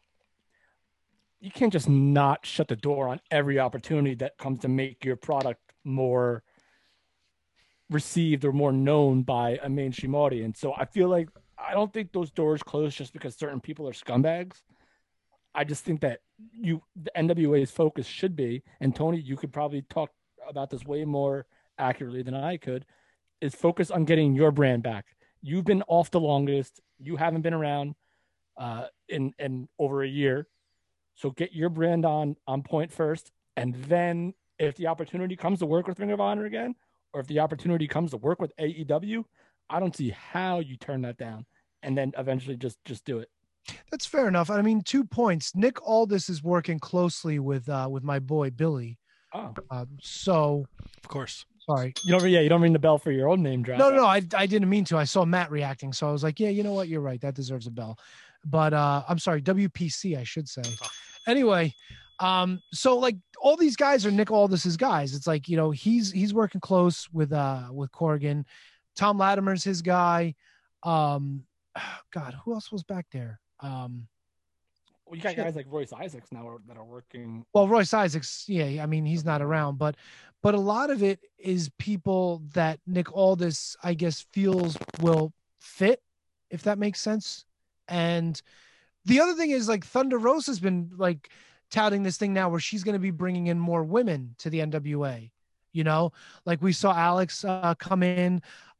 shut the door on every opportunity that comes to make your product more received or more known by a mainstream audience. So I feel like I don't think those doors close just because certain people are scumbags. I just think that the NWA's focus should be, and Tony, you could probably talk about this way more accurately than I could, is focus on getting your brand back. You've been off the longest. You haven't been around in over a year. So get your brand on point first, and then if the opportunity comes to work with Ring of Honor again, or if the opportunity comes to work with AEW, I don't see how you turn that down, and then eventually just do it. That's fair enough. I mean, 2 points. Nick Aldis is working closely with my boy Billy. Oh, so of course. Sorry. You don't ring the bell for your own name drop. No, I didn't mean to. I saw Matt reacting, so I was like, yeah, you know what? You're right. That deserves a bell. But I'm sorry, WPC, I should say. Anyway, So like all these guys are Nick Aldis's guys. It's like, you know, he's working close with Corgan. Tom Latimer's his guy. God, who else was back there? Well, you got guys like Royce Isaacs now that are working. Well, Royce Isaacs, yeah, I mean, he's not around, but a lot of it is people that Nick Aldis, I guess, feels will fit, if that makes sense. And the other thing is, like, Thunder Rosa's been like touting this thing now where she's going to be bringing in more women to the NWA. You know, like we saw Alex come in.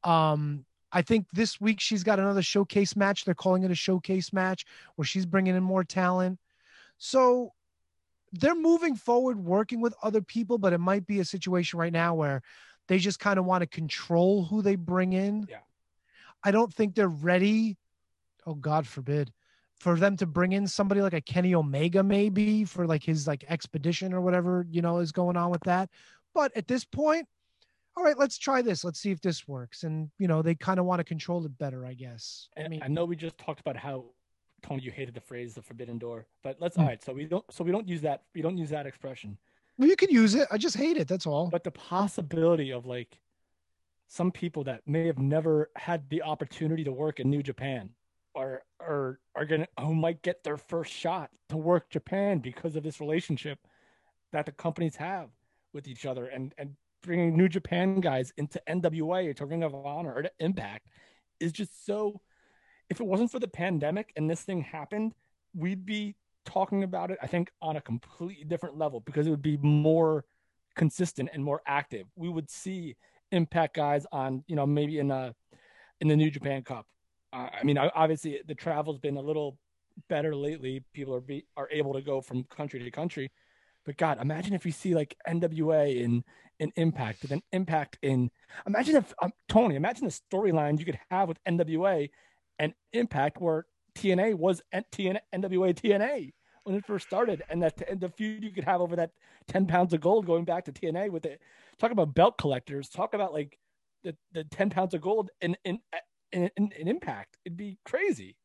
I think this week she's got another showcase match. They're calling it a showcase match where she's bringing in more talent. So they're moving forward, working with other people, but it might be a situation right now where they just kind of want to control who they bring in. Yeah. I don't think they're ready. Oh, God forbid, for them to bring in somebody like a Kenny Omega, maybe for like his like expedition or whatever, you know, is going on with that. But at this point, all right, let's try this. Let's see if this works. And, you know, they kind of want to control it better, I guess. I mean, I know we just talked about how, Tony, you hated the phrase "the forbidden door," but let's all right. So we don't use that. We don't use that expression. Well, you could use it. I just hate it. That's all. But the possibility of like some people that may have never had the opportunity to work in New Japan, or are who might get their first shot to work Japan because of this relationship that the companies have with each other, and bringing New Japan guys into NWA or to Ring of Honor or to Impact is just so. If it wasn't for the pandemic and this thing happened, we'd be talking about it, I think, on a completely different level because it would be more consistent and more active. We would see Impact guys on, you know, maybe in the New Japan Cup. I mean, obviously the travel's been a little better lately. People are able to go from country to country. But God, imagine if you see like NWA in Impact, and then Impact in. Imagine if Tony. Imagine the storyline you could have with NWA and Impact, where TNA was NWA TNA when it first started, and the feud you could have over that 10 pounds of gold going back to TNA with it. Talk about belt collectors. Talk about like the 10 pounds of gold in Impact. It'd be crazy.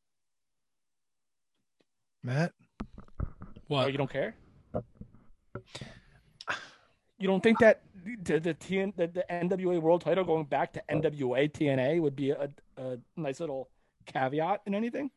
Matt, what? Oh, you don't care? You don't think that the NWA World Title going back to NWA TNA would be a nice little caveat in anything?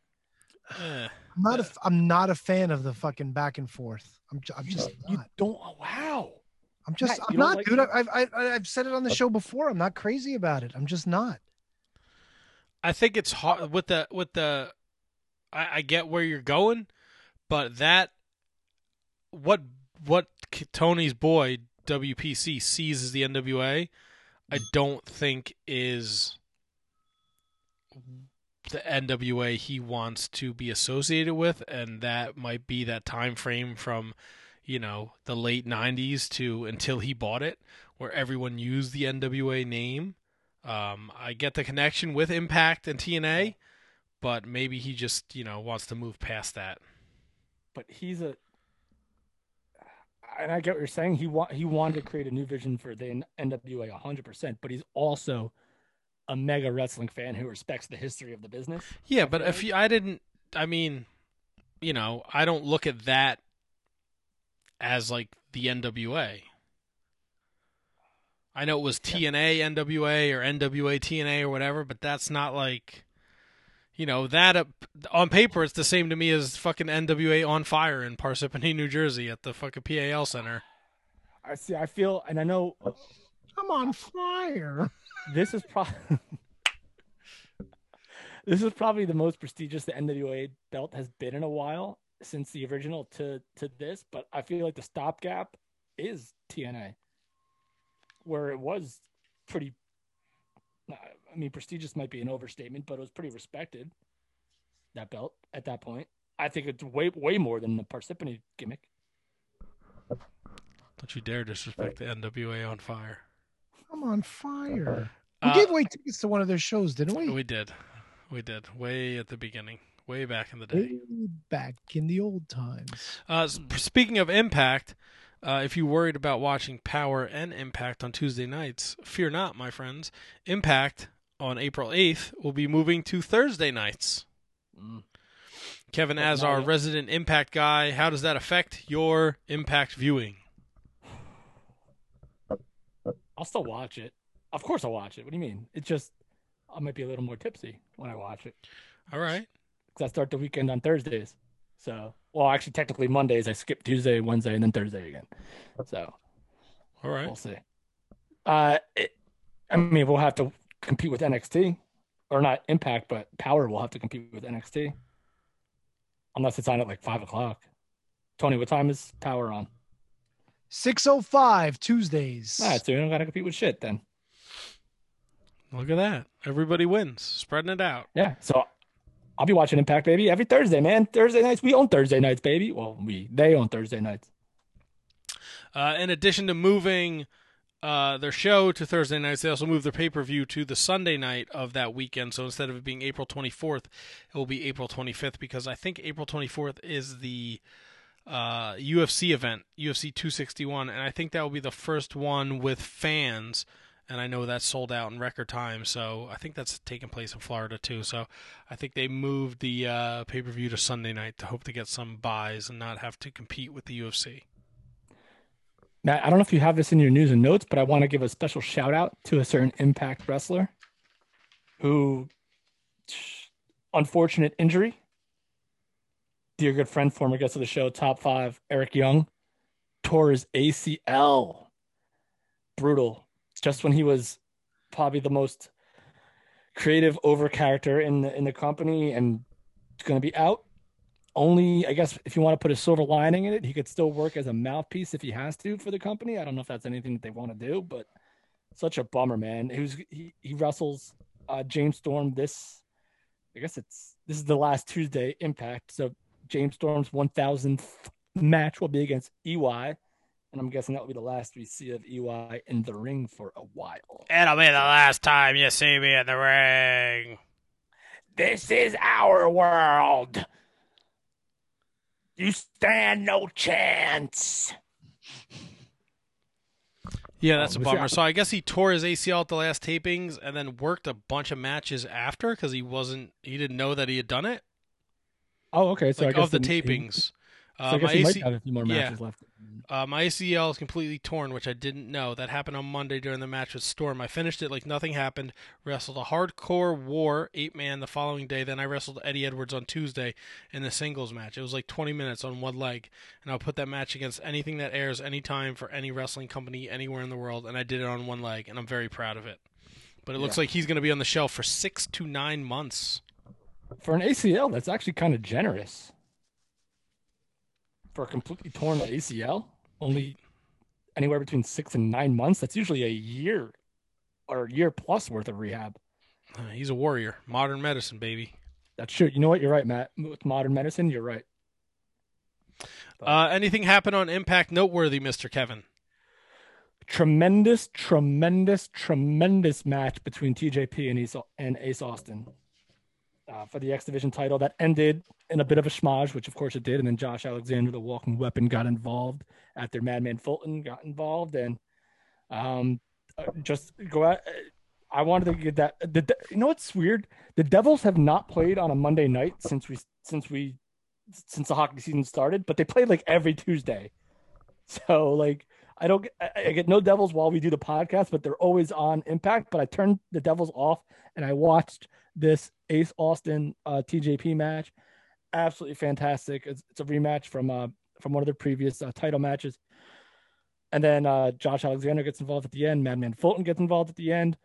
I'm not a fan of the fucking back and forth. I'm just you not. Don't. Wow. I'm just. Matt, I'm not, like, dude. I've said it on the show before. I'm not crazy about it. I'm just not. I think it's hard with the. I get where you're going, but that what Tony's boy WPC sees as the NWA, I don't think is the NWA he wants to be associated with, and that might be that time frame from, you know, the late 90s to until he bought it, where everyone used the NWA name. I get the connection with Impact and TNA, but maybe he just, you know, wants to move past that. But and I get what you're saying. He wanted to create a new vision for the NWA 100%, but he's also a mega wrestling fan who respects the history of the business. Yeah, but if I mean, you know, I don't look at that as like the NWA. I know it was TNA NWA or NWA TNA or whatever, but that's not like, you know, that on paper it's the same to me as fucking NWA On Fire in Parsippany, New Jersey at the fucking PAL Center. I see. I feel, and I know. I'm on fire. This is probably the most prestigious the NWA belt has been in a while since the original to this, but I feel like the stopgap is TNA, where it was pretty. I mean, prestigious might be an overstatement, but it was pretty respected. That belt at that point, I think it's way more than the Parsippany gimmick. Don't you dare disrespect the NWA On Fire. I'm on fire. We gave away tickets to one of their shows, didn't we? We did. Way at the beginning. Way back in the day. Way back in the old times. Speaking of Impact, if you're worried about watching Power and Impact on Tuesday nights, fear not, my friends. Impact on April 8th will be moving to Thursday nights. Kevin, as our resident Impact guy, how does that affect your Impact viewing? I'll still watch it. Of course I'll watch it. What do you mean? It's just I might be a little more tipsy when I watch it. All right. Because I start the weekend on Thursdays. So, well, actually, technically Mondays. I skip Tuesday, Wednesday, and then Thursday again. So, all right. We'll see. I mean, we'll have to compete with NXT. Or not Impact, but Power will have to compete with NXT. Unless it's on at like 5 o'clock. Tony, what time is Power on? 6:05 Tuesdays. All right, so we don't got to compete with shit then. Look at that. Everybody wins. Spreading it out. Yeah, so I'll be watching Impact, baby, every Thursday, man. Thursday nights. We own Thursday nights, baby. Well, they own Thursday nights. In addition to moving their show to Thursday nights, they also moved their pay-per-view to the Sunday night of that weekend. So instead of it being April 24th, it will be April 25th, because I think April 24th is the UFC event, UFC 261, and I think that will be the first one with fans, and I know that's sold out in record time, so I think that's taking place in Florida too. So I think they moved the pay-per-view to Sunday night to hope to get some buys and not have to compete with the UFC. Matt, I don't know if you have this in your news and notes, but I want to give a special shout out to a certain Impact wrestler who, unfortunate injury. Dear good friend, former guest of the show, Top 5, Eric Young, tore his ACL. Brutal. Just when he was probably the most creative over character in the company, and going to be out. Only, I guess, if you want to put a silver lining in it, he could still work as a mouthpiece if he has to for the company. I don't know if that's anything that they want to do, but such a bummer, man. He wrestles James Storm this is the last Tuesday Impact, so James Storm's 1000th match will be against EY, and I'm guessing that will be the last we see of EY in the ring for a while. It'll be the last time you see me in the ring. This is our world. You stand no chance. Yeah, that's a bummer. So I guess he tore his ACL at the last tapings and then worked a bunch of matches after because he didn't know that he had done it. Oh, okay. So like I guess of the tapings. I guess he might have a few more matches left. My ACL is completely torn, which I didn't know. That happened on Monday during the match with Storm. I finished it like nothing happened, wrestled a hardcore war 8-man the following day. Then I wrestled Eddie Edwards on Tuesday in the singles match. It was like 20 minutes on one leg, and I'll put that match against anything that airs anytime for any wrestling company anywhere in the world, and I did it on one leg, and I'm very proud of it. But it looks like he's going to be on the shelf for 6 to 9 months. For an ACL, that's actually kind of generous. For a completely torn ACL, only anywhere between 6 and 9 months. That's usually a year or a year plus worth of rehab. He's a warrior. Modern medicine, baby. That's true. You know what? You're right, Matt. With modern medicine, you're right. Anything happen on Impact noteworthy, Mr. Kevin? Tremendous match between TJP and Ace Austin for the X Division title that ended in a bit of a schmozz, which of course it did. And then Josh Alexander, the Walking Weapon, got involved after Madman Fulton got involved. And just go out. I wanted to get that. You know what's weird? The Devils have not played on a Monday night since the hockey season started, but they played like every Tuesday. So like I get no Devils while we do the podcast, but they're always on Impact. But I turned the Devils off and I watched this Ace Austin TJP match. Absolutely fantastic. It's a rematch from one of their previous title matches. And then Josh Alexander gets involved at the end. Madman Fulton gets involved at the end.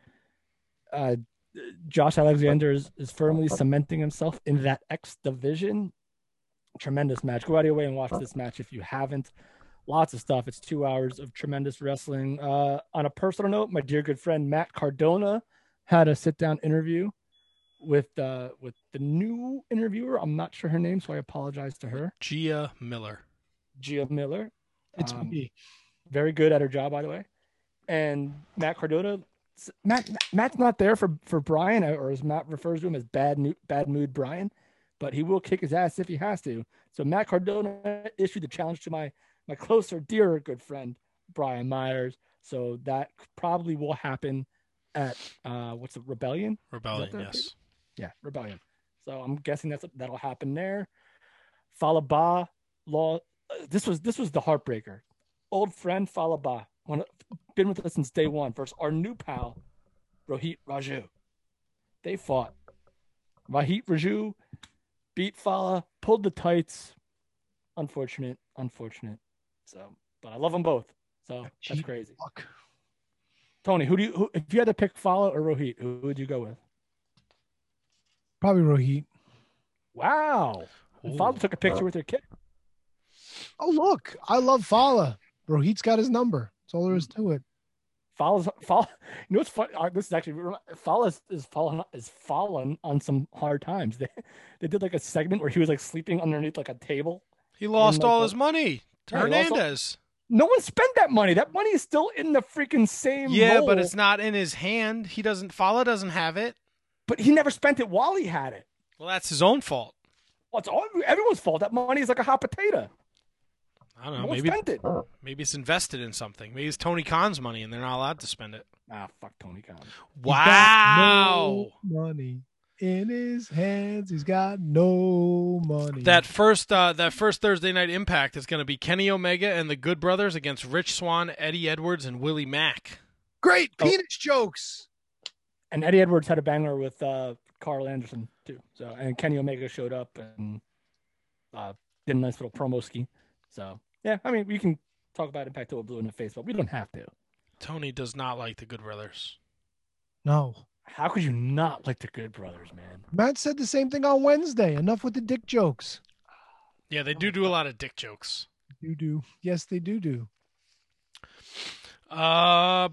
Josh Alexander is firmly cementing himself in that X division. Tremendous match. Go out of your way and watch this match if you haven't. Lots of stuff. It's 2 hours of tremendous wrestling. On a personal note, my dear good friend Matt Cardona had a sit-down interview with the new interviewer. I'm not sure her name, so I apologize to her. Gia Miller. It's me. Very good at her job, by the way. And Matt Cardona, Matt's not there for Brian, or as Matt refers to him as bad mood Brian, but he will kick his ass if he has to. So Matt Cardona issued the challenge to my closer, dearer good friend Brian Myers. So that probably will happen at what's the Rebellion? Rebellion, yes. Yeah, Rebellion. So I'm guessing that'll happen there. Fallah Bahh law. This was the heartbreaker. Old friend Fallah Bahh, been with us since day one, versus our new pal, Rohit Raju. They fought. Rohit Raju beat Fallah, pulled the tights. Unfortunate. So, but I love them both. So that's crazy. Fuck. Tony, who if you had to pick Fallah or Rohit, who would you go with? Probably Rohit. Wow. Fallah took a picture with her kid. Oh, look. I love Fallah. Rohit's got his number. That's all there is to it. Fallah. You know what's funny? This is actually Fallah is fallen on some hard times. They did like a segment where he was like sleeping underneath like a table. He lost all his money to Hernandez. No one spent that money. That money is still in the freaking same. Yeah, roll. but it's not in his hand. Fallah doesn't have it. But he never spent it while he had it. Well, that's his own fault. Well, it's everyone's fault. That money is like a hot potato. I don't know. No one Maybe spent it. Maybe it's invested in something. Maybe it's Tony Khan's money, and they're not allowed to spend it. Fuck Tony Khan. Wow. No money in his hands. He's got no money. That first Thursday night Impact is going to be Kenny Omega and the Good Brothers against Rich Swann, Eddie Edwards, and Willie Mack. Great penis jokes. And Eddie Edwards had a banger with Carl Anderson too. So and Kenny Omega showed up and did a nice little promo ski. So yeah, I mean we can talk about Impact till we're blue in the face, but we don't have to. Tony does not like the Good Brothers. No. How could you not like the Good Brothers, man? Matt said the same thing on Wednesday. Enough with the dick jokes. Yeah, they do a lot of dick jokes. You do. Yes, they do. We talked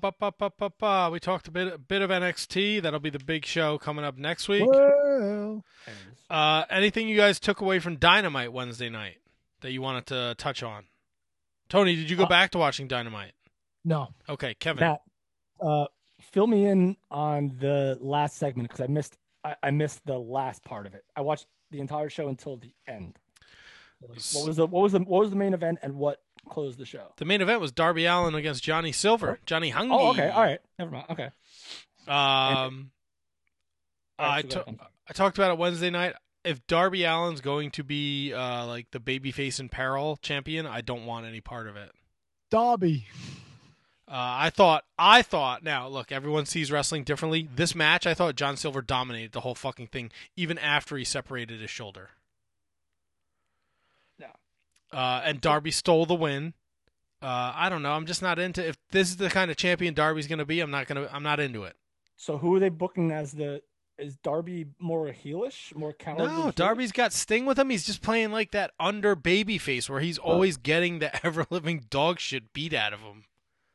a bit of NXT. That'll be the big show coming up next week. Well. Anything you guys took away from Dynamite Wednesday night that you wanted to touch on? Tony, did you go back to watching Dynamite? No. Okay, Kevin. Matt, fill me in on the last segment because I missed the last part of it. I watched the entire show until the end. What was the main event and what closed the show? The main event was Darby Allin against Johnny Silver. Johnny Hungy. Oh, okay. All right. Never mind. Okay. I talked about it Wednesday night. If Darby Allin's going to be like the babyface in peril champion, I don't want any part of it. Darby. I thought. Now, look, everyone sees wrestling differently. This match, I thought John Silver dominated the whole fucking thing, even after he separated his shoulder. Yeah. And Darby stole the win. I don't know. I'm just not into. If this is the kind of champion Darby's going to be, I'm not into it. So who are they booking as the? Is Darby more heelish, more cowardly? No, Darby's got Sting with him. He's just playing like that under babyface where he's always getting the ever living dog shit beat out of him.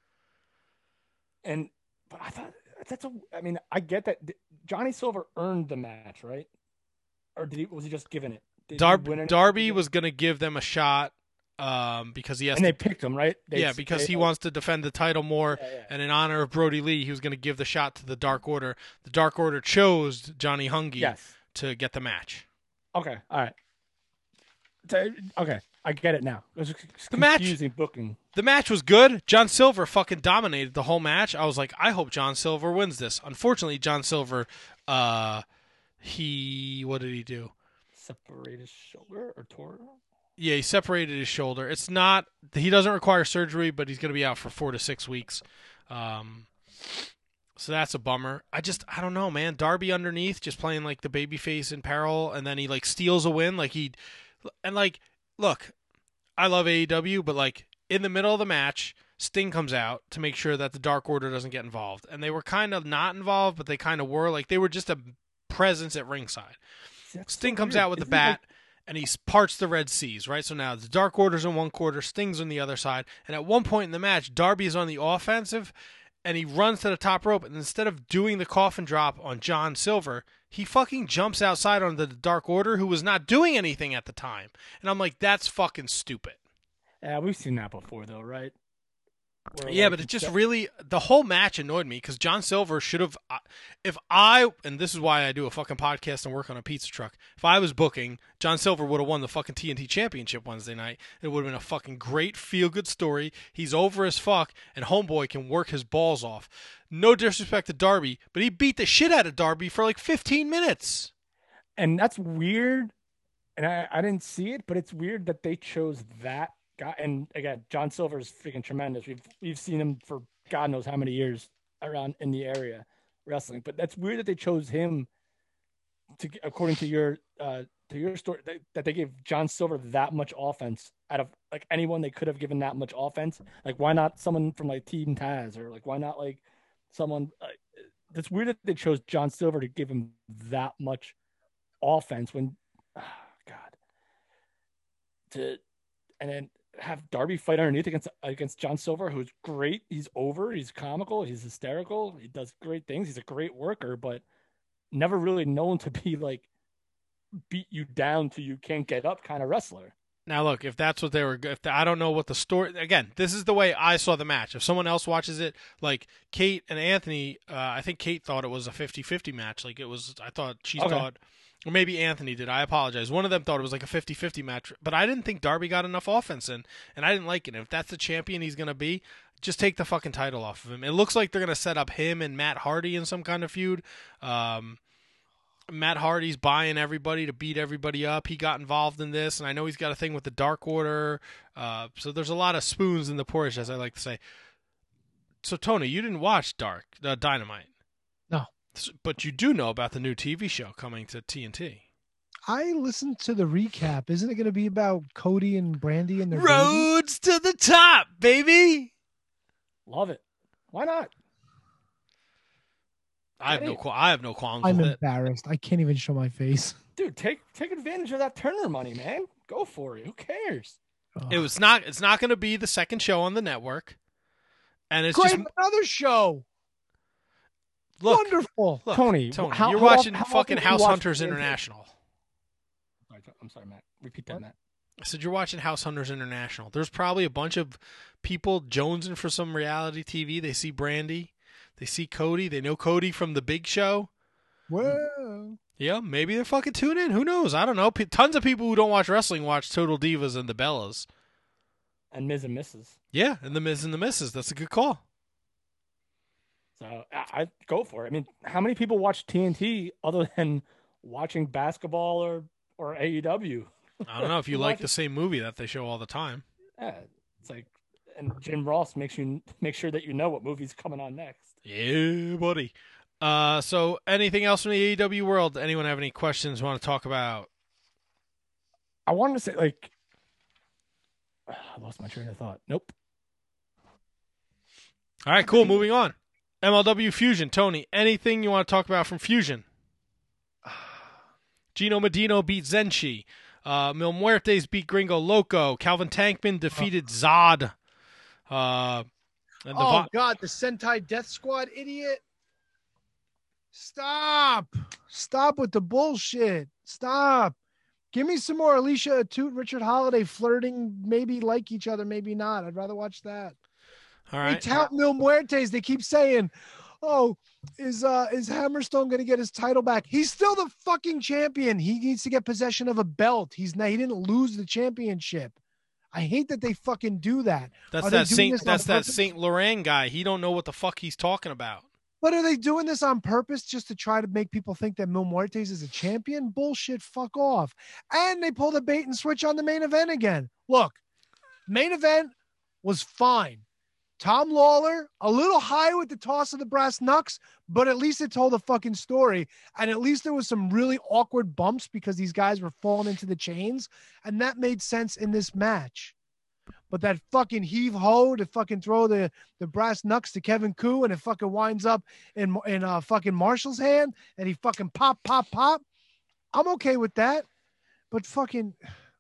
But I thought I mean, I get that Johnny Silver earned the match, right? Or was he just given it? Darby was going to give them a shot because he has they picked him, right? Because he wants to defend the title more, and in honor of Brody Lee, he was going to give the shot to the Dark Order. The Dark Order chose Johnny Hungy to get the match. Okay, all right. Okay, I get it now. It was confusing booking. The match was good. John Silver fucking dominated the whole match. I was like, I hope John Silver wins this. Unfortunately, John Silver, what did he do? Separated his shoulder or tore? Yeah, he separated his shoulder. He doesn't require surgery, but he's going to be out for 4 to 6 weeks. So that's a bummer. I don't know, man. Darby underneath, just playing like the babyface in peril, and then he like steals a win. Look, I love AEW, but like in the middle of the match, Sting comes out to make sure that the Dark Order doesn't get involved. And they were kind of not involved, but they kind of were. Like they were just a presence at ringside. Sting comes out with the bat. And he parts the Red Seas, right? So now the Dark Order's in one quarter, Sting's on the other side. And at one point in the match, Darby's on the offensive, and he runs to the top rope. And instead of doing the coffin drop on John Silver, he fucking jumps outside on the Dark Order, who was not doing anything at the time. And I'm like, that's fucking stupid. Yeah, we've seen that before, though, right? Yeah, but it just really, the whole match annoyed me because John Silver should have, and this is why I do a fucking podcast and work on a pizza truck. If I was booking, John Silver would have won the fucking TNT Championship Wednesday night. It would have been a fucking great feel-good story. He's over as fuck, and Homeboy can work his balls off. No disrespect to Darby, but he beat the shit out of Darby for like 15 minutes. And that's weird And I didn't see it, but it's weird that they chose that guy. And again, John Silver's freaking tremendous. We've seen him for God knows how many years around in the area wrestling. But that's weird that they chose him to, according to your story, that they gave John Silver that much offense out of like anyone they could have given that much offense. Like, why not someone from like Team Taz, or like why not like someone? That's weird that they chose John Silver to give him that much offense when. And then have Darby fight underneath against John Silver, who's great. He's over. He's comical. He's hysterical. He does great things. He's a great worker, but never really known to be like beat you down till you can't get up kind of wrestler. Now, look, if that's what they were, I don't know what the story. Again, this is the way I saw the match. If someone else watches it, like Kate and Anthony, I think Kate thought it was a 50-50 match. Like it was, I thought she thought. Or maybe Anthony did. I apologize. One of them thought it was like a 50-50 match, but I didn't think Darby got enough offense in, and I didn't like it. If that's the champion he's going to be, just take the fucking title off of him. It looks like they're going to set up him and Matt Hardy in some kind of feud. Matt Hardy's buying everybody to beat everybody up. He got involved in this, and I know he's got a thing with the Dark Order. So there's a lot of spoons in the porridge, as I like to say. So, Tony, you didn't watch Dynamite. No. But you do know about the new TV show coming to TNT. I listened to the recap. Isn't it going to be about Cody and Brandy and their Roads to the top, baby? Love it. Why not? I have no qualms I'm with it. embarrassed. I can't even show my face. Dude, take advantage of that Turner money, man. Go for it. Who cares? It's not going to be the second show on the network. And it's Great, just another show. Wonderful. Look, Tony, you're watching fucking House Hunters International. I'm sorry, Matt. Repeat that, Matt. I said you're watching House Hunters International. There's probably a bunch of people jonesing for some reality TV. They see Brandy. They see Cody. They know Cody from The Big Show. Whoa. Yeah, maybe they're fucking tuning in. Who knows? I don't know. Tons of people who don't watch wrestling watch Total Divas and the Bellas. And Miz and Mrs. Yeah, and the Miz and the Mrs. That's a good call. So I go for it. I mean, how many people watch TNT other than watching basketball or AEW? I don't know if you like the same movie that they show all the time. Yeah, it's like, and Jim Ross makes sure that you know what movie's coming on next. Yeah, buddy. So anything else from the AEW world? Anyone have any questions want to talk about? I wanted to say, like, I lost my train of thought. Nope. All right, cool. Moving on. MLW Fusion. Tony, anything you want to talk about from Fusion? Gino Medino beat Zenshi. Mil Muertes beat Gringo Loco. Calvin Tankman defeated Zod. God, the Sentai Death Squad idiot. Stop with the bullshit. Stop. Give me some more Alicia Atout, Richard Holiday flirting, maybe like each other, maybe not. I'd rather watch that. All right. They tout Mil Muertes. They keep saying, "Oh, is Hammerstone going to get his title back?" He's still the fucking champion. He needs to get possession of a belt. He didn't lose the championship. I hate that they fucking do that. That's that Saint Laurent guy. He don't know what the fuck he's talking about. But are they doing this on purpose just to try to make people think that Mil Muertes is a champion? Bullshit, fuck off. And they pulled a bait and switch on the main event again. Look, main event was fine. Tom Lawler, a little high with the toss of the brass knucks, but at least it told a fucking story. And at least there was some really awkward bumps because these guys were falling into the chains. And that made sense in this match. But that fucking heave-ho to fucking throw the brass knucks to Kevin Koo and it fucking winds up in fucking Marshall's hand and he fucking pop. I'm okay with that. But fucking,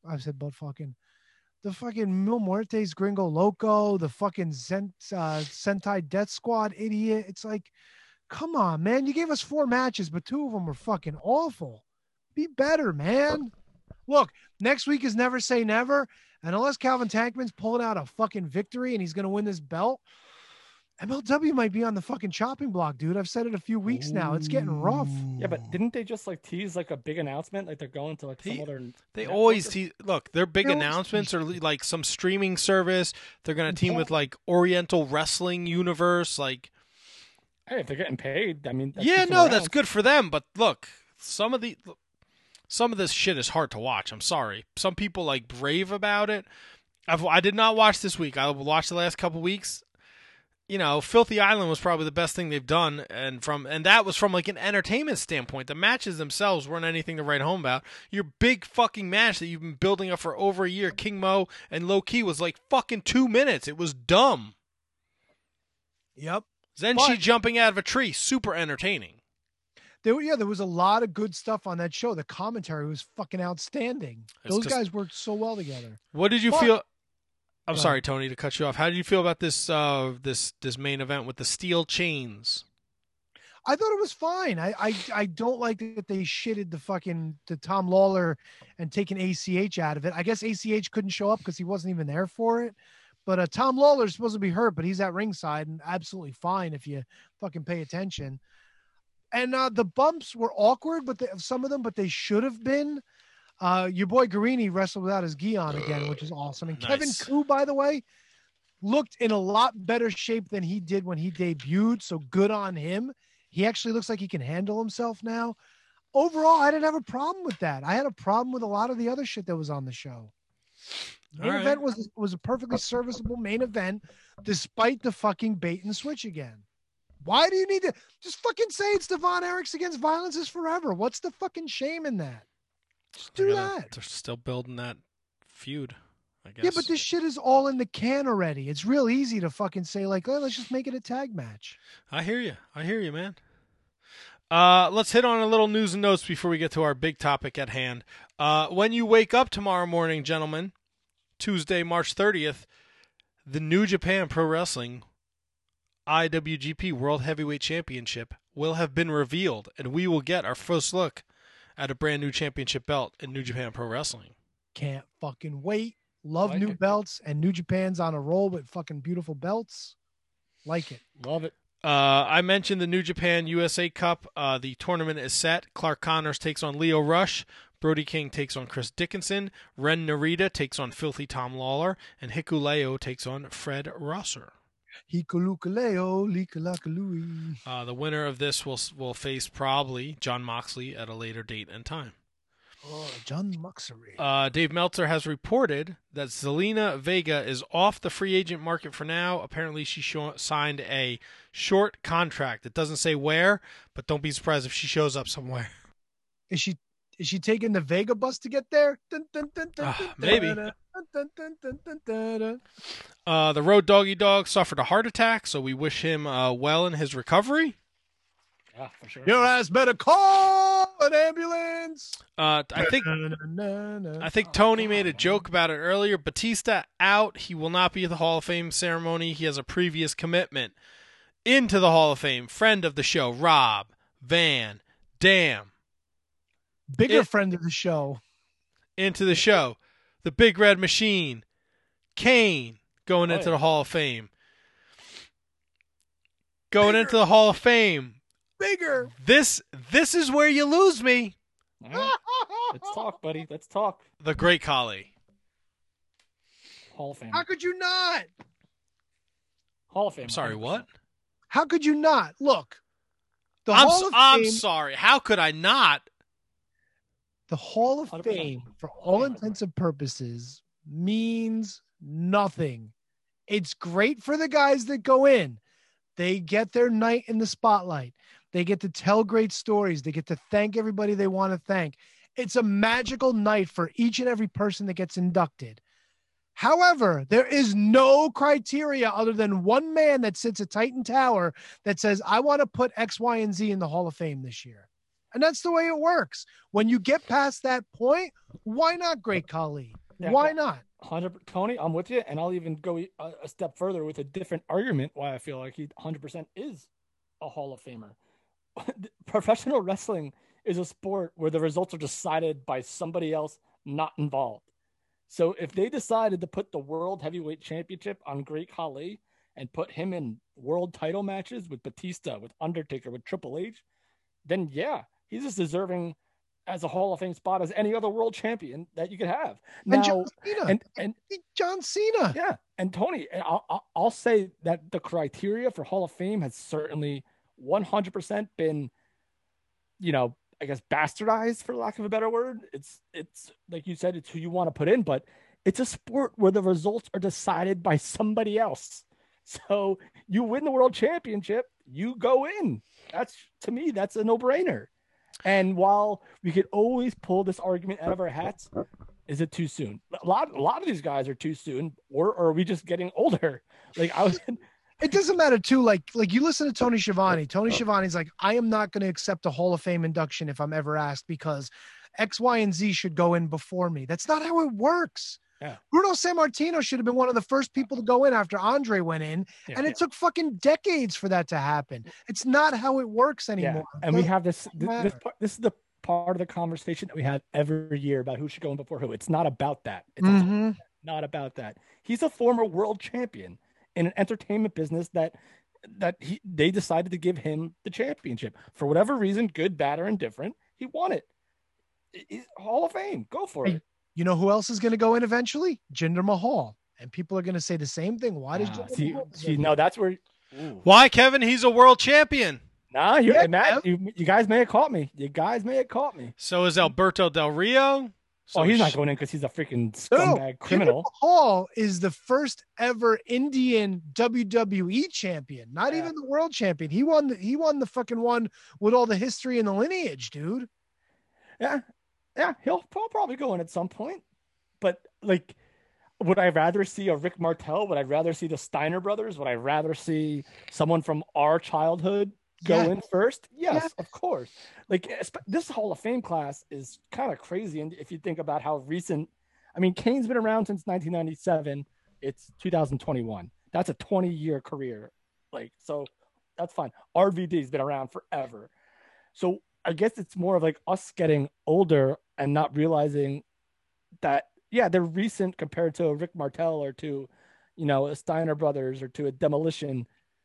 the fucking Mil Muertes Gringo Loco, the fucking Sentai Death Squad idiot. It's like, come on, man. You gave us 4 matches, but 2 of them were fucking awful. Be better, man. Look, next week is Never Say Never. And unless Calvin Tankman's pulling out a fucking victory and he's going to win this belt, MLW might be on the fucking chopping block, dude. I've said it a few weeks now. It's getting rough. Yeah, but didn't they just like tease like a big announcement? Like they're going to like some other. They always tease. Look, their big announcements are like some streaming service. They're going to team with like Oriental Wrestling Universe. Like, hey, if they're getting paid, I mean, that's good for them. But look, some of some of this shit is hard to watch. I'm sorry. Some people like brave about it. I did not watch this week. I watched the last couple weeks. You know, Filthy Island was probably the best thing they've done, and that was from like an entertainment standpoint. The matches themselves weren't anything to write home about. Your big fucking match that you've been building up for over a year, King Mo and Low Ki, was like fucking 2 minutes. It was dumb. Yep. Zenshi jumping out of a tree, super entertaining. There was a lot of good stuff on that show. The commentary was fucking outstanding. Those guys worked so well together. What did you feel? I'm sorry, Tony, to cut you off. How did you feel about this this main event with the steel chains? I thought it was fine. I don't like that they shitted the Tom Lawler and taken ACH out of it. I guess ACH couldn't show up because he wasn't even there for it. But Tom Lawler's supposed to be hurt, but he's at ringside and absolutely fine if you fucking pay attention. And the bumps were awkward, but some of them, but they should have been. Your boy Guarini wrestled without his gi on again, which is awesome. And nice. Kevin Koo, by the way, looked in a lot better shape than he did when he debuted. So good on him. He actually looks like he can handle himself now. Overall, I didn't have a problem with that. I had a problem with a lot of the other shit that was on the show. Main event was a perfectly serviceable main event, despite the fucking bait and switch again. Why do you need to just fucking say it's Devon Eriks against Violence is Forever? What's the fucking shame in that? Just do that. They're still building that feud, I guess. Yeah, but this shit is all in the can already. It's real easy to fucking say like, oh, let's just make it a tag match. I hear you, man. Let's hit on a little news and notes before we get to our big topic at hand. When you wake up tomorrow morning, gentlemen, Tuesday, March 30th, the New Japan Pro Wrestling IWGP World Heavyweight Championship will have been revealed, and we will get our first look at a brand new championship belt in New Japan Pro Wrestling. Can't fucking wait. Love new belts, and New Japan's on a roll with fucking beautiful belts. Like it. Love it. I mentioned the New Japan USA Cup. The tournament is set. Clark Connors takes on Leo Rush. Brody King takes on Chris Dickinson. Ren Narita takes on Filthy Tom Lawler. And Hikuleo takes on Fred Rosser. Hikulukaleo, Likalakalui. The winner of this will face probably Jon Moxley at a later date and time. Oh, Jon Moxley. Dave Meltzer has reported that Zelina Vega is off the free agent market for now. Apparently, she signed a short contract. It doesn't say where, but don't be surprised if she shows up somewhere. Is she taking the Vega bus to get there? Maybe. The Road Doggy Dog suffered a heart attack, so we wish him well in his recovery. Yeah, for sure. Your ass better call an ambulance. I think Tony made a joke about it earlier. Batista out. He will not be at the Hall of Fame ceremony. He has a previous commitment into the Hall of Fame. Friend of the show, Rob Van Dam. Bigger friend of the show. Into the show. The Big Red Machine. Kane going into the Hall of Fame. Going into the Hall of Fame. Bigger. This is where you lose me. All right. Let's talk, buddy. Let's talk. The Great Khali. Hall of Fame. How could you not? Hall of Fame. I'm sorry, 100%. What? How could you not? Look. I'm sorry. How could I not? The Hall of 100%. Fame, for all intents and purposes, means nothing. It's great for the guys that go in. They get their night in the spotlight. They get to tell great stories. They get to thank everybody they want to thank. It's a magical night for each and every person that gets inducted. However, there is no criteria other than one man that sits at Titan Tower that says, I want to put X, Y, and Z in the Hall of Fame this year. And that's the way it works. When you get past that point, why not Great Khali? Yeah, why not? 100%, Tony, I'm with you, and I'll even go a step further with a different argument why I feel like he 100% is a Hall of Famer. Professional wrestling is a sport where the results are decided by somebody else not involved. So if they decided to put the World Heavyweight Championship on Great Khali and put him in world title matches with Batista, with Undertaker, with Triple H, then yeah, he's as deserving as a Hall of Fame spot as any other world champion that you could have. Now, and John Cena. Yeah. And Tony, I'll say that the criteria for Hall of Fame has certainly 100% been, I guess, bastardized, for lack of a better word. It's like you said, it's who you want to put in, but it's a sport where the results are decided by somebody else. So you win the world championship, you go in. To me, that's a no-brainer. And while we could always pull this argument out of our hats, is it too soon? A lot of these guys are too soon, or are we just getting older? Like It doesn't matter too. Like you listen to Tony Schiavone. Tony Schiavone's like, I am not going to accept a Hall of Fame induction if I'm ever asked because X, Y, and Z should go in before me. That's not how it works. Yeah. Bruno Sammartino should have been one of the first people to go in after Andre went in, and it took fucking decades for that to happen. It's not how it works anymore. Yeah. And we have this is the part of the conversation that we have every year about who should go in before who. It's not about that. It's not about that. He's a former world champion in an entertainment business that they decided to give him the championship for whatever reason, good, bad, or indifferent. He won it. He's Hall of Fame. Go for it. You know who else is going to go in eventually? Jinder Mahal. And people are going to say the same thing. Why does Jinder Mahal? No, that's where. Why, Kevin? He's a world champion. Nah, Matt, you guys may have caught me. You guys may have caught me. So is Alberto Del Rio. So he's not going in because he's a freaking scumbag criminal. Jinder Mahal is the first ever Indian WWE champion, not even the world champion. He won the fucking one with all the history and the lineage, dude. Yeah, he'll probably go in at some point. But, like, would I rather see a Rick Martel? Would I rather see the Steiner brothers? Would I rather see someone from our childhood go in first? Yes, of course. Like, this Hall of Fame class is kind of crazy. And if you think about how recent, I mean, Kane's been around since 1997. It's 2021. That's a 20-year career. Like, so that's fine. RVD's been around forever. So I guess it's more of like us getting older and not realizing that, they're recent compared to a Rick Martel or to, a Steiner brothers or to a Demolition.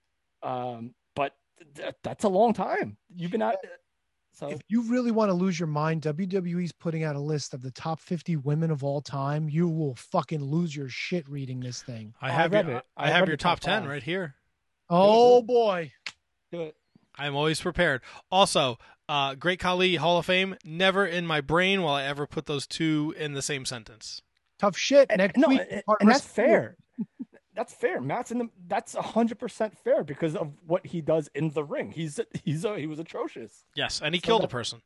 But that's a long time. You've been out. So if you really want to lose your mind, WWE's putting out a list of the top 50 women of all time. You will fucking lose your shit reading this thing. I have your top 10 right here. Oh boy. Do it. I'm always prepared. Also, Great Khali Hall of Fame, never in my brain will I ever put those two in the same sentence. Tough shit. And that's fair. That's fair. That's 100% fair because of what he does in the ring. He was atrocious. Yes, and he killed a person.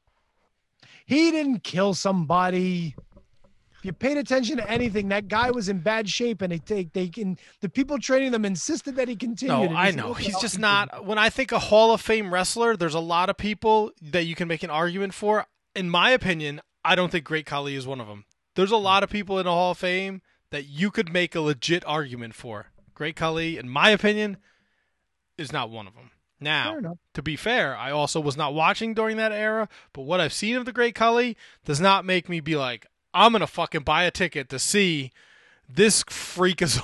He didn't kill somebody. If you paid attention to anything, that guy was in bad shape, and the people training them insisted that he continued. No, I know. He's just not. When I think a Hall of Fame wrestler, there's a lot of people that you can make an argument for. In my opinion, I don't think Great Khali is one of them. There's a lot of people in the Hall of Fame that you could make a legit argument for. Great Khali, in my opinion, is not one of them. Now, to be fair, I also was not watching during that era, but what I've seen of the Great Khali does not make me be like, I'm going to fucking buy a ticket to see this freakazoid.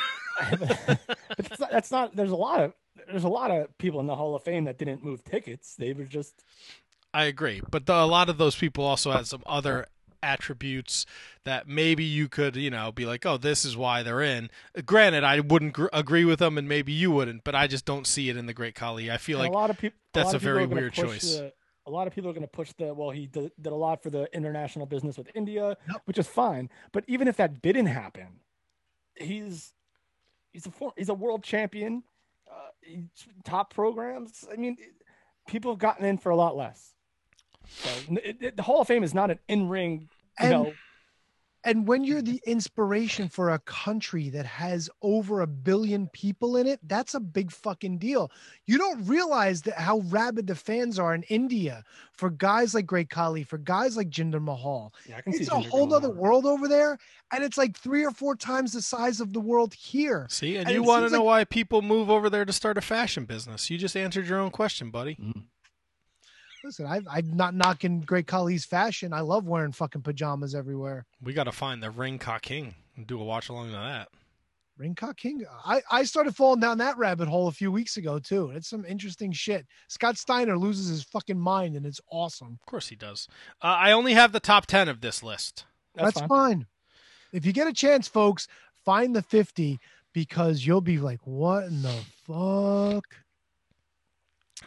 But that's not, there's a lot of people in the Hall of Fame that didn't move tickets. They were just. I agree. But a lot of those people also had some other attributes that maybe you could, be like, oh, this is why they're in. Granted, I wouldn't agree with them and maybe you wouldn't, but I just don't see it in the Great Khali. I feel like that's a very weird choice. A lot of people are going to push he did a lot for the international business with India, which is fine. But even if that didn't happen, he's a world champion, top programs. I mean, people have gotten in for a lot less. So the Hall of Fame is not an in-ring, And when you're the inspiration for a country that has over 1 billion people in it, that's a big fucking deal. You don't realize that how rabid the fans are in India for guys like Great Khali, for guys like Jinder Mahal. Yeah, I can it's see a whole other world over there, and it's like 3 or 4 times the size of the world here. See, and you want to know why people move over there to start a fashion business. You just answered your own question, buddy. Mm-hmm. Listen, I'm not knocking Great Khali's fashion. I love wearing fucking pajamas everywhere. We got to find the Ring Ka King and do a watch along to that. Ring Ka King? I started falling down that rabbit hole a few weeks ago, too. It's some interesting shit. Scott Steiner loses his fucking mind, and it's awesome. Of course he does. I only have the top 10 of this list. That's fine. If you get a chance, folks, find the 50 because you'll be like, what in the fuck?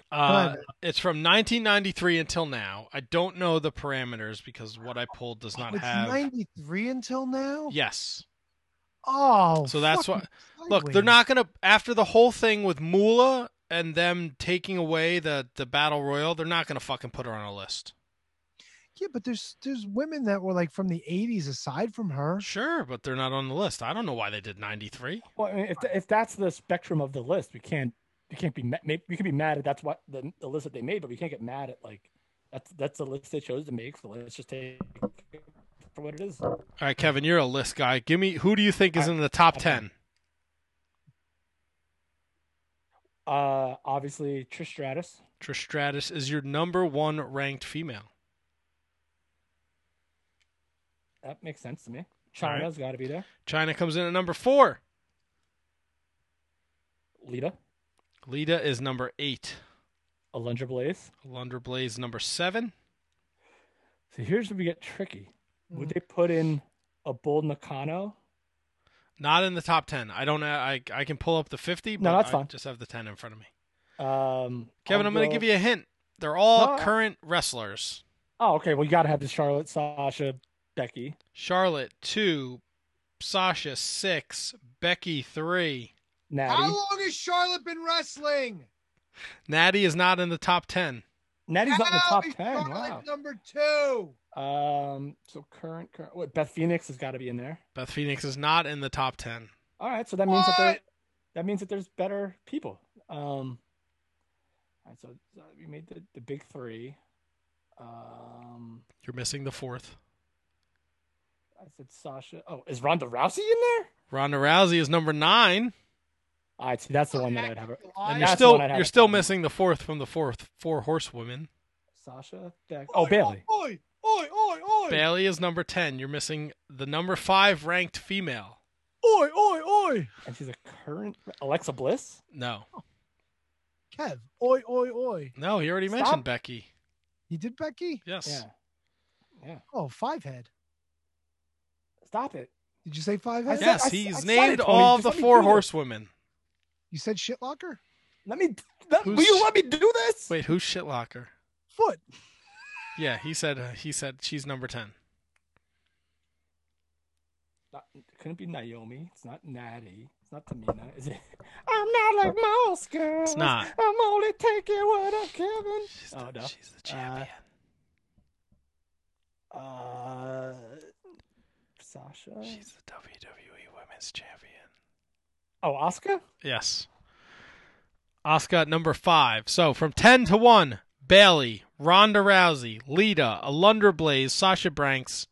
It's from 1993 until now. I don't know the parameters because what I pulled does not have. 93 until now? Yes. Oh. So that's why. Look, they're not going to, after the whole thing with Moolah and them taking away the Battle Royal, they're not going to fucking put her on a list. Yeah, but there's women that were like from the 80s aside from her. Sure, but they're not on the list. I don't know why they did 93. Well, I mean, if that's the spectrum of the list, we can't be we can be mad at that's what the list that they made, but we can't get mad at like that's the list they chose to make. So let's just take it for what it is. All right, Kevin, you're a list guy. Give me who do you think is in the top 10? Obviously Trish Stratus. Trish Stratus is your number 1 ranked female. That makes sense to me. China's got to be there. China comes in at number 4. Lita is number 8. Alundra Blaze. Alundra Blaze number 7. So here's where we get tricky. Would they put in a Bull Nakano? Not in the top 10. I don't know. I can pull up the 50, but no, that's fine. I just have the 10 in front of me. Kevin, I'm going to give you a hint. They're all current wrestlers. Oh, okay. Well, you got to have the Charlotte, Sasha, Becky. Charlotte 2, Sasha 6, Becky 3. Natty. How long has Charlotte been wrestling? Natty is not in the top 10. Natty's not in the top 10. Wow. Number 2. So current. Beth Phoenix has got to be in there. Beth Phoenix is not in the top 10. All right, so that means that there's better people. All right, so we made the big 3. You're missing the 4th. I said Sasha. Oh, is Ronda Rousey in there? Ronda Rousey is number 9. All right, see, that's the one that I'd have. And you're still missing the 4th from the 4 horsewomen. Sasha, Bailey. Oi! Bailey is number 10. You're missing the number 5 ranked female. Oi! And she's a current Alexa Bliss? No. Kev, oi! No, he already mentioned Becky. He did Becky? Yes. Yeah. Oh, 5-head. Stop it. Did you say 5-head? Yes, he's named all the 4 horsewomen. You said Shitlocker? Will you let me do this? Wait, who's Shitlocker? Foot. Yeah, he said she's number 10. Couldn't be Naomi. It's not Natty. It's not Tamina. Is it? I'm not like most girls. It's not. I'm only taking what I'm given. She's the champion. Sasha. She's the WWE Women's Champion. Oh, Asuka? Yes. Asuka at number 5. So from 10 to 1, Bailey, Ronda Rousey, Lita, Alundra Blaze, Sasha Banks,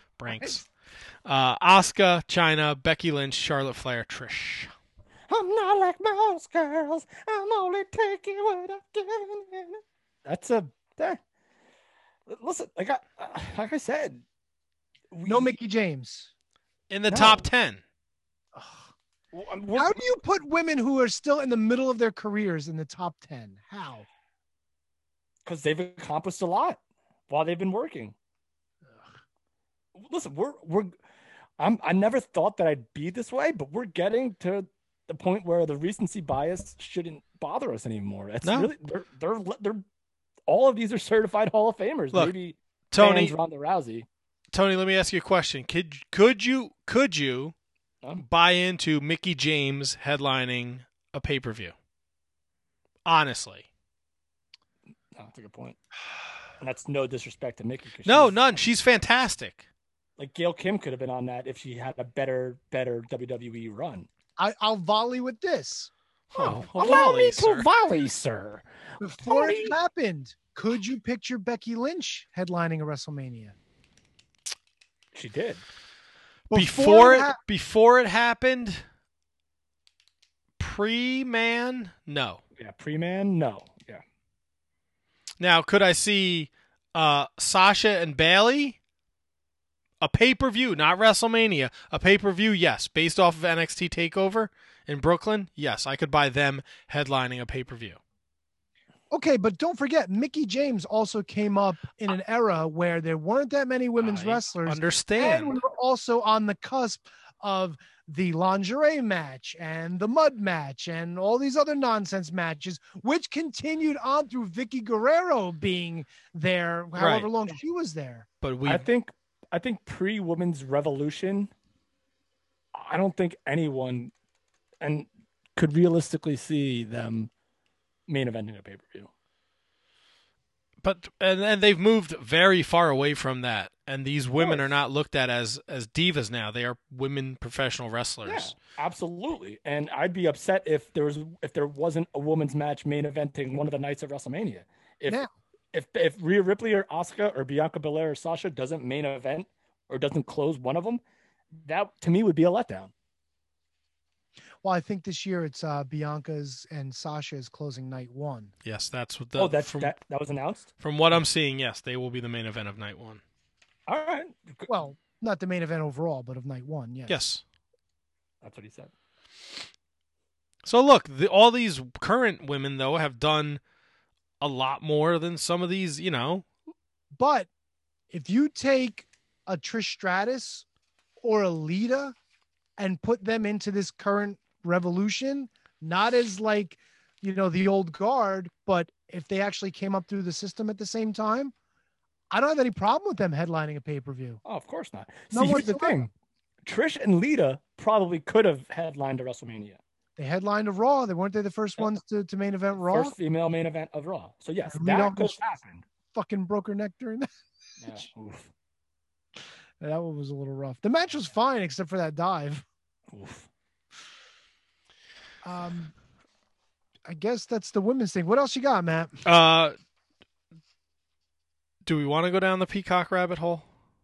Asuka, China, Becky Lynch, Charlotte Flair, Trish. I'm not like most girls. I'm only taking what I'm given. That's listen, like I said, no Mickie James in the top 10. How do you put women who are still in the middle of their careers in the top 10? How? Because they've accomplished a lot while they've been working. Listen, I never thought that I'd be this way, but we're getting to the point where the recency bias shouldn't bother us anymore. It's really they're all of these are certified Hall of Famers. Look, maybe Tony, Ronda Rousey. Tony, let me ask you a question. Could you buy into Mickie James headlining a pay-per-view? Honestly. No, that's a good point. And that's no disrespect to Mickie. No, none. She's fantastic. Like Gail Kim could have been on that if she had a better WWE run. I'll volley with this. Allow me to volley, sir. Before it happened, could you picture Becky Lynch headlining a WrestleMania? She did. Before it happened, pre-man, no. Yeah, pre-man, no. Yeah. Now, could I see Sasha and Bailey? A pay-per-view, not WrestleMania. A pay-per-view, yes. Based off of NXT TakeOver in Brooklyn, yes. I could buy them headlining a pay-per-view. Okay, but don't forget, Mickie James also came up in an era where there weren't that many women's wrestlers. Understand. And we were also on the cusp of the lingerie match and the mud match and all these other nonsense matches, which continued on through Vicky Guerrero being there, however long she was there. But I think pre-Women's Revolution, I don't think anyone could realistically see them main eventing a pay-per-view. But and they've moved very far away from that, and these women are not looked at as divas now. They are women professional wrestlers. Yeah, absolutely. And I'd be upset if there wasn't a women's match main eventing one of the nights of WrestleMania. If Rhea Ripley or Asuka or Bianca Belair or Sasha doesn't main event or doesn't close one of them, that to me would be a letdown. Well, I think this year it's Bianca's and Sasha's closing night one. Yes, that's what that was announced? From what I'm seeing, yes, they will be the main event of night one. All right. Well, not the main event overall, but of night one, yes. Yes. That's what he said. So look, all these current women, though, have done a lot more than some of these, But if you take a Trish Stratus or a Lita and put them into this current revolution, not as like, the old guard, but if they actually came up through the system at the same time, I don't have any problem with them headlining a pay-per-view. Oh, of course not. See, here's the thing. Trish and Lita probably could have headlined a WrestleMania. They headlined a Raw. Weren't they the first ones to main event Raw? First female main event of Raw. So yes, that could happen. Fucking broke her neck during that. Yeah. Oof. That one was a little rough. The match was fine except for that dive. Oof. I guess that's the women's thing. What else you got, Matt? Do we want to go down the Peacock rabbit hole?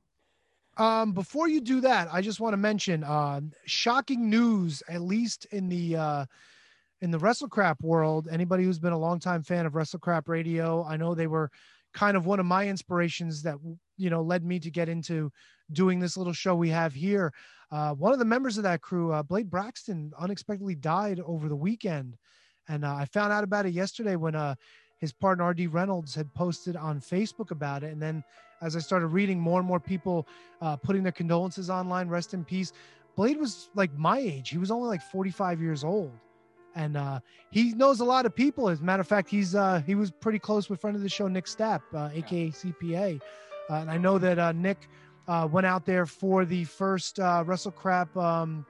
Before you do that, I just want to mention shocking news, at least in the WrestleCrap world. Anybody who's been a longtime fan of WrestleCrap Radio, I know they were kind of one of my inspirations that led me to get into doing this little show we have here. One of the members of that crew, Blade Braxton, unexpectedly died over the weekend, and I found out about it yesterday when his partner R.D. Reynolds had posted on Facebook about it. And then as I started reading, more and more people putting their condolences online, rest in peace. Blade was like my age. He was only like 45 years old. And he knows a lot of people. As a matter of fact, he was pretty close with friend of the show, Nick Stapp, a.k.a. CPA. And I know that Nick went out there for the first WrestleCrap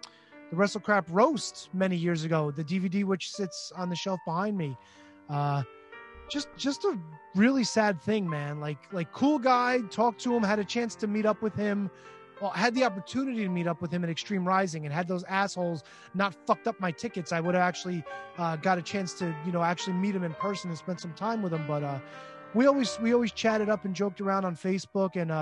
roast many years ago, the DVD which sits on the shelf behind me. Just a really sad thing, man. Like cool guy, talked to him, had a chance to meet up with him. Well, I had the opportunity to meet up with him at Extreme Rising, and had those assholes not fucked up my tickets, I would have actually got a chance to, actually meet him in person and spend some time with him. But we always chatted up and joked around on Facebook and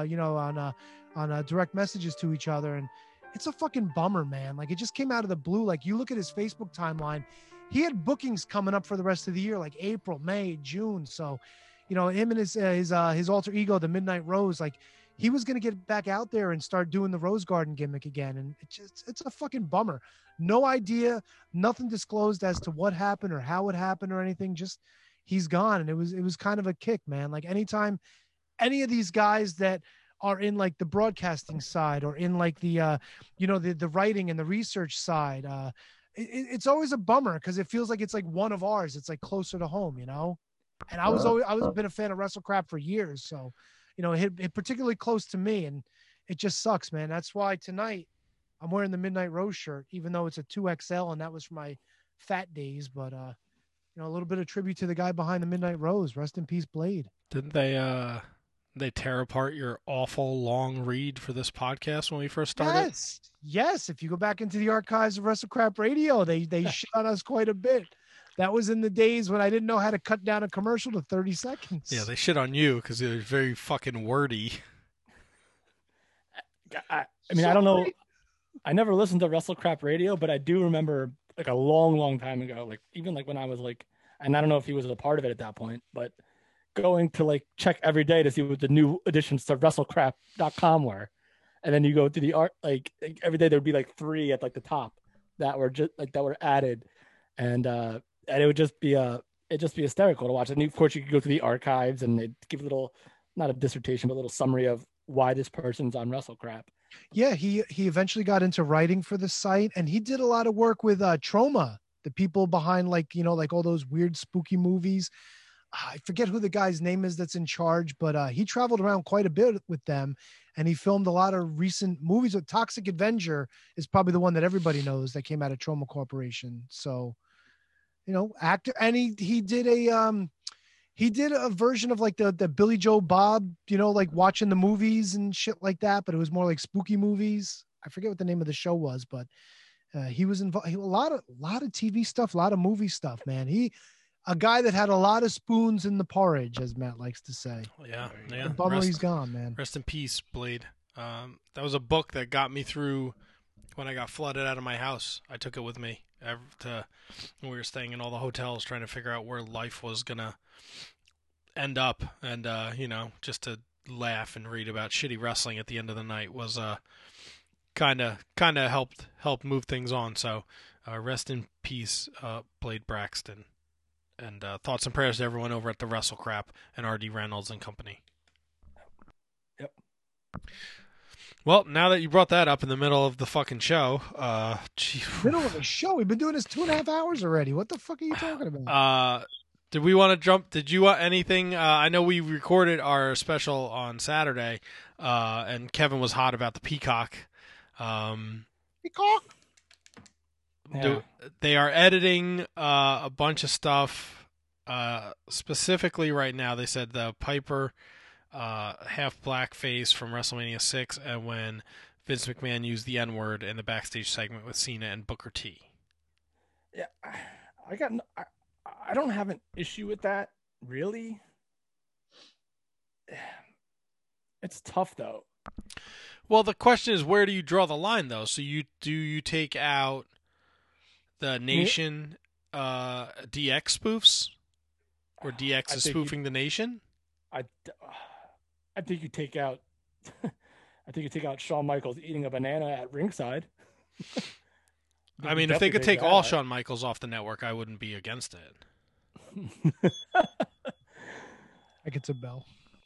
on direct messages to each other. And it's a fucking bummer, man. Like, it just came out of the blue. Like, you look at his Facebook timeline, he had bookings coming up for the rest of the year, like April, May, June. So, him and his alter ego, the Midnight Rose, like, he was going to get back out there and start doing the Rose Garden gimmick again. And it's a fucking bummer. No idea, nothing disclosed as to what happened or how it happened or anything. Just he's gone. And it was kind of a kick, man. Like, anytime any of these guys that are in like the broadcasting side or in like the, the writing and the research side, it's always a bummer because it feels like it's like one of ours. It's like closer to home, And I was been a fan of WrestleCrap for years. So, it hit particularly close to me, and it just sucks, man. That's why tonight I'm wearing the Midnight Rose shirt, even though it's a 2XL, and that was for my fat days. But, a little bit of tribute to the guy behind the Midnight Rose. Rest in peace, Blade. Didn't they tear apart your awful long read for this podcast when we first started? Yes. If you go back into the archives of WrestleCrap Radio, they shit on us quite a bit. That was in the days when I didn't know how to cut down a commercial to 30 seconds. Yeah, they shit on you because it was very fucking wordy. I don't know. I never listened to WrestleCrap Radio, but I do remember like a long time ago, like even like when I was like, and I don't know if he was a part of it at that point, but going to like check every day to see what the new additions to WrestleCrap.com were. And then you go to the art, like every day there would be like 3 at like the top that were just like that were added. And it would just be hysterical to watch. And of course you could go to the archives and they'd give a little, not a dissertation, but a little summary of why this person's on WrestleCrap. Yeah, he eventually got into writing for the site, and he did a lot of work with Troma, the people behind like all those weird spooky movies. I forget who the guy's name is that's in charge, but he traveled around quite a bit with them, and he filmed a lot of recent movies. With Toxic Avenger is probably the one that everybody knows that came out of Troma Corporation. So, actor, and he did a version of like the Billy Joe Bob, like watching the movies and shit like that, but it was more like spooky movies. I forget what the name of the show was, but he was involved. A lot of TV stuff, a lot of movie stuff, man. A guy that had a lot of spoons in the porridge, as Matt likes to say. Yeah. The bummer he's gone, man. Rest in peace, Blade. That was a book that got me through when I got flooded out of my house. I took it with me when we were staying in all the hotels, trying to figure out where life was gonna end up, and just to laugh and read about shitty wrestling at the end of the night was kind of helped move things on. So rest in peace, Blade Braxton. And thoughts and prayers to everyone over at the Wrestle Crap and R.D. Reynolds and company. Yep. Well, now that you brought that up in the middle of the fucking show, middle of the show, we've been doing this 2.5 hours already. What the fuck are you talking about? Did we want to jump? Did you want anything? I know we recorded our special on Saturday, and Kevin was hot about the Peacock. Peacock. Yeah. They are editing a bunch of stuff. Specifically right now, they said the Piper half blackface from WrestleMania 6, and when Vince McMahon used the N-word in the backstage segment with Cena and Booker T. Yeah, I don't have an issue with that, really. It's tough, though. Well, the question is, where do you draw the line, though? So you take out the Nation DX spoofs, or DX is spoofing the Nation? I think you take out. I think you take out Shawn Michaels eating a banana at ringside. I mean, if they could take all Shawn Michaels off the network, I wouldn't be against it. I get a bell.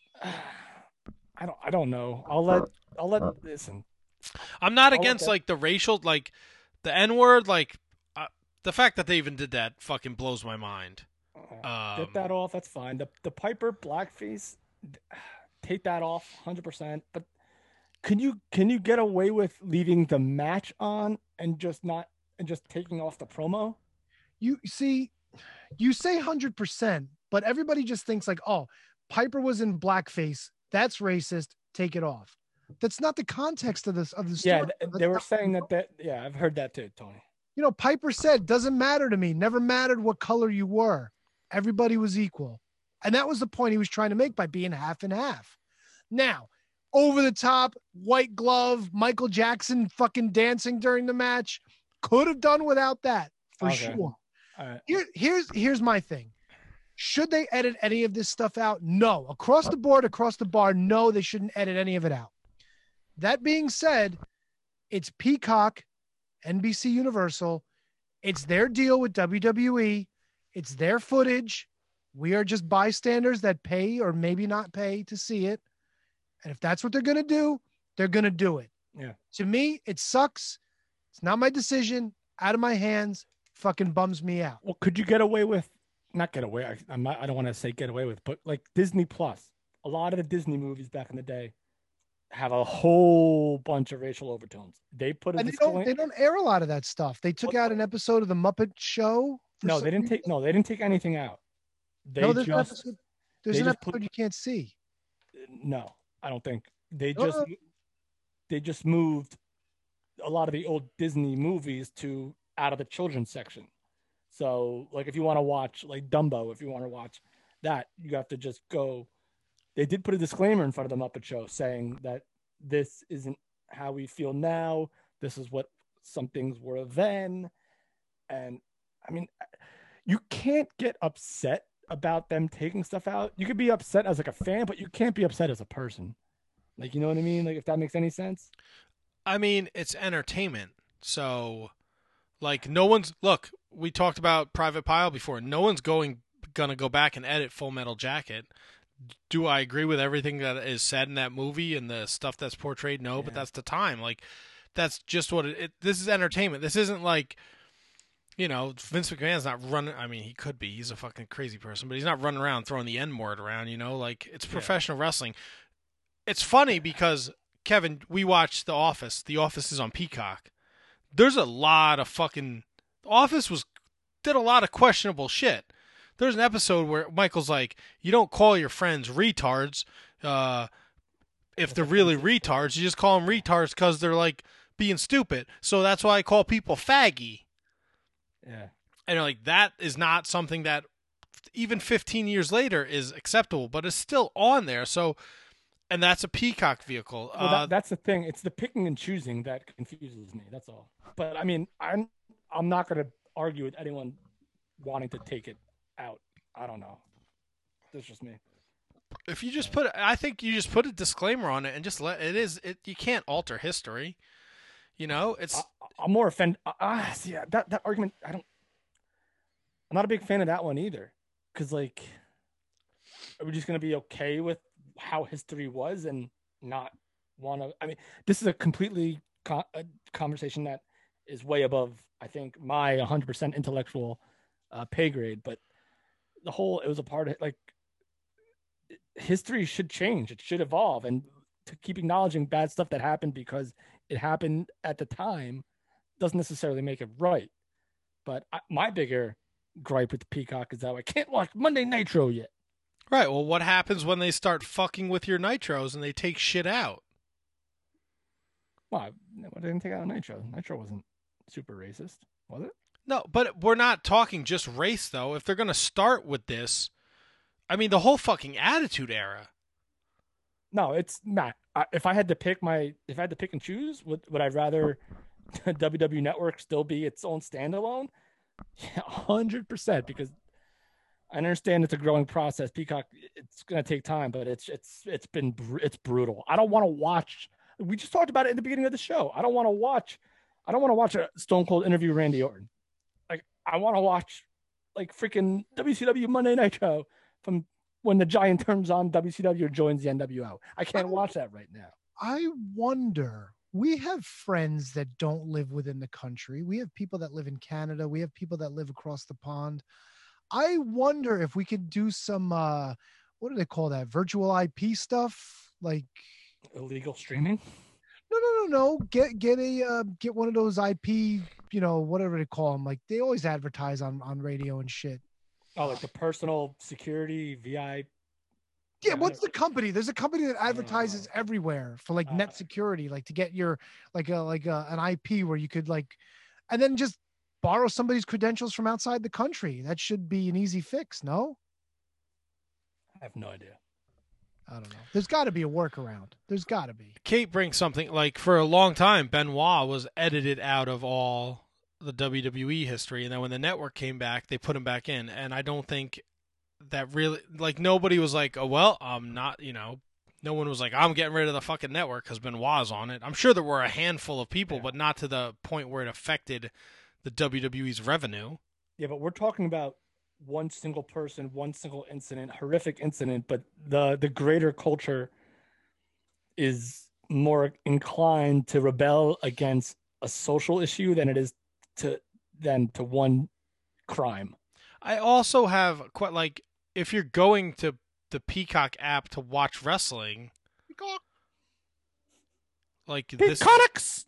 I don't know. I'll let listen. I'm not against like the racial, like the N-word, like the fact that they even did that fucking blows my mind. Get that off. That's fine. The Piper blackface, take that off 100%. But can you get away with leaving the match on and just taking off the promo? You see, you say 100%, but everybody just thinks like, oh, Piper was in blackface. That's racist. Take it off. That's not the context of the story. Yeah, they were saying that. Yeah, I've heard that too, Tony. Piper said, doesn't matter to me. Never mattered what color you were. Everybody was equal. And that was the point he was trying to make by being half and half. Now, over the top, white glove, Michael Jackson fucking dancing during the match. Could have done without that, for sure. All right. Here's my thing. Should they edit any of this stuff out? No. Across the board, across the bar, no, they shouldn't edit any of it out. That being said, it's Peacock, NBC Universal. It's their deal with WWE. It's their footage. We are just bystanders that pay or maybe not pay to see it. And if that's what they're going to do, they're going to do it. Yeah. To me, it sucks. It's not my decision. Out of my hands. Fucking bums me out. Well, could you get away with, not get away, I don't want to say get away with, but like Disney Plus. A lot of the Disney movies back in the day have a whole bunch of racial overtones. They put they don't air a lot of that stuff. They took out an episode of the Muppet Show. No, they didn't take anything out. There's an episode you can't see. No, I don't think. They just moved a lot of the old Disney movies to out of the children's section. So like if you want to watch like Dumbo, if you want to watch that, you have to just go. They did put a disclaimer in front of the Muppet Show saying that this isn't how we feel now. This is what some things were then. And I mean, you can't get upset about them taking stuff out. You could be upset as like a fan, but you can't be upset as a person. Like, you know what I mean? Like, if that makes any sense. I mean, it's entertainment. So, like, no one's... Look, we talked about Private Pile before. No one's gonna go back and edit Full Metal Jacket. Do I agree with everything that is said in that movie and the stuff that's portrayed? No, but that's the time. Like, that's just what this is entertainment. This isn't like, Vince McMahon's not running. I mean, he could be. He's a fucking crazy person, but he's not running around throwing the N-word around, Like, it's professional wrestling. It's funny because, Kevin, we watched The Office. The Office is on Peacock. There's a lot of fucking... The Office did a lot of questionable shit. There's an episode where Michael's like, you don't call your friends retards if they're really retards. You just call them retards because they're, like, being stupid. So that's why I call people faggy. Yeah. And, like, that is not something that even 15 years later is acceptable, but it's still on there. So, and that's a Peacock vehicle. Well, that's the thing. It's the picking and choosing that confuses me. That's all. But, I mean, I'm not going to argue with anyone wanting to take it out. I don't know. That's just me. If you just I think you just put a disclaimer on it and just you can't alter history. It's. I'm more offended. See, that argument. I'm not a big fan of that one either. Because, like, are we just going to be okay with how history was and not want to? I mean, this is a completely a conversation that is way above, I think, my 100% intellectual pay grade. But it was a part of, like, history should change. It should evolve. And to keep acknowledging bad stuff that happened because it happened at the time doesn't necessarily make it right. But my bigger gripe with the Peacock is that I can't watch Monday Nitro yet. Right. Well, what happens when they start fucking with your Nitros and they take shit out? Well, they didn't take out Nitro. Nitro wasn't super racist, was it? No, but we're not talking just race, though. If they're going to start with this, I mean, the whole fucking Attitude Era. No, it's not. If I had to pick and choose, would I rather WWE Network still be its own standalone? Yeah, 100%. Because I understand it's a growing process. Peacock, it's going to take time, but it's brutal. I don't want to watch. We just talked about it in the beginning of the show. I don't want to watch a Stone Cold interview Randy Orton. Like, I want to watch, like, freaking WCW Monday Nitro from when the Giant turns on WCW or joins the NWO. I can't watch that right now. I wonder, we have friends that don't live within the country. We have people that live in Canada. We have people that live across the pond. I wonder if we could do some, what do they call that? Virtual IP stuff? Like illegal streaming? No. Get one of those IP, whatever they call them. Like, they always advertise on radio and shit. Oh, like the personal security VI. Yeah, what's the company? There's a company that advertises everywhere for, like, net security, like to get your an IP where you could, like, and then just borrow somebody's credentials from outside the country. That should be an easy fix, no? I have no idea. I don't know. There's got to be a workaround. There's got to be. Kate brings something, like, for a long time, Benoit was edited out of all the WWE history, and then when the network came back, they put him back in, and I don't think that really, like, nobody was like, oh, well, I'm not, no one was like, I'm getting rid of the fucking network because Benoit's on it. I'm sure there were a handful of people, but not to the point where it affected the WWE's revenue. Yeah, but we're talking about one single person, one single incident, horrific incident, but the greater culture is more inclined to rebel against a social issue than it is to one crime. I also have quite, like, if you're going to the Peacock app to watch wrestling, like Peacocks,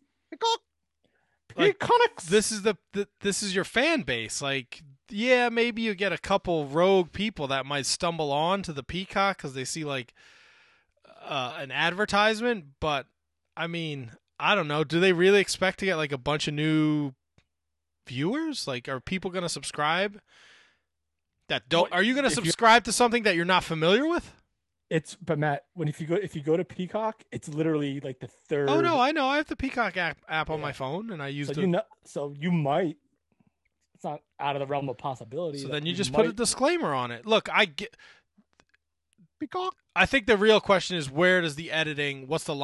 this is this is your fan base. Like, yeah, maybe you get a couple rogue people that might stumble on to the Peacock because they see, like, an advertisement, but I mean, I don't know. Do they really expect to get, like, a bunch of new viewers? Like, are people going to subscribe that don't? Are you going to subscribe to something that you're not familiar with? But Matt, if you go to Peacock, it's literally like the third. Oh no, I know. I have the Peacock app on my phone, and I use it. So you might. It's not out of the realm of possibility. So then you just put a disclaimer on it. Look, I get Peacock. I think the real question is, where does the editing? What's the line?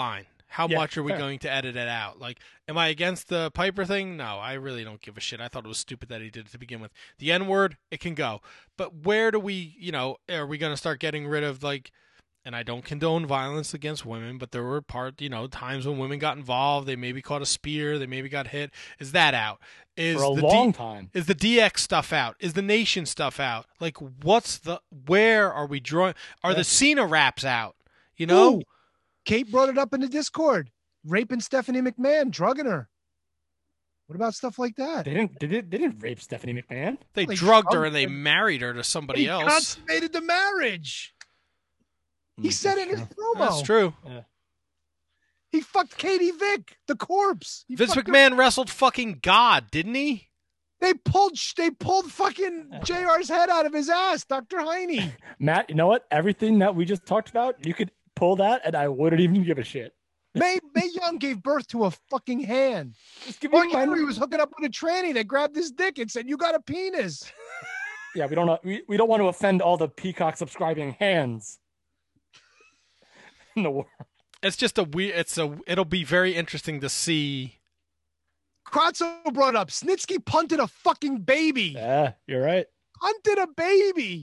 How Yeah, much are we fair. going to edit it out? Like, am I against the Piper thing? No, I really don't give a shit. I thought it was stupid that he did it to begin with. The N-word, it can go. But where do we, are we going to start getting rid of, like, and I don't condone violence against women, but there were times when women got involved. They maybe caught a spear. They maybe got hit. Is that out? Is For a the long time. Is the DX stuff out? Is the Nation stuff out? Like, where are we drawing? Are the Cena raps out? Ooh, Kate brought it up in the Discord. Raping Stephanie McMahon, drugging her. What about stuff like that? They didn't rape Stephanie McMahon. They drugged her and they married her to somebody else. Consummated the marriage. He said it in his promo. That's true. Yeah. He fucked Katie Vick, the corpse. Vince McMahon wrestled fucking God, didn't he? They pulled fucking JR's head out of his ass, Dr. Heine. Matt, you know what? Everything that we just talked about, you could pull that, and I wouldn't even give a shit. Mae Young gave birth to a fucking hand. Mark Henry was hooking up with a tranny that grabbed his dick and said, "You got a penis." Yeah, we don't want to offend all the Peacock subscribing hands in the world. It's just it'll be very interesting to see. Kratzo brought up Snitsky punted a fucking baby. Yeah, you're right. Punted a baby.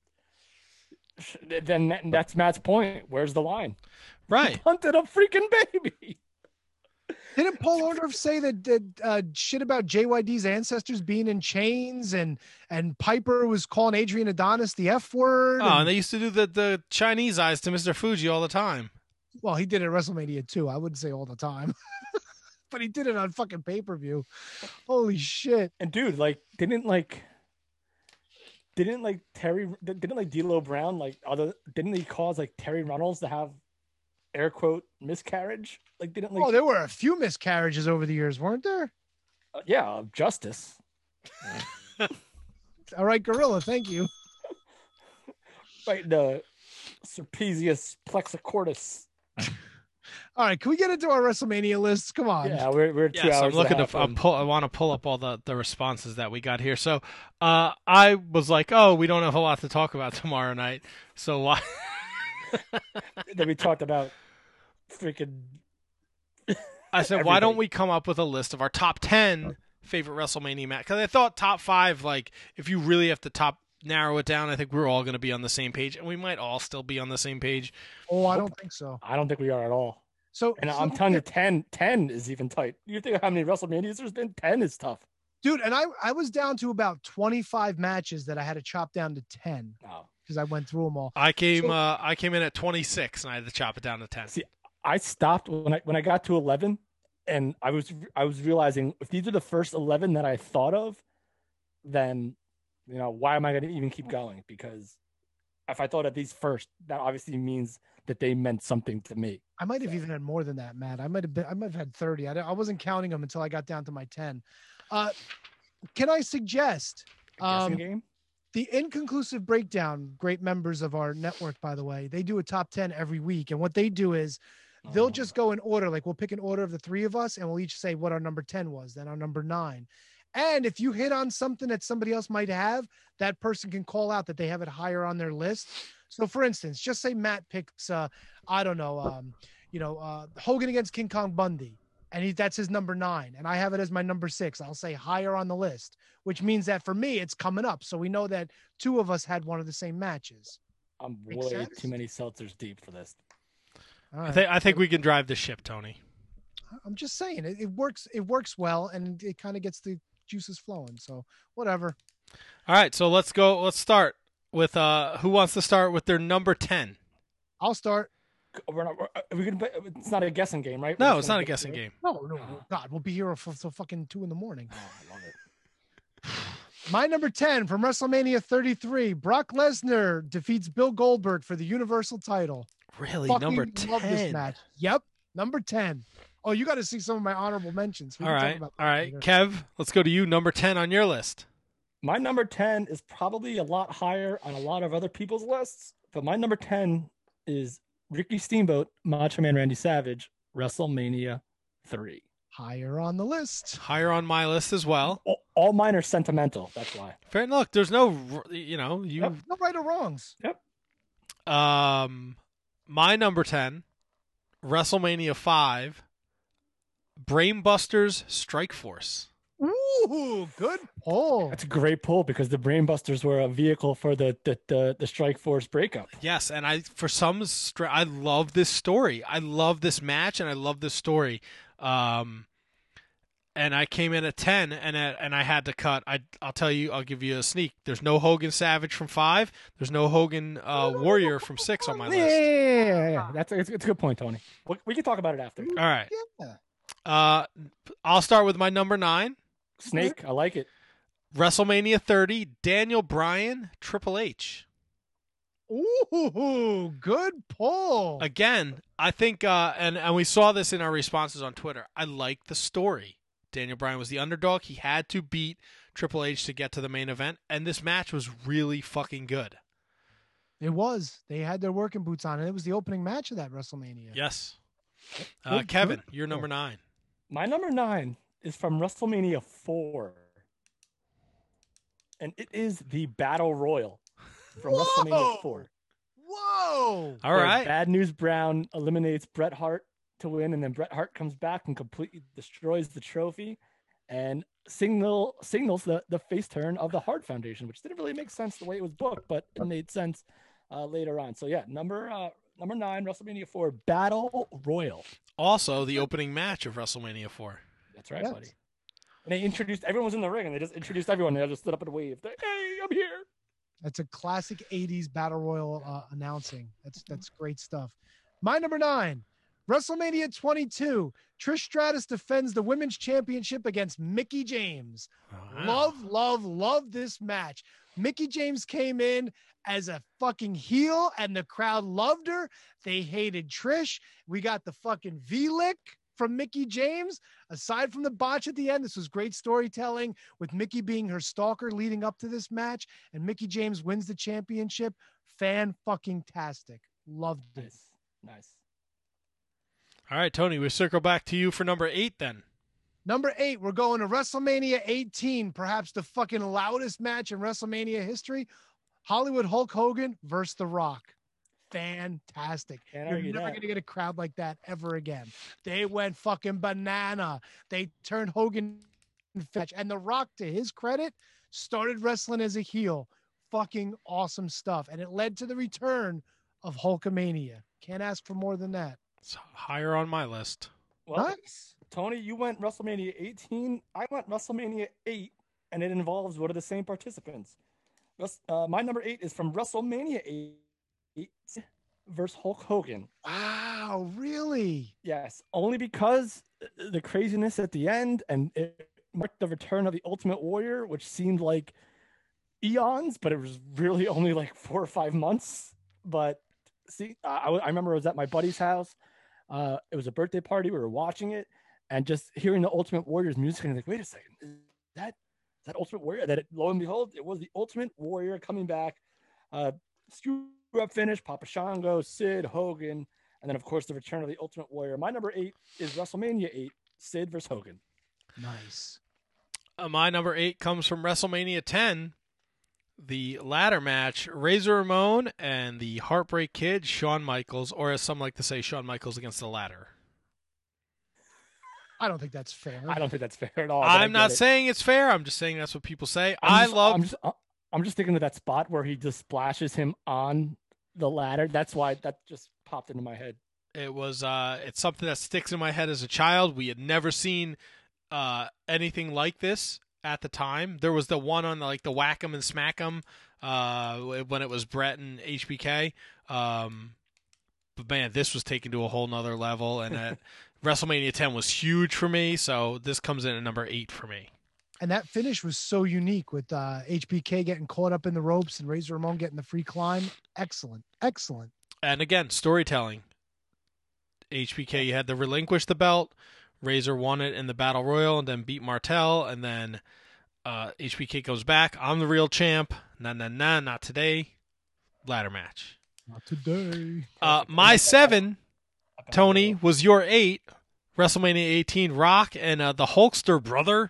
Then that's Matt's point. Where's the line? Right. He punted a freaking baby. Didn't Paul Orndorff say that shit about JYD's ancestors being in chains and Piper was calling Adrian Adonis the F word? Oh, and they used to do the Chinese eyes to Mr. Fuji all the time. Well, he did it at WrestleMania too. I wouldn't say all the time. But he did it on fucking pay-per-view. Holy shit. And dude, like, didn't D'Lo Brown, didn't he cause like Terry Runnels to have air quote miscarriage? Like, there were a few miscarriages over the years, weren't there? Yeah, justice. All right, Gorilla, thank you. Right, the Serpesius plexicordus. All right, can we get into our WrestleMania lists? Come on. Yeah, we're 2 hours. I'm looking I want to pull up all the responses that we got here. So I was like, oh, we don't have a lot to talk about tomorrow night. So why? Then we talked about freaking. I said, why don't we come up with a list of our top 10 favorite WrestleMania match? Because I thought top 5, like, if you really have to narrow it down, I think we're all going to be on the same page, and we might all still be on the same page. Oh, I don't think so. I don't think we are at all. I'm telling you, 10 is even tight. You think of how many WrestleManias there's been? 10 is tough. Dude, and I was down to about 25 matches that I had to chop down to 10 because I went through them all. I came in at 26, and I had to chop it down to 10. See, I stopped when I got to 11, and I was realizing if these are the first 11 that I thought of, then why am I going to even keep going? Because if I thought of these first, that obviously means that they meant something to me. I might have even had more than that, Matt. I might have had 30. I wasn't counting them until I got down to my 10. Can I suggest game? The Inconclusive Breakdown, great members of our network, by the way, they do a top 10 every week. And what they do is they'll just go in order. Like, we'll pick an order of the three of us and we'll each say what our number 10 was, then our number 9. And if you hit on something that somebody else might have, that person can call out that they have it higher on their list. So, for instance, just say Matt picks, Hogan against King Kong Bundy, and that's his number 9, and I have it as my number 6. I'll say higher on the list, which means that for me, it's coming up. So we know that 2 of us had one of the same matches. I'm way too many seltzers deep for this. All right. I think we can drive the ship, Tony. I'm just saying it works. It works well, and it kind of gets the juices flowing. So whatever. All right, so let's go. Let's start with who wants to start with their number 10? I'll start. It's not a guessing game, right? No, it's not a guessing game. No, God, we'll be here until fucking 2 a.m. Oh, I love it. My number 10 from WrestleMania 33, Brock Lesnar defeats Bill Goldberg for the Universal title. Really? Fucking Number love this 10? match. Yep, number 10. Oh, you got to see some of my honorable mentions. All right. Kev, let's go to you. Number 10 on your list. My number 10 is probably a lot higher on a lot of other people's lists, but my number 10 is Ricky Steamboat, Macho Man Randy Savage, WrestleMania 3. Higher on the list. Higher on my list as well. All mine are sentimental. That's why. Fair. Look, there's no, No right or wrongs. Yep. My number 10, WrestleMania 5, Brainbusters Strike Force. Ooh, good pull. That's a great pull because the Brainbusters were a vehicle for the Strike Force breakup. Yes, and I love this story. I love this match, and I love this story. And I came in at 10, and I had to cut. I'll tell you, I'll give you a sneak. There's no Hogan Savage from 5. There's no Hogan Warrior from 6 on my list. Yeah. It's a good point, Tony. We can talk about it after. All right. I'll start with my number 9. Snake, I like it. WrestleMania 30, Daniel Bryan, Triple H. Ooh, good pull. Again, I think, and we saw this in our responses on Twitter, I like the story. Daniel Bryan was the underdog. He had to beat Triple H to get to the main event, and this match was really fucking good. It was. They had their working boots on, and it was the opening match of that WrestleMania. Yes. Kevin, you're number 9. My number 9 is from WrestleMania 4. And it is the Battle Royal from WrestleMania 4. Whoa! All right. Bad News Brown eliminates Bret Hart to win, and then Bret Hart comes back and completely destroys the trophy and signals the face turn of the Hart Foundation, which didn't really make sense the way it was booked, but it made sense later on. So yeah, number 9, WrestleMania 4, Battle Royal. Also, the opening match of WrestleMania 4. That's right, buddy. And they introduced everyone was in the ring, and they just introduced everyone. They just stood up and waved. Hey, I'm here. That's a classic '80s Battle Royal announcing. That's great stuff. My number 9, WrestleMania 22. Trish Stratus defends the Women's Championship against Mickie James. Wow. Love this match. Mickie James came in as a fucking heel, and the crowd loved her. They hated Trish. We got the fucking V-lick from Mickie James. Aside from the botch at the end, this was great storytelling with Mickie being her stalker leading up to this match, and Mickie James wins the championship. Fan-fucking-tastic. Loved it. Nice. All right, Tony, we circle back to you for number 8 then. Number 8, we're going to WrestleMania 18, perhaps the fucking loudest match in WrestleMania history. Hollywood Hulk Hogan versus The Rock. Fantastic. You're never going to get a crowd like that ever again. They went fucking banana. They turned Hogan fetch. And The Rock, to his credit, started wrestling as a heel. Fucking awesome stuff. And it led to the return of Hulkamania. Can't ask for more than that. It's higher on my list. Well, nice. Tony, you went WrestleMania 18. I went WrestleMania 8, and it involves one of the same participants. My number 8 is from WrestleMania 8 versus Hulk Hogan. Wow, really? Yes, only because the craziness at the end, and it marked the return of the Ultimate Warrior, which seemed like eons, but it was really only like 4 or 5 months. But see, I remember I was at my buddy's house. It was a birthday party. We were watching it, and just hearing the Ultimate Warrior's music, and like, wait a second, is that Ultimate Warrior? Lo and behold, it was the Ultimate Warrior coming back. Screw-up finish, Papa Shango, Sid, Hogan, and then, of course, the return of the Ultimate Warrior. My number 8 is WrestleMania 8, Sid versus Hogan. Nice. My number 8 comes from WrestleMania 10, the ladder match, Razor Ramon and the Heartbreak Kid, Shawn Michaels, or as some like to say, Shawn Michaels against the ladder. I don't think that's fair. I don't think that's fair at all. I'm not saying it's fair. I'm just saying that's what people say. I'm just thinking of that spot where he just splashes him on the ladder. That's why that just popped into my head. It was it's something that sticks in my head as a child. We had never seen anything like this at the time. There was the one on the Whack 'em and Smack 'em when it was Brett and HBK. But man, this was taken to a whole nother level, and WrestleMania 10 was huge for me, so this comes in at number 8 for me. And that finish was so unique with HBK getting caught up in the ropes and Razor Ramon getting the free climb. Excellent. Excellent. And again, storytelling. HBK had to relinquish the belt. Razor won it in the Battle Royal and then beat Martel. And then HBK goes back. I'm the real champ. Nah, not today. Ladder match. Not today. My 7, Tony, was your 8. WrestleMania 18, Rock and the Hulkster brother.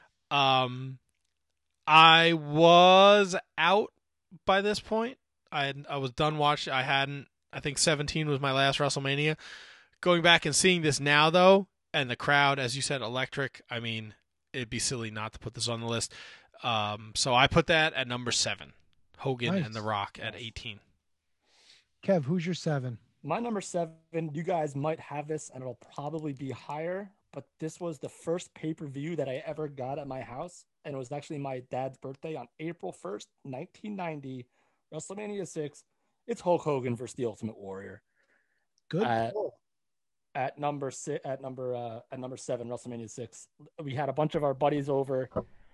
I was out by this point. I was done watching. I think 17 was my last WrestleMania. Going back and seeing this now, though, and the crowd, as you said, electric. I mean, it'd be silly not to put this on the list. So I put that at number 7. Hogan and The Rock at 18. Kev, who's your 7? My number 7, you guys might have this, and it'll probably be higher, but this was the first pay-per-view that I ever got at my house, and it was actually my dad's birthday on April 1st, 1990, WrestleMania 6. It's Hulk Hogan versus the Ultimate Warrior. Good. At number 7, WrestleMania 6, we had a bunch of our buddies over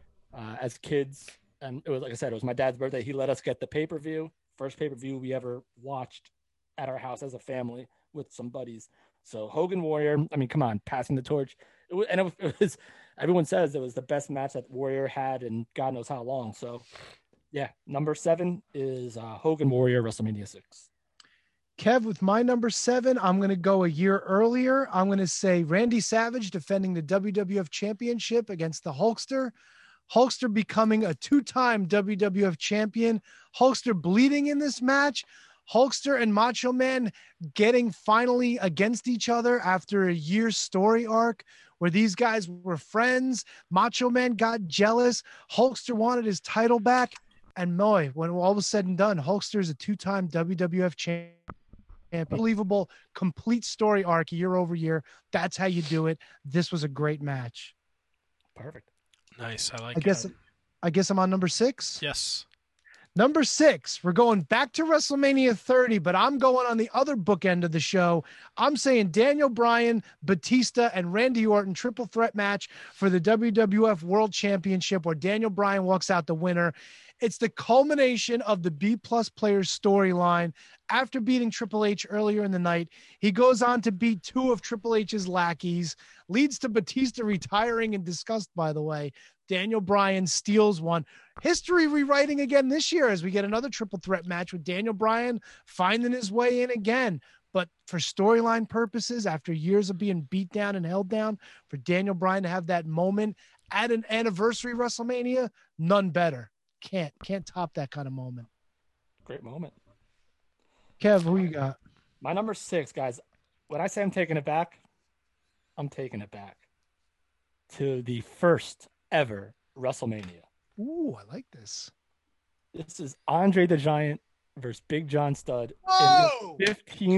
as kids, and it was, like I said, it was my dad's birthday. He let us get the pay-per-view, first pay-per-view we ever watched at our house as a family with some buddies. So Hogan Warrior, I mean, come on, passing the torch. It was everyone says it was the best match that Warrior had in God knows how long. So yeah, number 7 is Hogan Warrior, WrestleMania 6. Kev, with my number 7, I'm going to go a year earlier. I'm going to say Randy Savage defending the WWF Championship against the Hulkster. Hulkster becoming a 2-time WWF champion. Hulkster bleeding in this match. Hulkster and Macho Man getting finally against each other after a year's story arc where these guys were friends. Macho Man got jealous. Hulkster wanted his title back. And boy, when all was said and done, Hulkster is a 2-time WWF champion. Unbelievable, complete story arc year over year. That's how you do it. This was a great match. Perfect. Nice. I guess I'm on number 6. Yes. Number 6, we're going back to WrestleMania 30, but I'm going on the other bookend of the show. I'm saying Daniel Bryan, Batista, and Randy Orton triple threat match for the WWF World Championship where Daniel Bryan walks out the winner. It's the culmination of the B-plus players storyline. After beating Triple H earlier in the night, he goes on to beat 2 of Triple H's lackeys, leads to Batista retiring in disgust, by the way. Daniel Bryan steals one. History rewriting again this year as we get another triple threat match with Daniel Bryan finding his way in again. But for storyline purposes, after years of being beat down and held down, for Daniel Bryan to have that moment at an anniversary WrestleMania, none better. Can't top that kind of moment. Great moment. Kev, who you got? My number 6, guys. When I say I'm taking it back, I'm taking it back to the first ever WrestleMania. Ooh, I like this. This is Andre the Giant versus Big John Studd Whoa! in the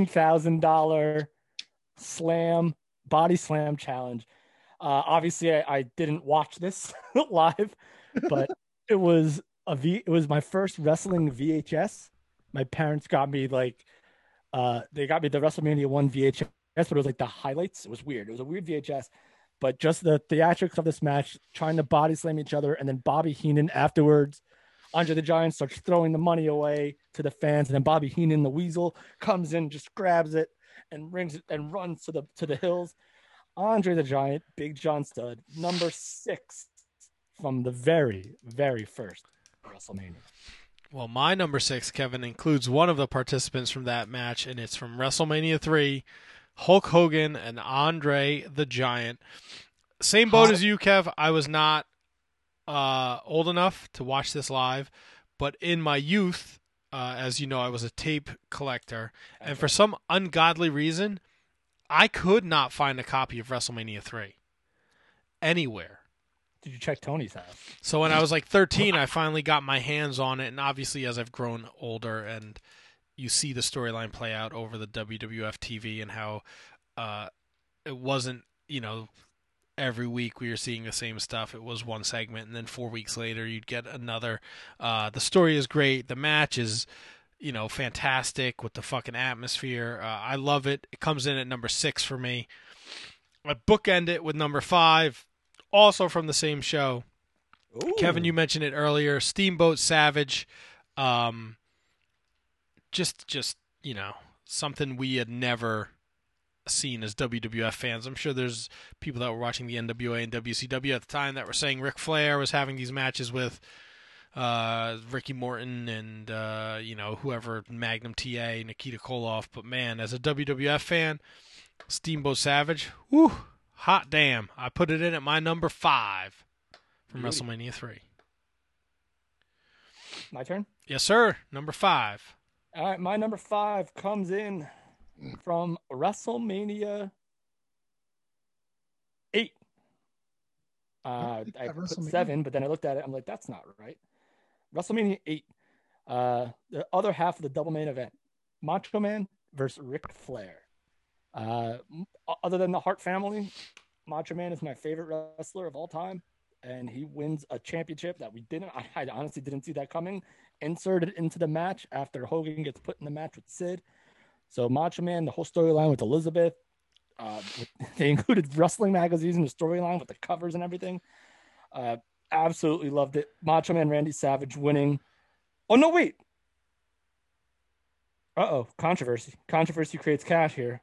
$15,000 body slam challenge. Obviously, I didn't watch this live, but it was my first wrestling VHS. My parents got me they got me the WrestleMania 1 VHS, but it was like the highlights. It was weird. It was a weird VHS, but just the theatrics of this match, trying to body slam each other, and then Bobby Heenan afterwards. Andre the Giant starts throwing the money away to the fans, and then Bobby Heenan, the Weasel, comes in, just grabs it and rings it and runs to the hills. Andre the Giant, Big John Studd, number 6 from the very, very first WrestleMania. Well, my number 6, Kevin, includes one of the participants from that match, and it's from WrestleMania 3, Hulk Hogan and Andre the Giant. Same boat as you, Kev. I was not old enough to watch this live, but in my youth, as you know, I was a tape collector, and for some ungodly reason, I could not find a copy of WrestleMania 3 anywhere. Did you check Tony's house? So when I was like 13, I finally got my hands on it, and obviously as I've grown older and you see the storyline play out over the WWF TV and how it wasn't, every week we were seeing the same stuff. It was one segment, and then 4 weeks later you'd get another. The story is great. The match is, fantastic with the fucking atmosphere. I love it. It comes in at number 6 for me. I bookend it with number 5. Also from the same show. Ooh. Kevin, you mentioned it earlier. Steamboat Savage. Just something we had never seen as WWF fans. I'm sure there's people that were watching the NWA and WCW at the time that were saying Ric Flair was having these matches with Ricky Morton and whoever, Magnum TA, Nikita Koloff. But man, as a WWF fan, Steamboat Savage, whew, hot damn. I put it in at my number 5 from WrestleMania 3. My turn? Yes, sir. Number 5. All right, my number 5 comes in from WrestleMania 8. I put 7, but then I looked at it. I'm like, that's not right. WrestleMania 8. The other half of the double main event. Macho Man versus Ric Flair. Other than the Hart family, Macho Man is my favorite wrestler of all time. And he wins a championship that I honestly didn't see that coming. Inserted into the match after Hogan gets put in the match with Sid. So Macho Man, the whole storyline with Elizabeth. They included wrestling magazines in the storyline with the covers and everything. Absolutely loved it. Macho Man Randy Savage winning. Oh, no, wait. Uh-oh, controversy. Controversy creates cash here.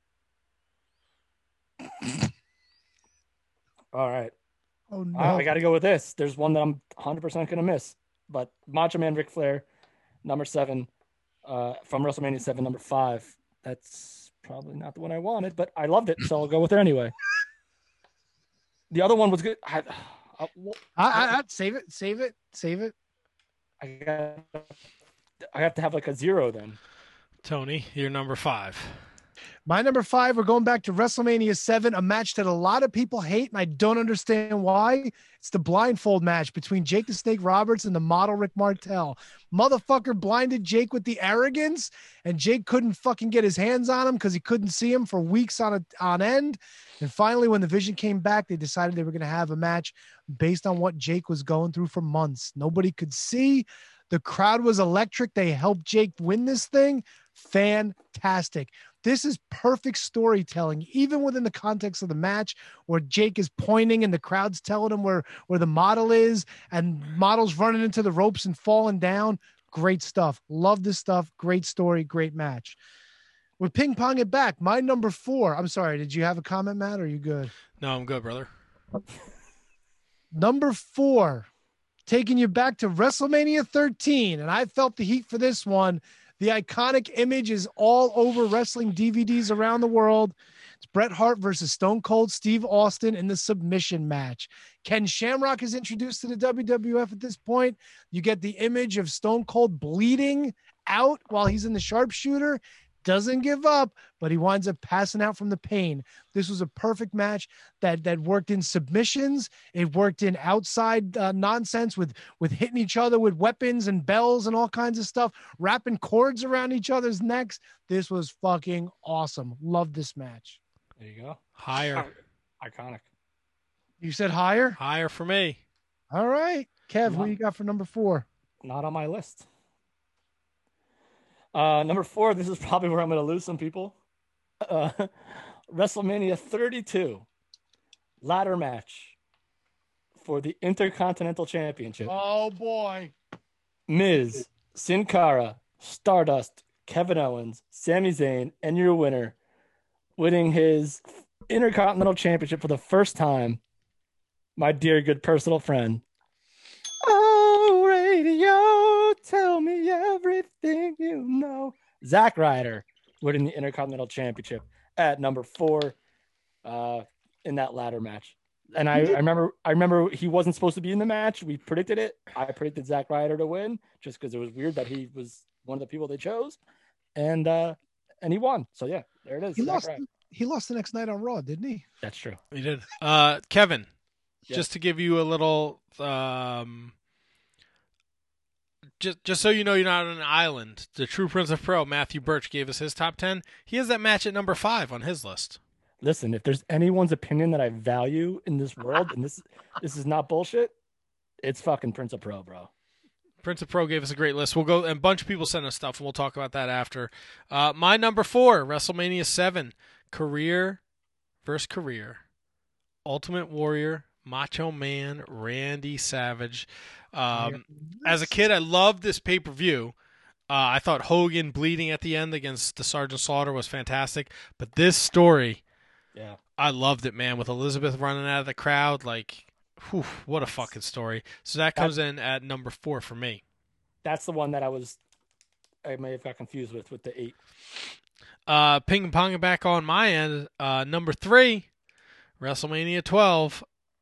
All right. Oh, no. I got to go with this. There's one that I'm 100% going to miss. But Macho Man Ric Flair, number 7, from WrestleMania 7, number 5. That's probably not the one I wanted, but I loved it, so I'll go with it anyway. The other one was good. I'd save it. I have to have like a 0 then. Tony, you're number 5. My number 5, we're going back to WrestleMania 7, a match that a lot of people hate, and I don't understand why. It's the blindfold match between Jake the Snake Roberts and the model Rick Martel. Motherfucker blinded Jake with the arrogance, and Jake couldn't fucking get his hands on him because he couldn't see him for weeks on end. And finally, when the vision came back, they decided they were going to have a match based on what Jake was going through for months. Nobody could see. The crowd was electric. They helped Jake win this thing. Fantastic. This is perfect storytelling, even within the context of the match, where Jake is pointing and the crowd's telling him where the model is, and model's running into the ropes and falling down. Great stuff. Love this stuff. Great story. Great match. We're ping pong it back. My number 4. I'm sorry. Did you have a comment, Matt? Or are you good? No, I'm good, brother. Number 4, taking you back to WrestleMania 13. And I felt the heat for this one. The iconic image is all over wrestling DVDs around the world. It's Bret Hart versus Stone Cold Steve Austin in the submission match. Ken Shamrock is introduced to the WWF at this point. You get the image of Stone Cold bleeding out while he's in the sharpshooter. Doesn't give up, but he winds up passing out from the pain. This was a perfect match that worked in submissions. It worked in outside nonsense with hitting each other with weapons and bells and all kinds of stuff, wrapping cords around each other's necks. This was fucking awesome. Loved this match. There you go. Higher. Iconic. You said higher? Higher for me. All right. Kev, what you got for number 4? Not on my list. Number 4, this is probably where I'm going to lose some people. WrestleMania 32 ladder match for the Intercontinental Championship. Oh, boy. Miz, Sin Cara, Stardust, Kevin Owens, Sami Zayn, and your winner, winning his Intercontinental Championship for the first time, my dear good personal friend. Oh, radio, tell me everything you know. Zack Ryder winning the Intercontinental Championship at number 4 in that ladder match. And I remember he wasn't supposed to be in the match. We predicted it. I predicted Zack Ryder to win just because it was weird that he was one of the people they chose. And he won. So, yeah, there it is. He lost the next night on Raw, didn't he? That's true. He did. Kevin, Yeah. just to give you a little, just so you know you're not on an island, the true Prince of Pro, Matthew Birch, gave us his top 10. He has that match at number 5 on his list. Listen, if there's anyone's opinion that I value in this world, and this is not bullshit, it's fucking Prince of Pro, bro. Prince of Pro gave us a great list. We'll go, and a bunch of people sent us stuff, and we'll talk about that after. My number 4, WrestleMania 7, career versus career. Ultimate Warrior, Macho Man, Randy Savage. As a kid, I loved this pay-per-view. I thought Hogan bleeding at the end against the Sergeant Slaughter was fantastic. But this story, yeah, I loved it, man, with Elizabeth running out of the crowd. Like, whew, what a fucking story. So that comes in at number 4 for me. That's the one that I may have got confused with the 8. Ping pong back on my end. Number 3, WrestleMania 12,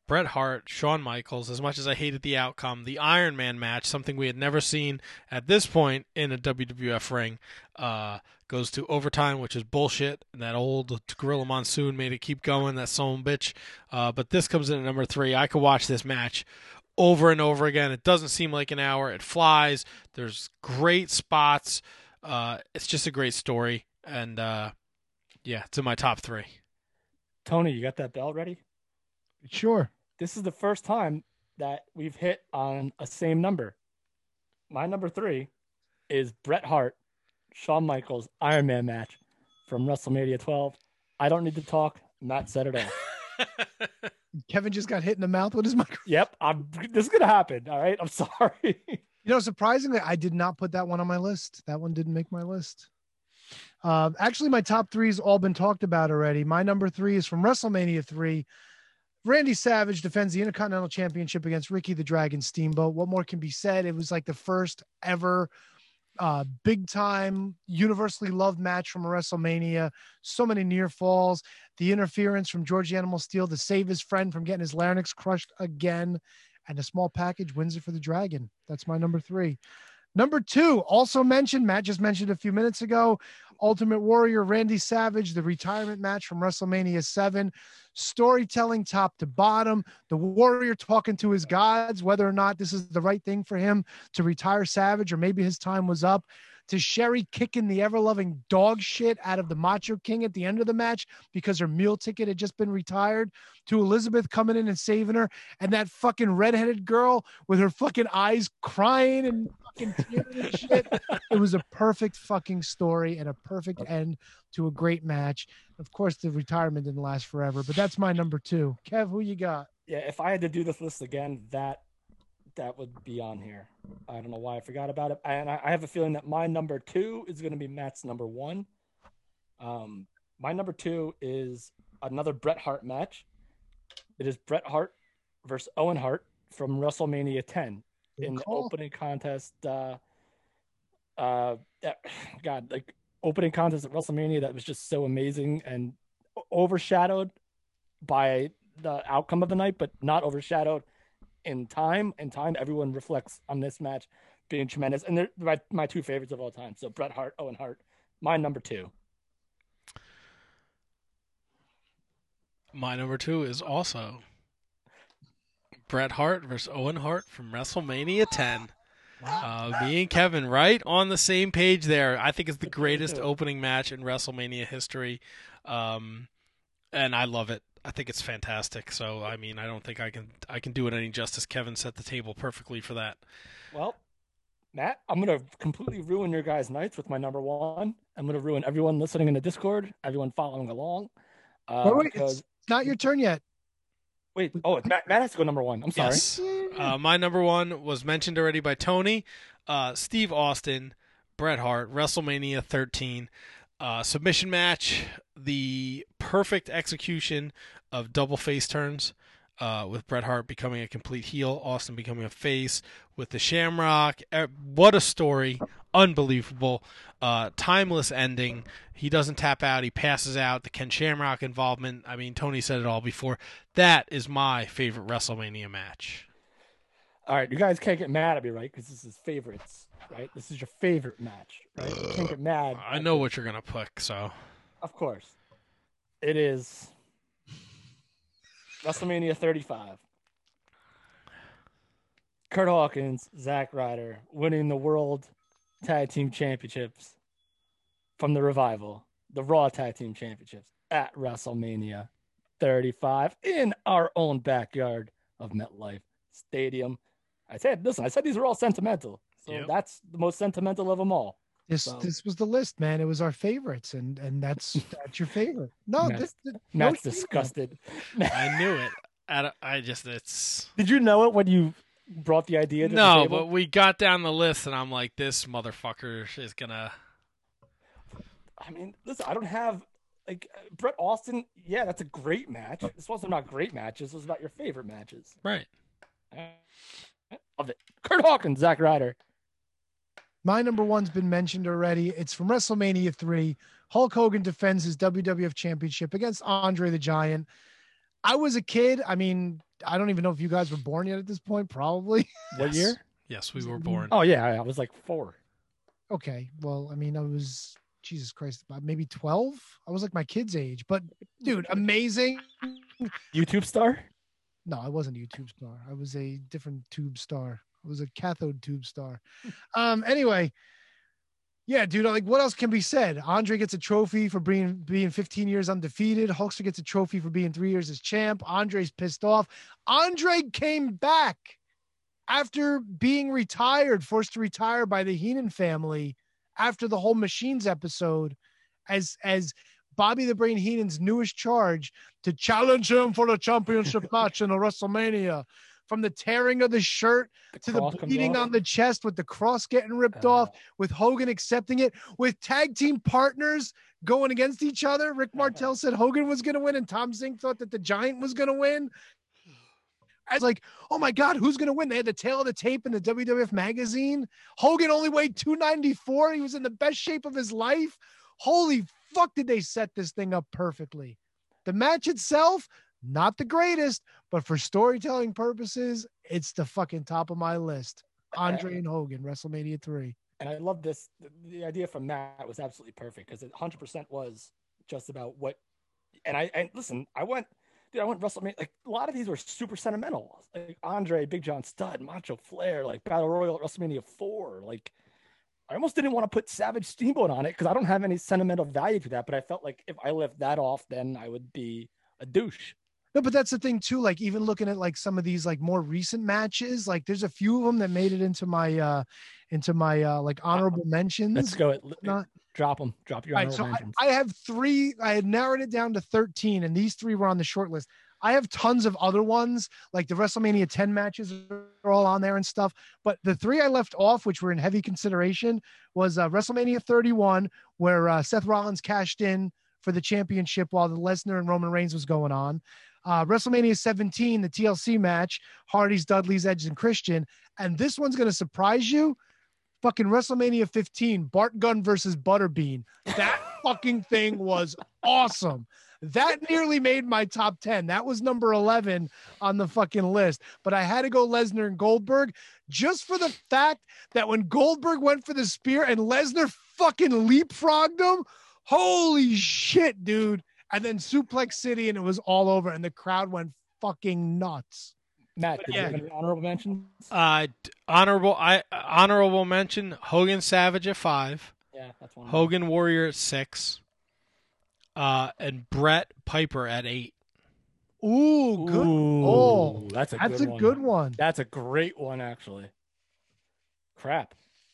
Bret Hart, Shawn Michaels, as much as I hated the outcome, the Iron Man match, something we had never seen at this point in a WWF ring, goes to overtime, which is bullshit. And that old Gorilla Monsoon made it keep going, that son of a bitch. But this comes in at number 3. I could watch this match over and over again. It doesn't seem like an hour. It flies. There's great spots. It's just a great story. And, it's in my top 3. Tony, you got that bell ready? Sure. This is the first time that we've hit on a same number. My number 3 is Bret Hart, Shawn Michaels, Iron Man match from WrestleMania 12. I don't need to talk. Matt said it all. Kevin just got hit in the mouth with his microphone. Yep. This is going to happen. All right. I'm sorry. Surprisingly, I did not put that one on my list. That one didn't make my list. Actually, my top 3 has all been talked about already. My number 3 is from WrestleMania 3. Randy Savage defends the Intercontinental Championship against Ricky the Dragon Steamboat. What more can be said? It was like the first ever big time, universally loved match from a WrestleMania. So many near falls. The interference from George the Animal Steel to save his friend from getting his larynx crushed again. And a small package wins it for the Dragon. That's my number 3. Number 2, also mentioned, Matt just mentioned a few minutes ago, Ultimate Warrior Randy Savage, the retirement match from WrestleMania 7. Storytelling top to bottom. The Warrior talking to his gods, whether or not this is the right thing for him to retire Savage, or maybe his time was up. To Sherry kicking the ever-loving dog shit out of the Macho King at the end of the match because her meal ticket had just been retired. To Elizabeth coming in and saving her. And that fucking redheaded girl with her fucking eyes crying and fucking tearing and shit. It was a perfect fucking story and a perfect end to a great match. Of course, the retirement didn't last forever, but that's my number 2. Kev, who you got? Yeah, if I had to do this list again, that would be on here. I don't know why I forgot about it. And I have a feeling that my number 2 is going to be Matt's number 1. My number 2 is another Bret Hart match. It is Bret Hart versus Owen Hart from WrestleMania 10 in the opening contest. Opening contest at WrestleMania that was just so amazing and overshadowed by the outcome of the night, but not overshadowed in time. In time, everyone reflects on this match being tremendous. And they're my 2 favorites of all time. So Bret Hart, Owen Hart, my number 2. My number 2 is also Bret Hart versus Owen Hart from WrestleMania 10. Me and Kevin right on the same page there. I think it's the greatest opening match in WrestleMania history. And I love it. I think it's fantastic. So, I mean, I don't think I can do it any justice. Kevin set the table perfectly for that. Well, Matt, I'm going to completely ruin your guys' nights with my number 1. I'm going to ruin everyone listening in the Discord, everyone following along. Wait, it's not your turn yet. Wait, Matt has to go number 1. I'm sorry. Yes. My number 1 was mentioned already by Tony. Steve Austin, Bret Hart, WrestleMania 13. Submission match, the perfect execution of double face turns, with Bret Hart becoming a complete heel, Austin becoming a face with the Shamrock. What a story. Unbelievable. Timeless ending. He doesn't tap out. He passes out. The Ken Shamrock involvement. I mean, Tony said it all before. That is my favorite WrestleMania match. All right, you guys can't get mad at me, right? Because this is favorites, right? This is your favorite match, right? You can't get mad. I know what you're going to pick, so. Of course. It is WrestleMania 35. Kurt Hawkins, Zack Ryder winning the World Tag Team Championships from the Revival, the Raw Tag Team Championships at WrestleMania 35 in our own backyard of MetLife Stadium. I said these are all sentimental. So That's the most sentimental of them all. This was the list, man. It was our favorites, and that's your favorite. No, Matt's disgusted. I knew it. It's. Did you know it when you brought the idea to the table? table? But we got down the list, and I'm like, this motherfucker is gonna. I mean, listen, I don't have Bret Austin. Yeah, that's a great match. This wasn't about great matches. This was about your favorite matches. Right. Love it. Kurt Hawkins, Zack Ryder. My number 1's been mentioned already. It's from WrestleMania 3. Hulk Hogan defends his WWF Championship against Andre the Giant. I was a kid. I mean, I don't even know if you guys were born yet at this point. Probably. What year? Yes, we were born. Oh yeah, I was like 4. Okay. Well, I mean, I was, Jesus Christ, about maybe 12. I was like my kid's age, but dude, amazing. YouTube star? No, I wasn't a YouTube star. I was a different tube star. I was a cathode tube star. Anyway, yeah, dude, like what else can be said? Andre gets a trophy for being 15 years undefeated. Hulkster gets a trophy for being 3 years as champ. Andre's pissed off. Andre came back after being retired, forced to retire by the Heenan family after the whole Machines episode as Bobby the Brain Heenan's newest charge to challenge him for the championship match in a WrestleMania. From the tearing of the shirt to the bleeding on the chest with the cross getting ripped off, with Hogan accepting it, with tag team partners going against each other. Rick Martel said Hogan was going to win and Tom Zink thought that the Giant was going to win. I was like, oh my God, who's going to win? They had the tail of the tape in the WWF magazine. Hogan only weighed 294. He was in the best shape of his life. Holy fuck, did they set this thing up perfectly. The match itself, not the greatest, but for storytelling purposes, it's the fucking top of my list. Andre and Hogan, WrestleMania 3. And I love this. The idea from Matt was absolutely perfect because it 100% was just about what. And listen, I went WrestleMania. Like a lot of these were super sentimental. Like Andre, Big John Studd, Macho Flair, like Battle Royal at WrestleMania 4. Like I almost didn't want to put Savage Steamboat on it because I don't have any sentimental value to that. But I felt like if I left that off, then I would be a douche. No, but that's the thing too. Like even looking at like some of these like more recent matches, like there's a few of them that made it into my like honorable mentions. Let's go. Drop them. Drop your honorable mentions. I have 3. I had narrowed it down to 13, and these 3 were on the short list. I have tons of other ones, like the WrestleMania 10 matches are all on there and stuff. But the 3 I left off, which were in heavy consideration, was WrestleMania 31, where Seth Rollins cashed in for the championship while the Lesnar and Roman Reigns was going on. WrestleMania 17, the TLC match, Hardy's, Dudley's, Edge, and Christian. And this one's going to surprise you. Fucking WrestleMania 15, Bart Gunn versus Butterbean. That fucking thing was awesome. That nearly made my top 10. That was number 11 on the fucking list. But I had to go Lesnar and Goldberg just for the fact that when Goldberg went for the spear and Lesnar fucking leapfrogged him, holy shit, dude. And then Suplex City, and it was all over, and the crowd went fucking nuts. Matt, did you have any honorable mentions? Honorable mention, Hogan Savage at 5. Yeah, that's one. Hogan Warrior at 6. And Brett Piper at 8. Ooh, good. Oh, that's a good one. That's a great one, actually. Crap.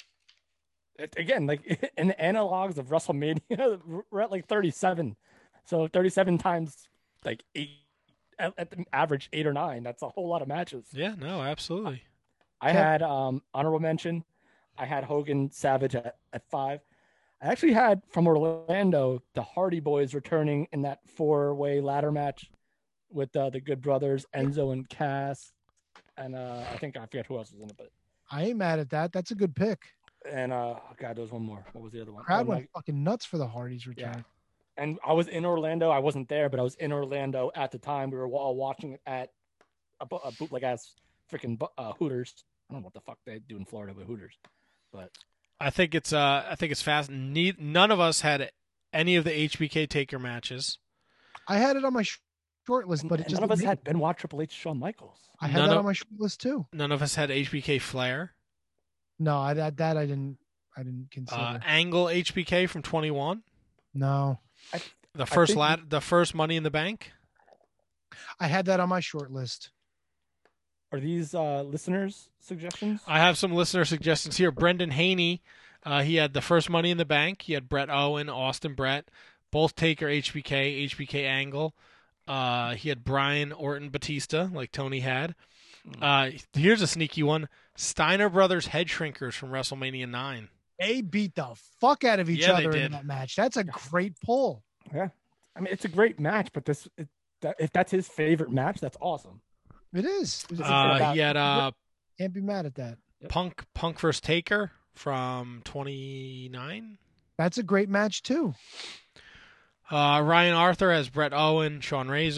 Again, like in the analogs of WrestleMania, we're at like 37. So 37 times like 8 at the average 8 or 9. That's a whole lot of matches. Yeah, no, absolutely. I had honorable mention. I had Hogan Savage at 5. I actually had from Orlando the Hardy Boys returning in that 4-way ladder match with the Good Brothers, Enzo and Cass, and I forget who else was in it, but I ain't mad at that. That's a good pick. And God, there was one more. What was the other one? Crowd went fucking nuts for the Hardys return. Yeah. And I was in Orlando. I wasn't there, but I was in Orlando at the time. We were all watching it at a bootleg ass freaking Hooters. I don't know what the fuck they do in Florida with Hooters, but I think it's fast. None of us had any of the HBK Taker matches. I had it on my short list, but none of us had Benoit, Triple H, Shawn Michaels. I had that on my short list too. None of us had HBK Flair. No, I didn't consider. Angle HBK from 21. No. The first Money in the Bank. I had that on my short list. Are these listeners' suggestions? I have some listener suggestions here. Brendan Haney, he had the first Money in the Bank. He had Bret Owen, Austin Brett, both Taker, HBK Angle. He had Bryan, Orton, Batista, like Tony had. Here's a sneaky one. Steiner Brothers Head Shrinkers from WrestleMania 9. They beat the fuck out of each other in that match. That's a great pull. Yeah. I mean, it's a great match, but if that's his favorite match, that's awesome. It is. He had can't be mad at that. Punk vs. Taker from 29. That's a great match too. Ryan Arthur has Bret Owen, Sean Razor,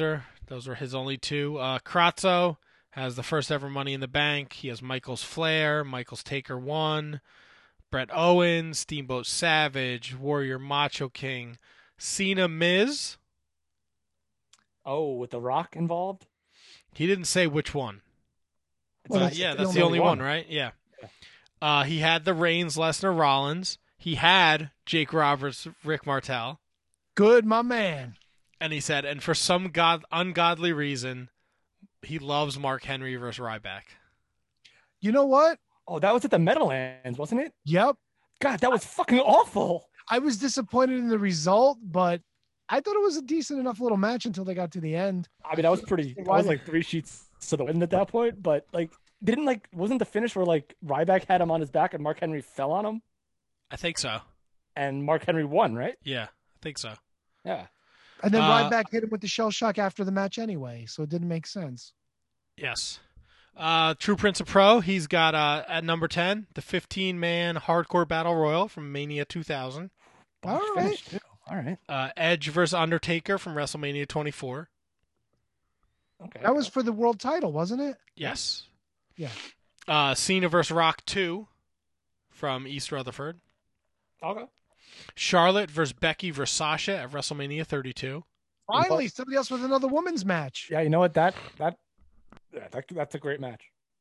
Those were his only two. Kratzo has the first ever Money in the Bank. He has Michaels Flair, Michaels Taker 1, Bret Owens, Steamboat Savage, Warrior Macho King, Cena Miz. Oh, with The Rock involved? He didn't say which one. Well, that's the only one, right? Yeah. He had the Reigns, Lesnar, Rollins. He had Jake Roberts, Rick Martel. Good, my man. And he said, and for some ungodly reason, he loves Mark Henry versus Ryback. You know what? Oh, that was at the Meadowlands, wasn't it? Yep. God, that was fucking awful. I was disappointed in the result, but I thought it was a decent enough little match until they got to the end. I mean, that was pretty. It was like 3 sheets to the wind at that point, but wasn't the finish where Ryback had him on his back and Mark Henry fell on him? I think so. And Mark Henry won, right? Yeah, I think so. Yeah. And then Ryback hit him with the shell shock after the match anyway, so it didn't make sense. Yes. True Prince of Pro, he's got at number 10, the 15-man Hardcore Battle Royal from Mania 2000. All right. All right. Edge versus Undertaker from WrestleMania 24. Okay. That was for the world title, wasn't it? Yes. Yeah. Cena versus Rock 2 from East Rutherford. Okay. Charlotte versus Becky versus Sasha at WrestleMania 32. Finally, somebody else with another women's match. Yeah, you know what? That's a great match.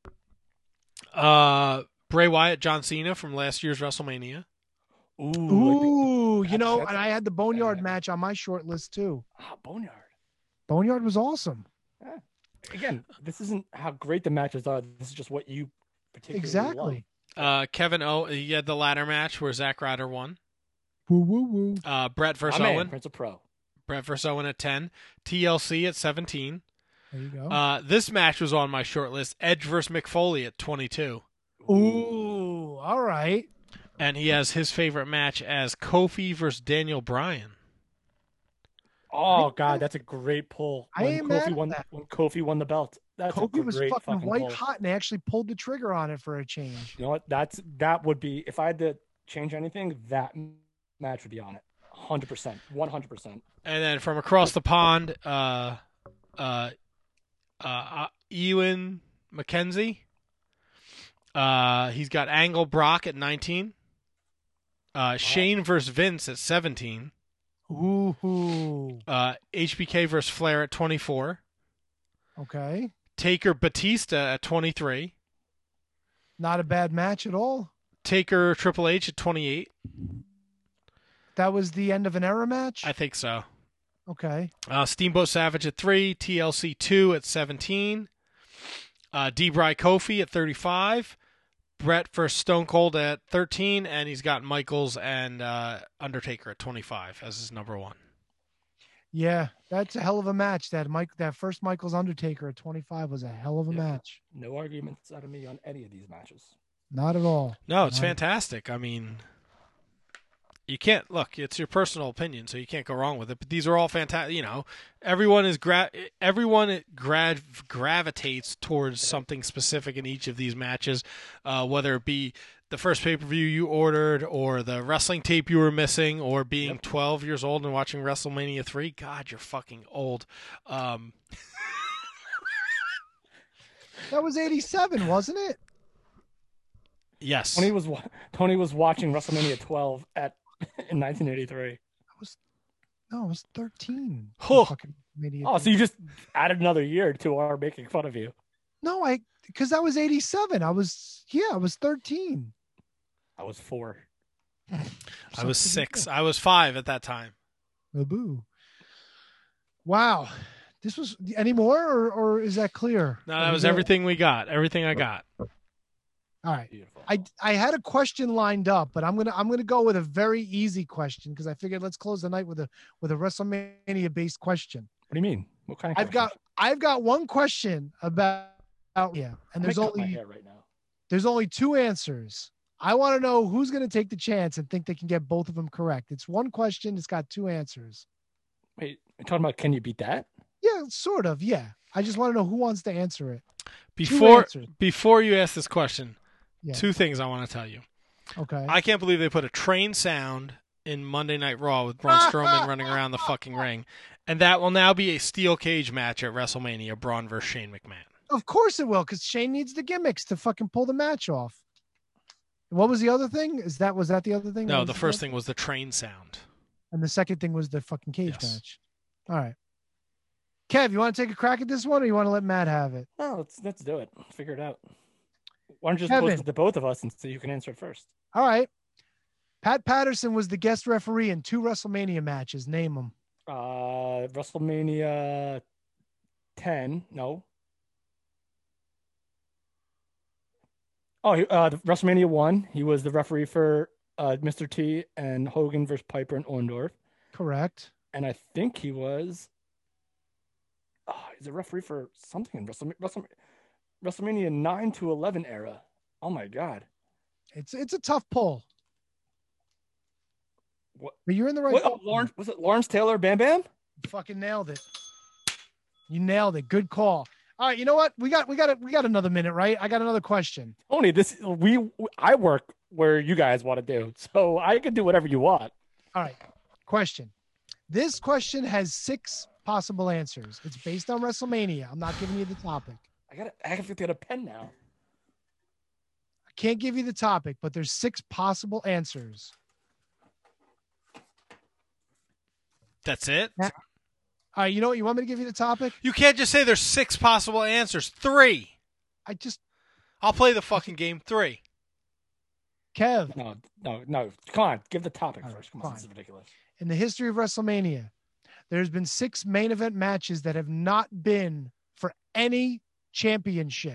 Bray Wyatt, John Cena from last year's WrestleMania. Ooh, and I had the Boneyard match on my short list too. Boneyard. Boneyard was awesome. Yeah. Again, this isn't how great the matches are. This is just what you particularly exactly. Kevin O. He had the ladder match where Zack Ryder won. Woo woo woo. Brett versus My man, Owen. Prince of Pro. Brett versus Owen at 10. TLC at 17. There you go. This match was on my short list. Edge versus Mick Foley at 22. Ooh, all right. And he has his favorite match as Kofi versus Daniel Bryan. Oh God, that's a great pull. When Kofi won the belt. That's Kofi was fucking white pull. hot, and they actually pulled the trigger on it for a change. You know what? That would be, if I had to change anything, that match would be on it. 100%, 100%. And then from across the pond, Ewan McKenzie. He's got Angle Brock at 19. Shane versus Vince at 17. Ooh. HBK versus Flair at 24. Okay. Taker Batista at 23. Not a bad match at all. Taker Triple H at 28. That was the end of an era match? I think so. Okay. Steamboat Savage at 3. TLC 2 at 17. D-Bry Kofi at 35. Brett versus Stone Cold at 13. And he's got Michaels and Undertaker at 25 as his number 1. Yeah, that's a hell of a match. That first Michaels Undertaker at 25 was a hell of a match. No arguments out of me on any of these matches. Not at all. No, it's fantastic. I mean, you can't look. It's your personal opinion, so you can't go wrong with it. But these are all fantastic. Everyone is gravitates towards something specific in each of these matches, whether it be the first pay-per-view you ordered, or the wrestling tape you were missing, or being 12 years old and watching WrestleMania 3. God, you're fucking old. That was 87, wasn't it? Yes. Tony was watching WrestleMania 12 in 1983. It was 13. Oh, so you just added another year to our making fun of you. No, because that was 87. I was 13. I was 4. I was 6. I was 5 at that time. Boo. Wow. This was any more, or is that clear? No, that was everything we got. Everything I got. All right. Beautiful. I had a question lined up, but I'm gonna go with a very easy question because I figured let's close the night with a WrestleMania based question. What do you mean? What kind of question? I've got one question about and there's only 2 answers. I want to know who's going to take the chance and think they can get both of them correct. It's one question. It's got 2 answers. Wait, you're talking about can you beat that? Yeah, sort of. Yeah. I just want to know who wants to answer it. Before you ask this question, 2 things I want to tell you. Okay. I can't believe they put a train sound in Monday Night Raw with Braun Strowman running around the fucking ring. And that will now be a steel cage match at WrestleMania, Braun versus Shane McMahon. Of course it will, because Shane needs the gimmicks to fucking pull the match off. What was the other thing? Was that the other thing? No, the first thing was the train sound. And the second thing was the fucking cage match. All right. Kev, you want to take a crack at this one, or you want to let Matt have it? No, let's do it. Figure it out. Why don't you just post it to both of us and so you can answer it first? All right. Pat Patterson was the guest referee in 2 WrestleMania matches. Name them. WrestleMania 10. No. Oh, WrestleMania 1. He was the referee for Mr. T and Hogan versus Piper and Orndorff. Correct. And I think he was. He's a referee for something in WrestleMania 9 to 11 era. Oh my God. It's a tough pull. What? But you're in the right. Was it Lawrence Taylor? Bam Bam. You fucking nailed it. You nailed it. Good call. All right. You know what? We got another minute, right? I got another question. Tony, I work where you guys want to do, so I can do whatever you want. All right. Question. This question has 6 possible answers. It's based on WrestleMania. I'm not giving you the topic. I have to get a pen now. I can't give you the topic, but there's 6 possible answers. That's it? All right, you know what? You want me to give you the topic? You can't just say there's 6 possible answers. 3. I'll play the fucking game. 3. Kev. No. Come on. Give the topic first. Come on. This is ridiculous. In the history of WrestleMania, there's been 6 main event matches that have not been for any championship.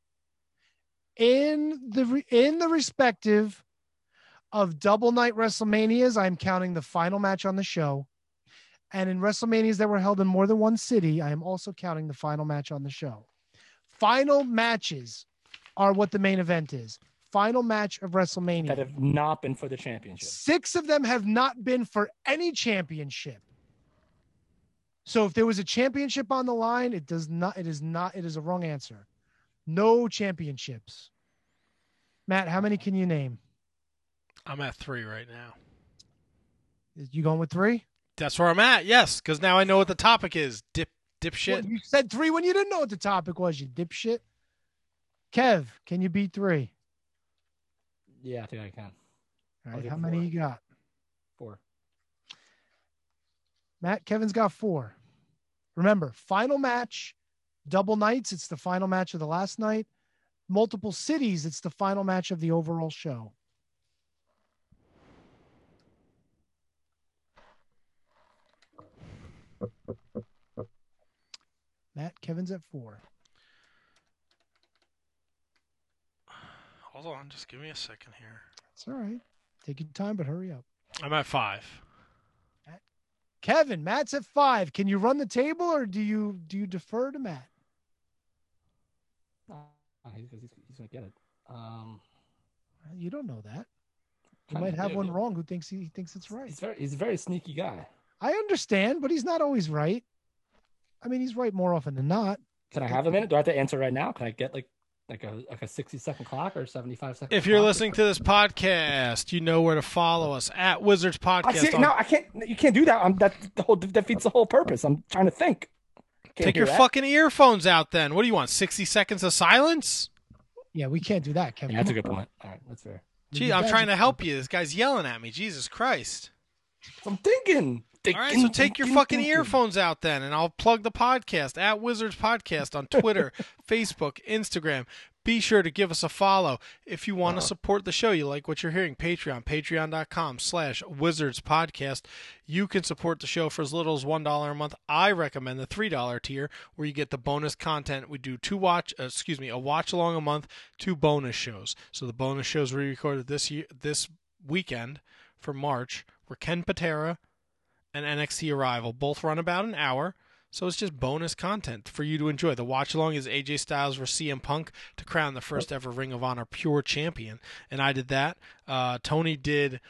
In the respective of double night WrestleManias, I'm counting the final match on the show. And in WrestleManias that were held in more than one city, I am also counting the final match on the show. Final matches are what the main event is. Final match of WrestleMania. That have not been for the championship. 6 of them have not been for any championship. So if there was a championship on the line, it is a wrong answer. No championships. Matt, how many can you name? I'm at 3 right now. You going with 3? That's where I'm at, yes, because now I know what the topic is. Dipshit. Well, you said 3 when you didn't know what the topic was, you dipshit. Kev, can you beat 3? Yeah, I think I can. All right, how many you got? 4. Matt, Kevin's got 4. Remember, final match, double nights, it's the final match of the last night. Multiple cities, it's the final match of the overall show. Matt, Kevin's at 4. Hold on, just give me a second here. It's all right. Take your time, but hurry up. I'm at 5. Kevin, Matt's at 5. Can you run the table, or do you defer to Matt? He's gonna get it. You don't know that. You might have one wrong who thinks it's right. He's a very sneaky guy. I understand, but he's not always right. I mean, he's right more often than not. Can I have a minute? Do I have to answer right now? Can I get like a 60-second clock or 75-second? If you're listening to this podcast, you know where to follow us at Wizards Podcast. I can't. You can't do that. That defeats the whole purpose. I'm trying to think. Take your fucking earphones out then. What do you want, 60 seconds of silence? Yeah, we can't do that, Kevin. Yeah, that's a good point. All right, that's fair. Gee, I'm trying to help you. This guy's yelling at me. Jesus Christ. I'm thinking. All right, so take your fucking earphones out then, and I'll plug the podcast at Wizards Podcast on Twitter, Facebook, Instagram. Be sure to give us a follow. If you want to support the show, you like what you're hearing, patreon.com/wizardspodcast. You can support the show for as little as $1 a month. I recommend the $3 tier, where you get the bonus content. We do a watch along a month, 2 bonus shows. So the bonus shows we recorded this weekend for March were Ken Patera and NXT Arrival. Both run about an hour. So it's just bonus content for you to enjoy. The watch-along is AJ Styles versus CM Punk to crown the first ever Ring of Honor Pure Champion. And I did that. Tony did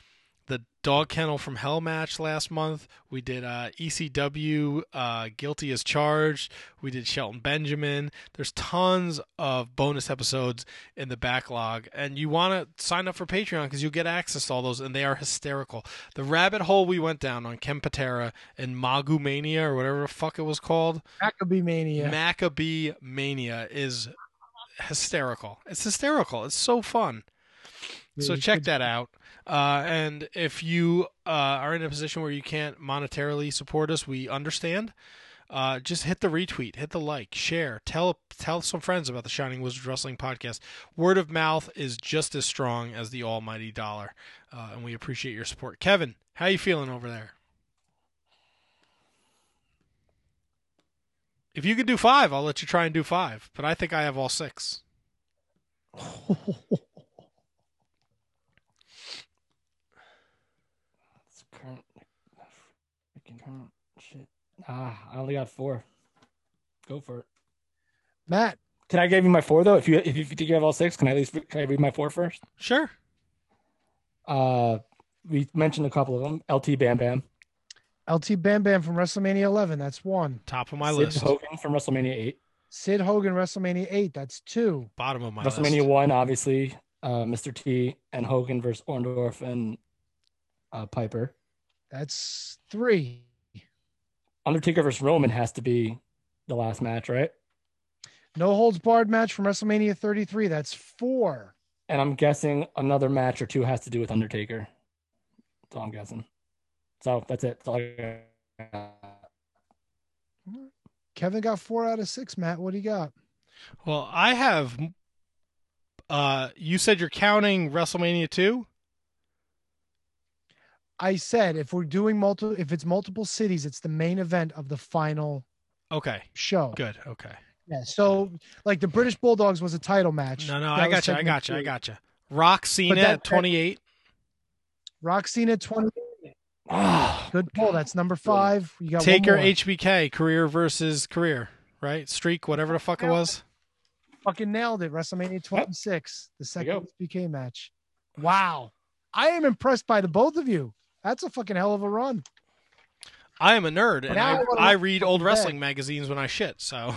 the Dog Kennel from Hell match last month. We did ECW Guilty as Charged. We did Shelton Benjamin. There's tons of bonus episodes in the backlog. And you want to sign up for Patreon because you'll get access to all those, and they are hysterical. The rabbit hole we went down on Ken Patera and Magu Mania, or whatever the fuck it was called. Maccabee Mania. Maccabee Mania is hysterical. It's hysterical. It's so fun. So check that out. And if you are in a position where you can't monetarily support us, we understand. Just hit the retweet, hit the like, share, tell some friends about the Shining Wizards Wrestling Podcast. Word of mouth is just as strong as the almighty dollar, and we appreciate your support. Kevin, how you feeling over there? If you can do 5, I'll let you try and do 5, but I think I have all 6. Shit. I only got 4. Go for it, Matt. Can I give you my 4 though? If you think you have all 6, can I read my 4 first? Sure. We mentioned a couple of them. LT Bam Bam. LT Bam Bam from WrestleMania 11. That's 1. Top of my list. Sid Hogan from WrestleMania 8. Sid Hogan WrestleMania 8. That's 2. Bottom of my WrestleMania list. 1, obviously. Mr. T and Hogan versus Orndorff and Piper. That's 3. Undertaker versus Roman has to be the last match, right? No holds barred match from WrestleMania 33. That's 4. And I'm guessing another match or 2 has to do with Undertaker. That's all I'm guessing. So that's it. That's all I got. Kevin got 4 out of 6. Matt, what do you got? Well, I have. You said you're counting WrestleMania 2? I said if we're doing if it's multiple cities, it's the main event of the final show. Good. Okay. Yeah. So like the British Bulldogs was a title match. No, I got you. Rock Cena at 28. Rock Cena 28. Good pull. That's number 5. You got Taker one more. HBK, career versus career, right? Streak, whatever the fuck it was. Fucking nailed it. WrestleMania 26, the second HBK match. Wow. I am impressed by the both of you. That's a fucking hell of a run. I am a nerd, and I read old wrestling magazines when I shit, so.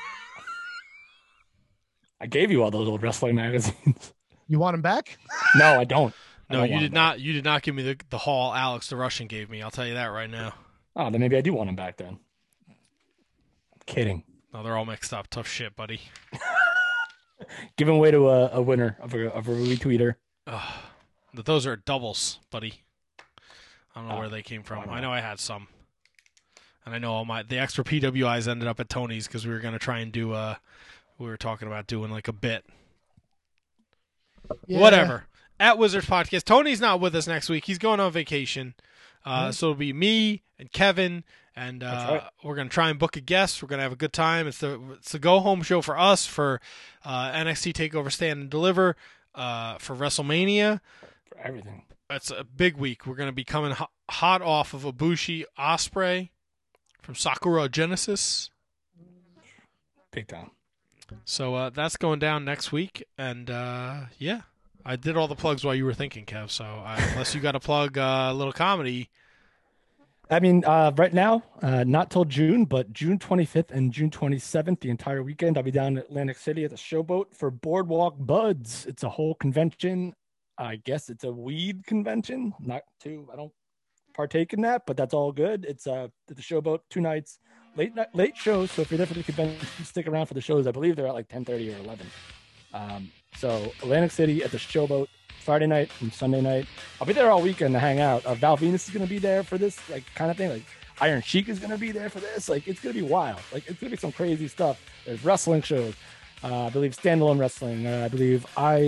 I gave you all those old wrestling magazines. You want them back? No, I don't. No, you did not. You did not give me the haul Alex the Russian gave me. I'll tell you that right now. Oh, then maybe I do want them back then. Kidding. No, they're all mixed up. Tough shit, buddy. Giving away to a winner of a retweeter. But those are doubles, buddy. I don't know where they came from. I know I had some. And I know the extra PWIs ended up at Tony's because we were going to try and do we were talking about doing like a bit. Yeah. Whatever. At Wizards Podcast. Tony's not with us next week. He's going on vacation. So it'll be me and Kevin, and we're going to try and book a guest. We're going to have a good time. It's the go-home show for us for NXT TakeOver Stand and Deliver, for WrestleMania. For everything. It's a big week. We're going to be coming hot off of Ibushi Osprey from Sakura Genesis. Big time. So that's going down next week. And, yeah, I did all the plugs while you were thinking, Kev. So unless you got to plug a little comedy. I mean, right now, not till June, but June 25th and June 27th, the entire weekend, I'll be down in Atlantic City at the Showboat for Boardwalk Buds. It's a whole convention. I guess it's a weed convention. I don't partake in that, but that's all good. It's at the Showboat, 2 nights, late shows. So if you're there for the convention, stick around for the shows. I believe they're at like 10:30 or 11. So Atlantic City at the Showboat, Friday night and Sunday night. I'll be there all weekend to hang out. Val Venus is going to be there for this like kind of thing. Like Iron Sheik is going to be there for this. Like it's going to be wild. Like it's going to be some crazy stuff. There's wrestling shows. I believe standalone wrestling. I believe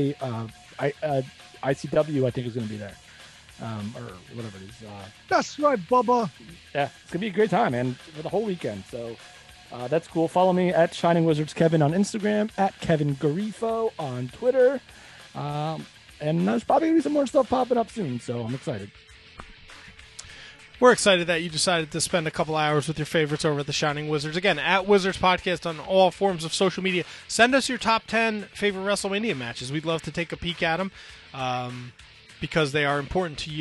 ICW, I think, is going to be there, or whatever it is. That's right, Bubba. Yeah, it's going to be a great time, man, for the whole weekend. So that's cool. Follow me at Shining Wizards Kevin on Instagram, at Kevin Garifo on Twitter. And there's probably going to be some more stuff popping up soon, so I'm excited. We're excited that you decided to spend a couple hours with your favorites over at the Shining Wizards. Again, at Wizards Podcast on all forms of social media. Send us your top 10 favorite WrestleMania matches. We'd love to take a peek at them because they are important to you.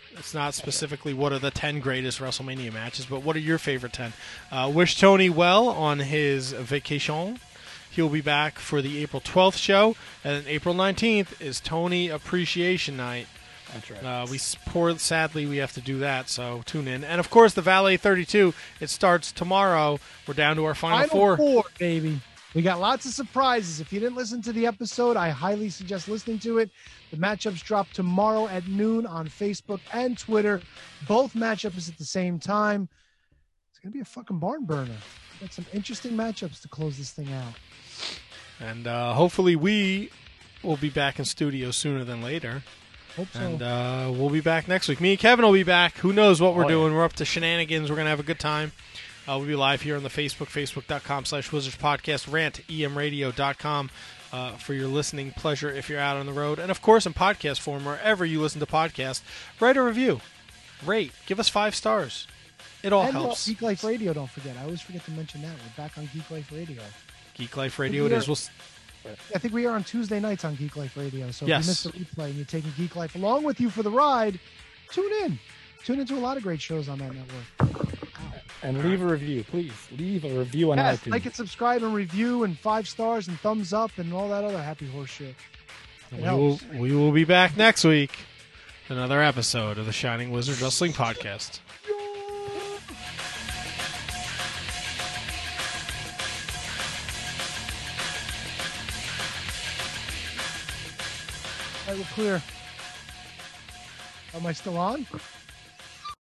It's not specifically what are the 10 greatest WrestleMania matches, but what are your favorite 10? Wish Tony well on his vacation. He'll be back for the April 12th show, and then April 19th is Tony Appreciation Night. That's right. Sadly, we have to do that, so tune in. And, of course, the Valet 32, it starts tomorrow. We're down to our Final Four. Baby. We got lots of surprises. If you didn't listen to the episode, I highly suggest listening to it. The matchups drop tomorrow at noon on Facebook and Twitter. Both matchups at the same time. It's going to be a fucking barn burner. Got some interesting matchups to close this thing out. And hopefully we will be back in studio sooner than later. Hope so. And we'll be back next week. Me and Kevin will be back. Who knows what we're doing. We're up to shenanigans. We're going to have a good time. We'll be live here on the facebook.com/Wizards Podcast, rantemradio.com for your listening pleasure if you're out on the road. And, of course, in podcast form, wherever you listen to podcasts, write a review. Rate. Give us 5 stars. It all helps. Geek Life Radio, don't forget. I always forget to mention that. We're back on Geek Life Radio. Geek Life Radio it is. I think we are on Tuesday nights on Geek Life Radio. So yes. If you missed the replay and you're taking Geek Life along with you for the ride, tune in. Tune into a lot of great shows on that network. And leave a review, please. Leave a review on iTunes. Like and subscribe and review and 5 stars and thumbs up and all that other happy horse shit. We will be back next week. Another episode of the Shining Wizard Wrestling Podcast. All right, we're clear. Am I still on?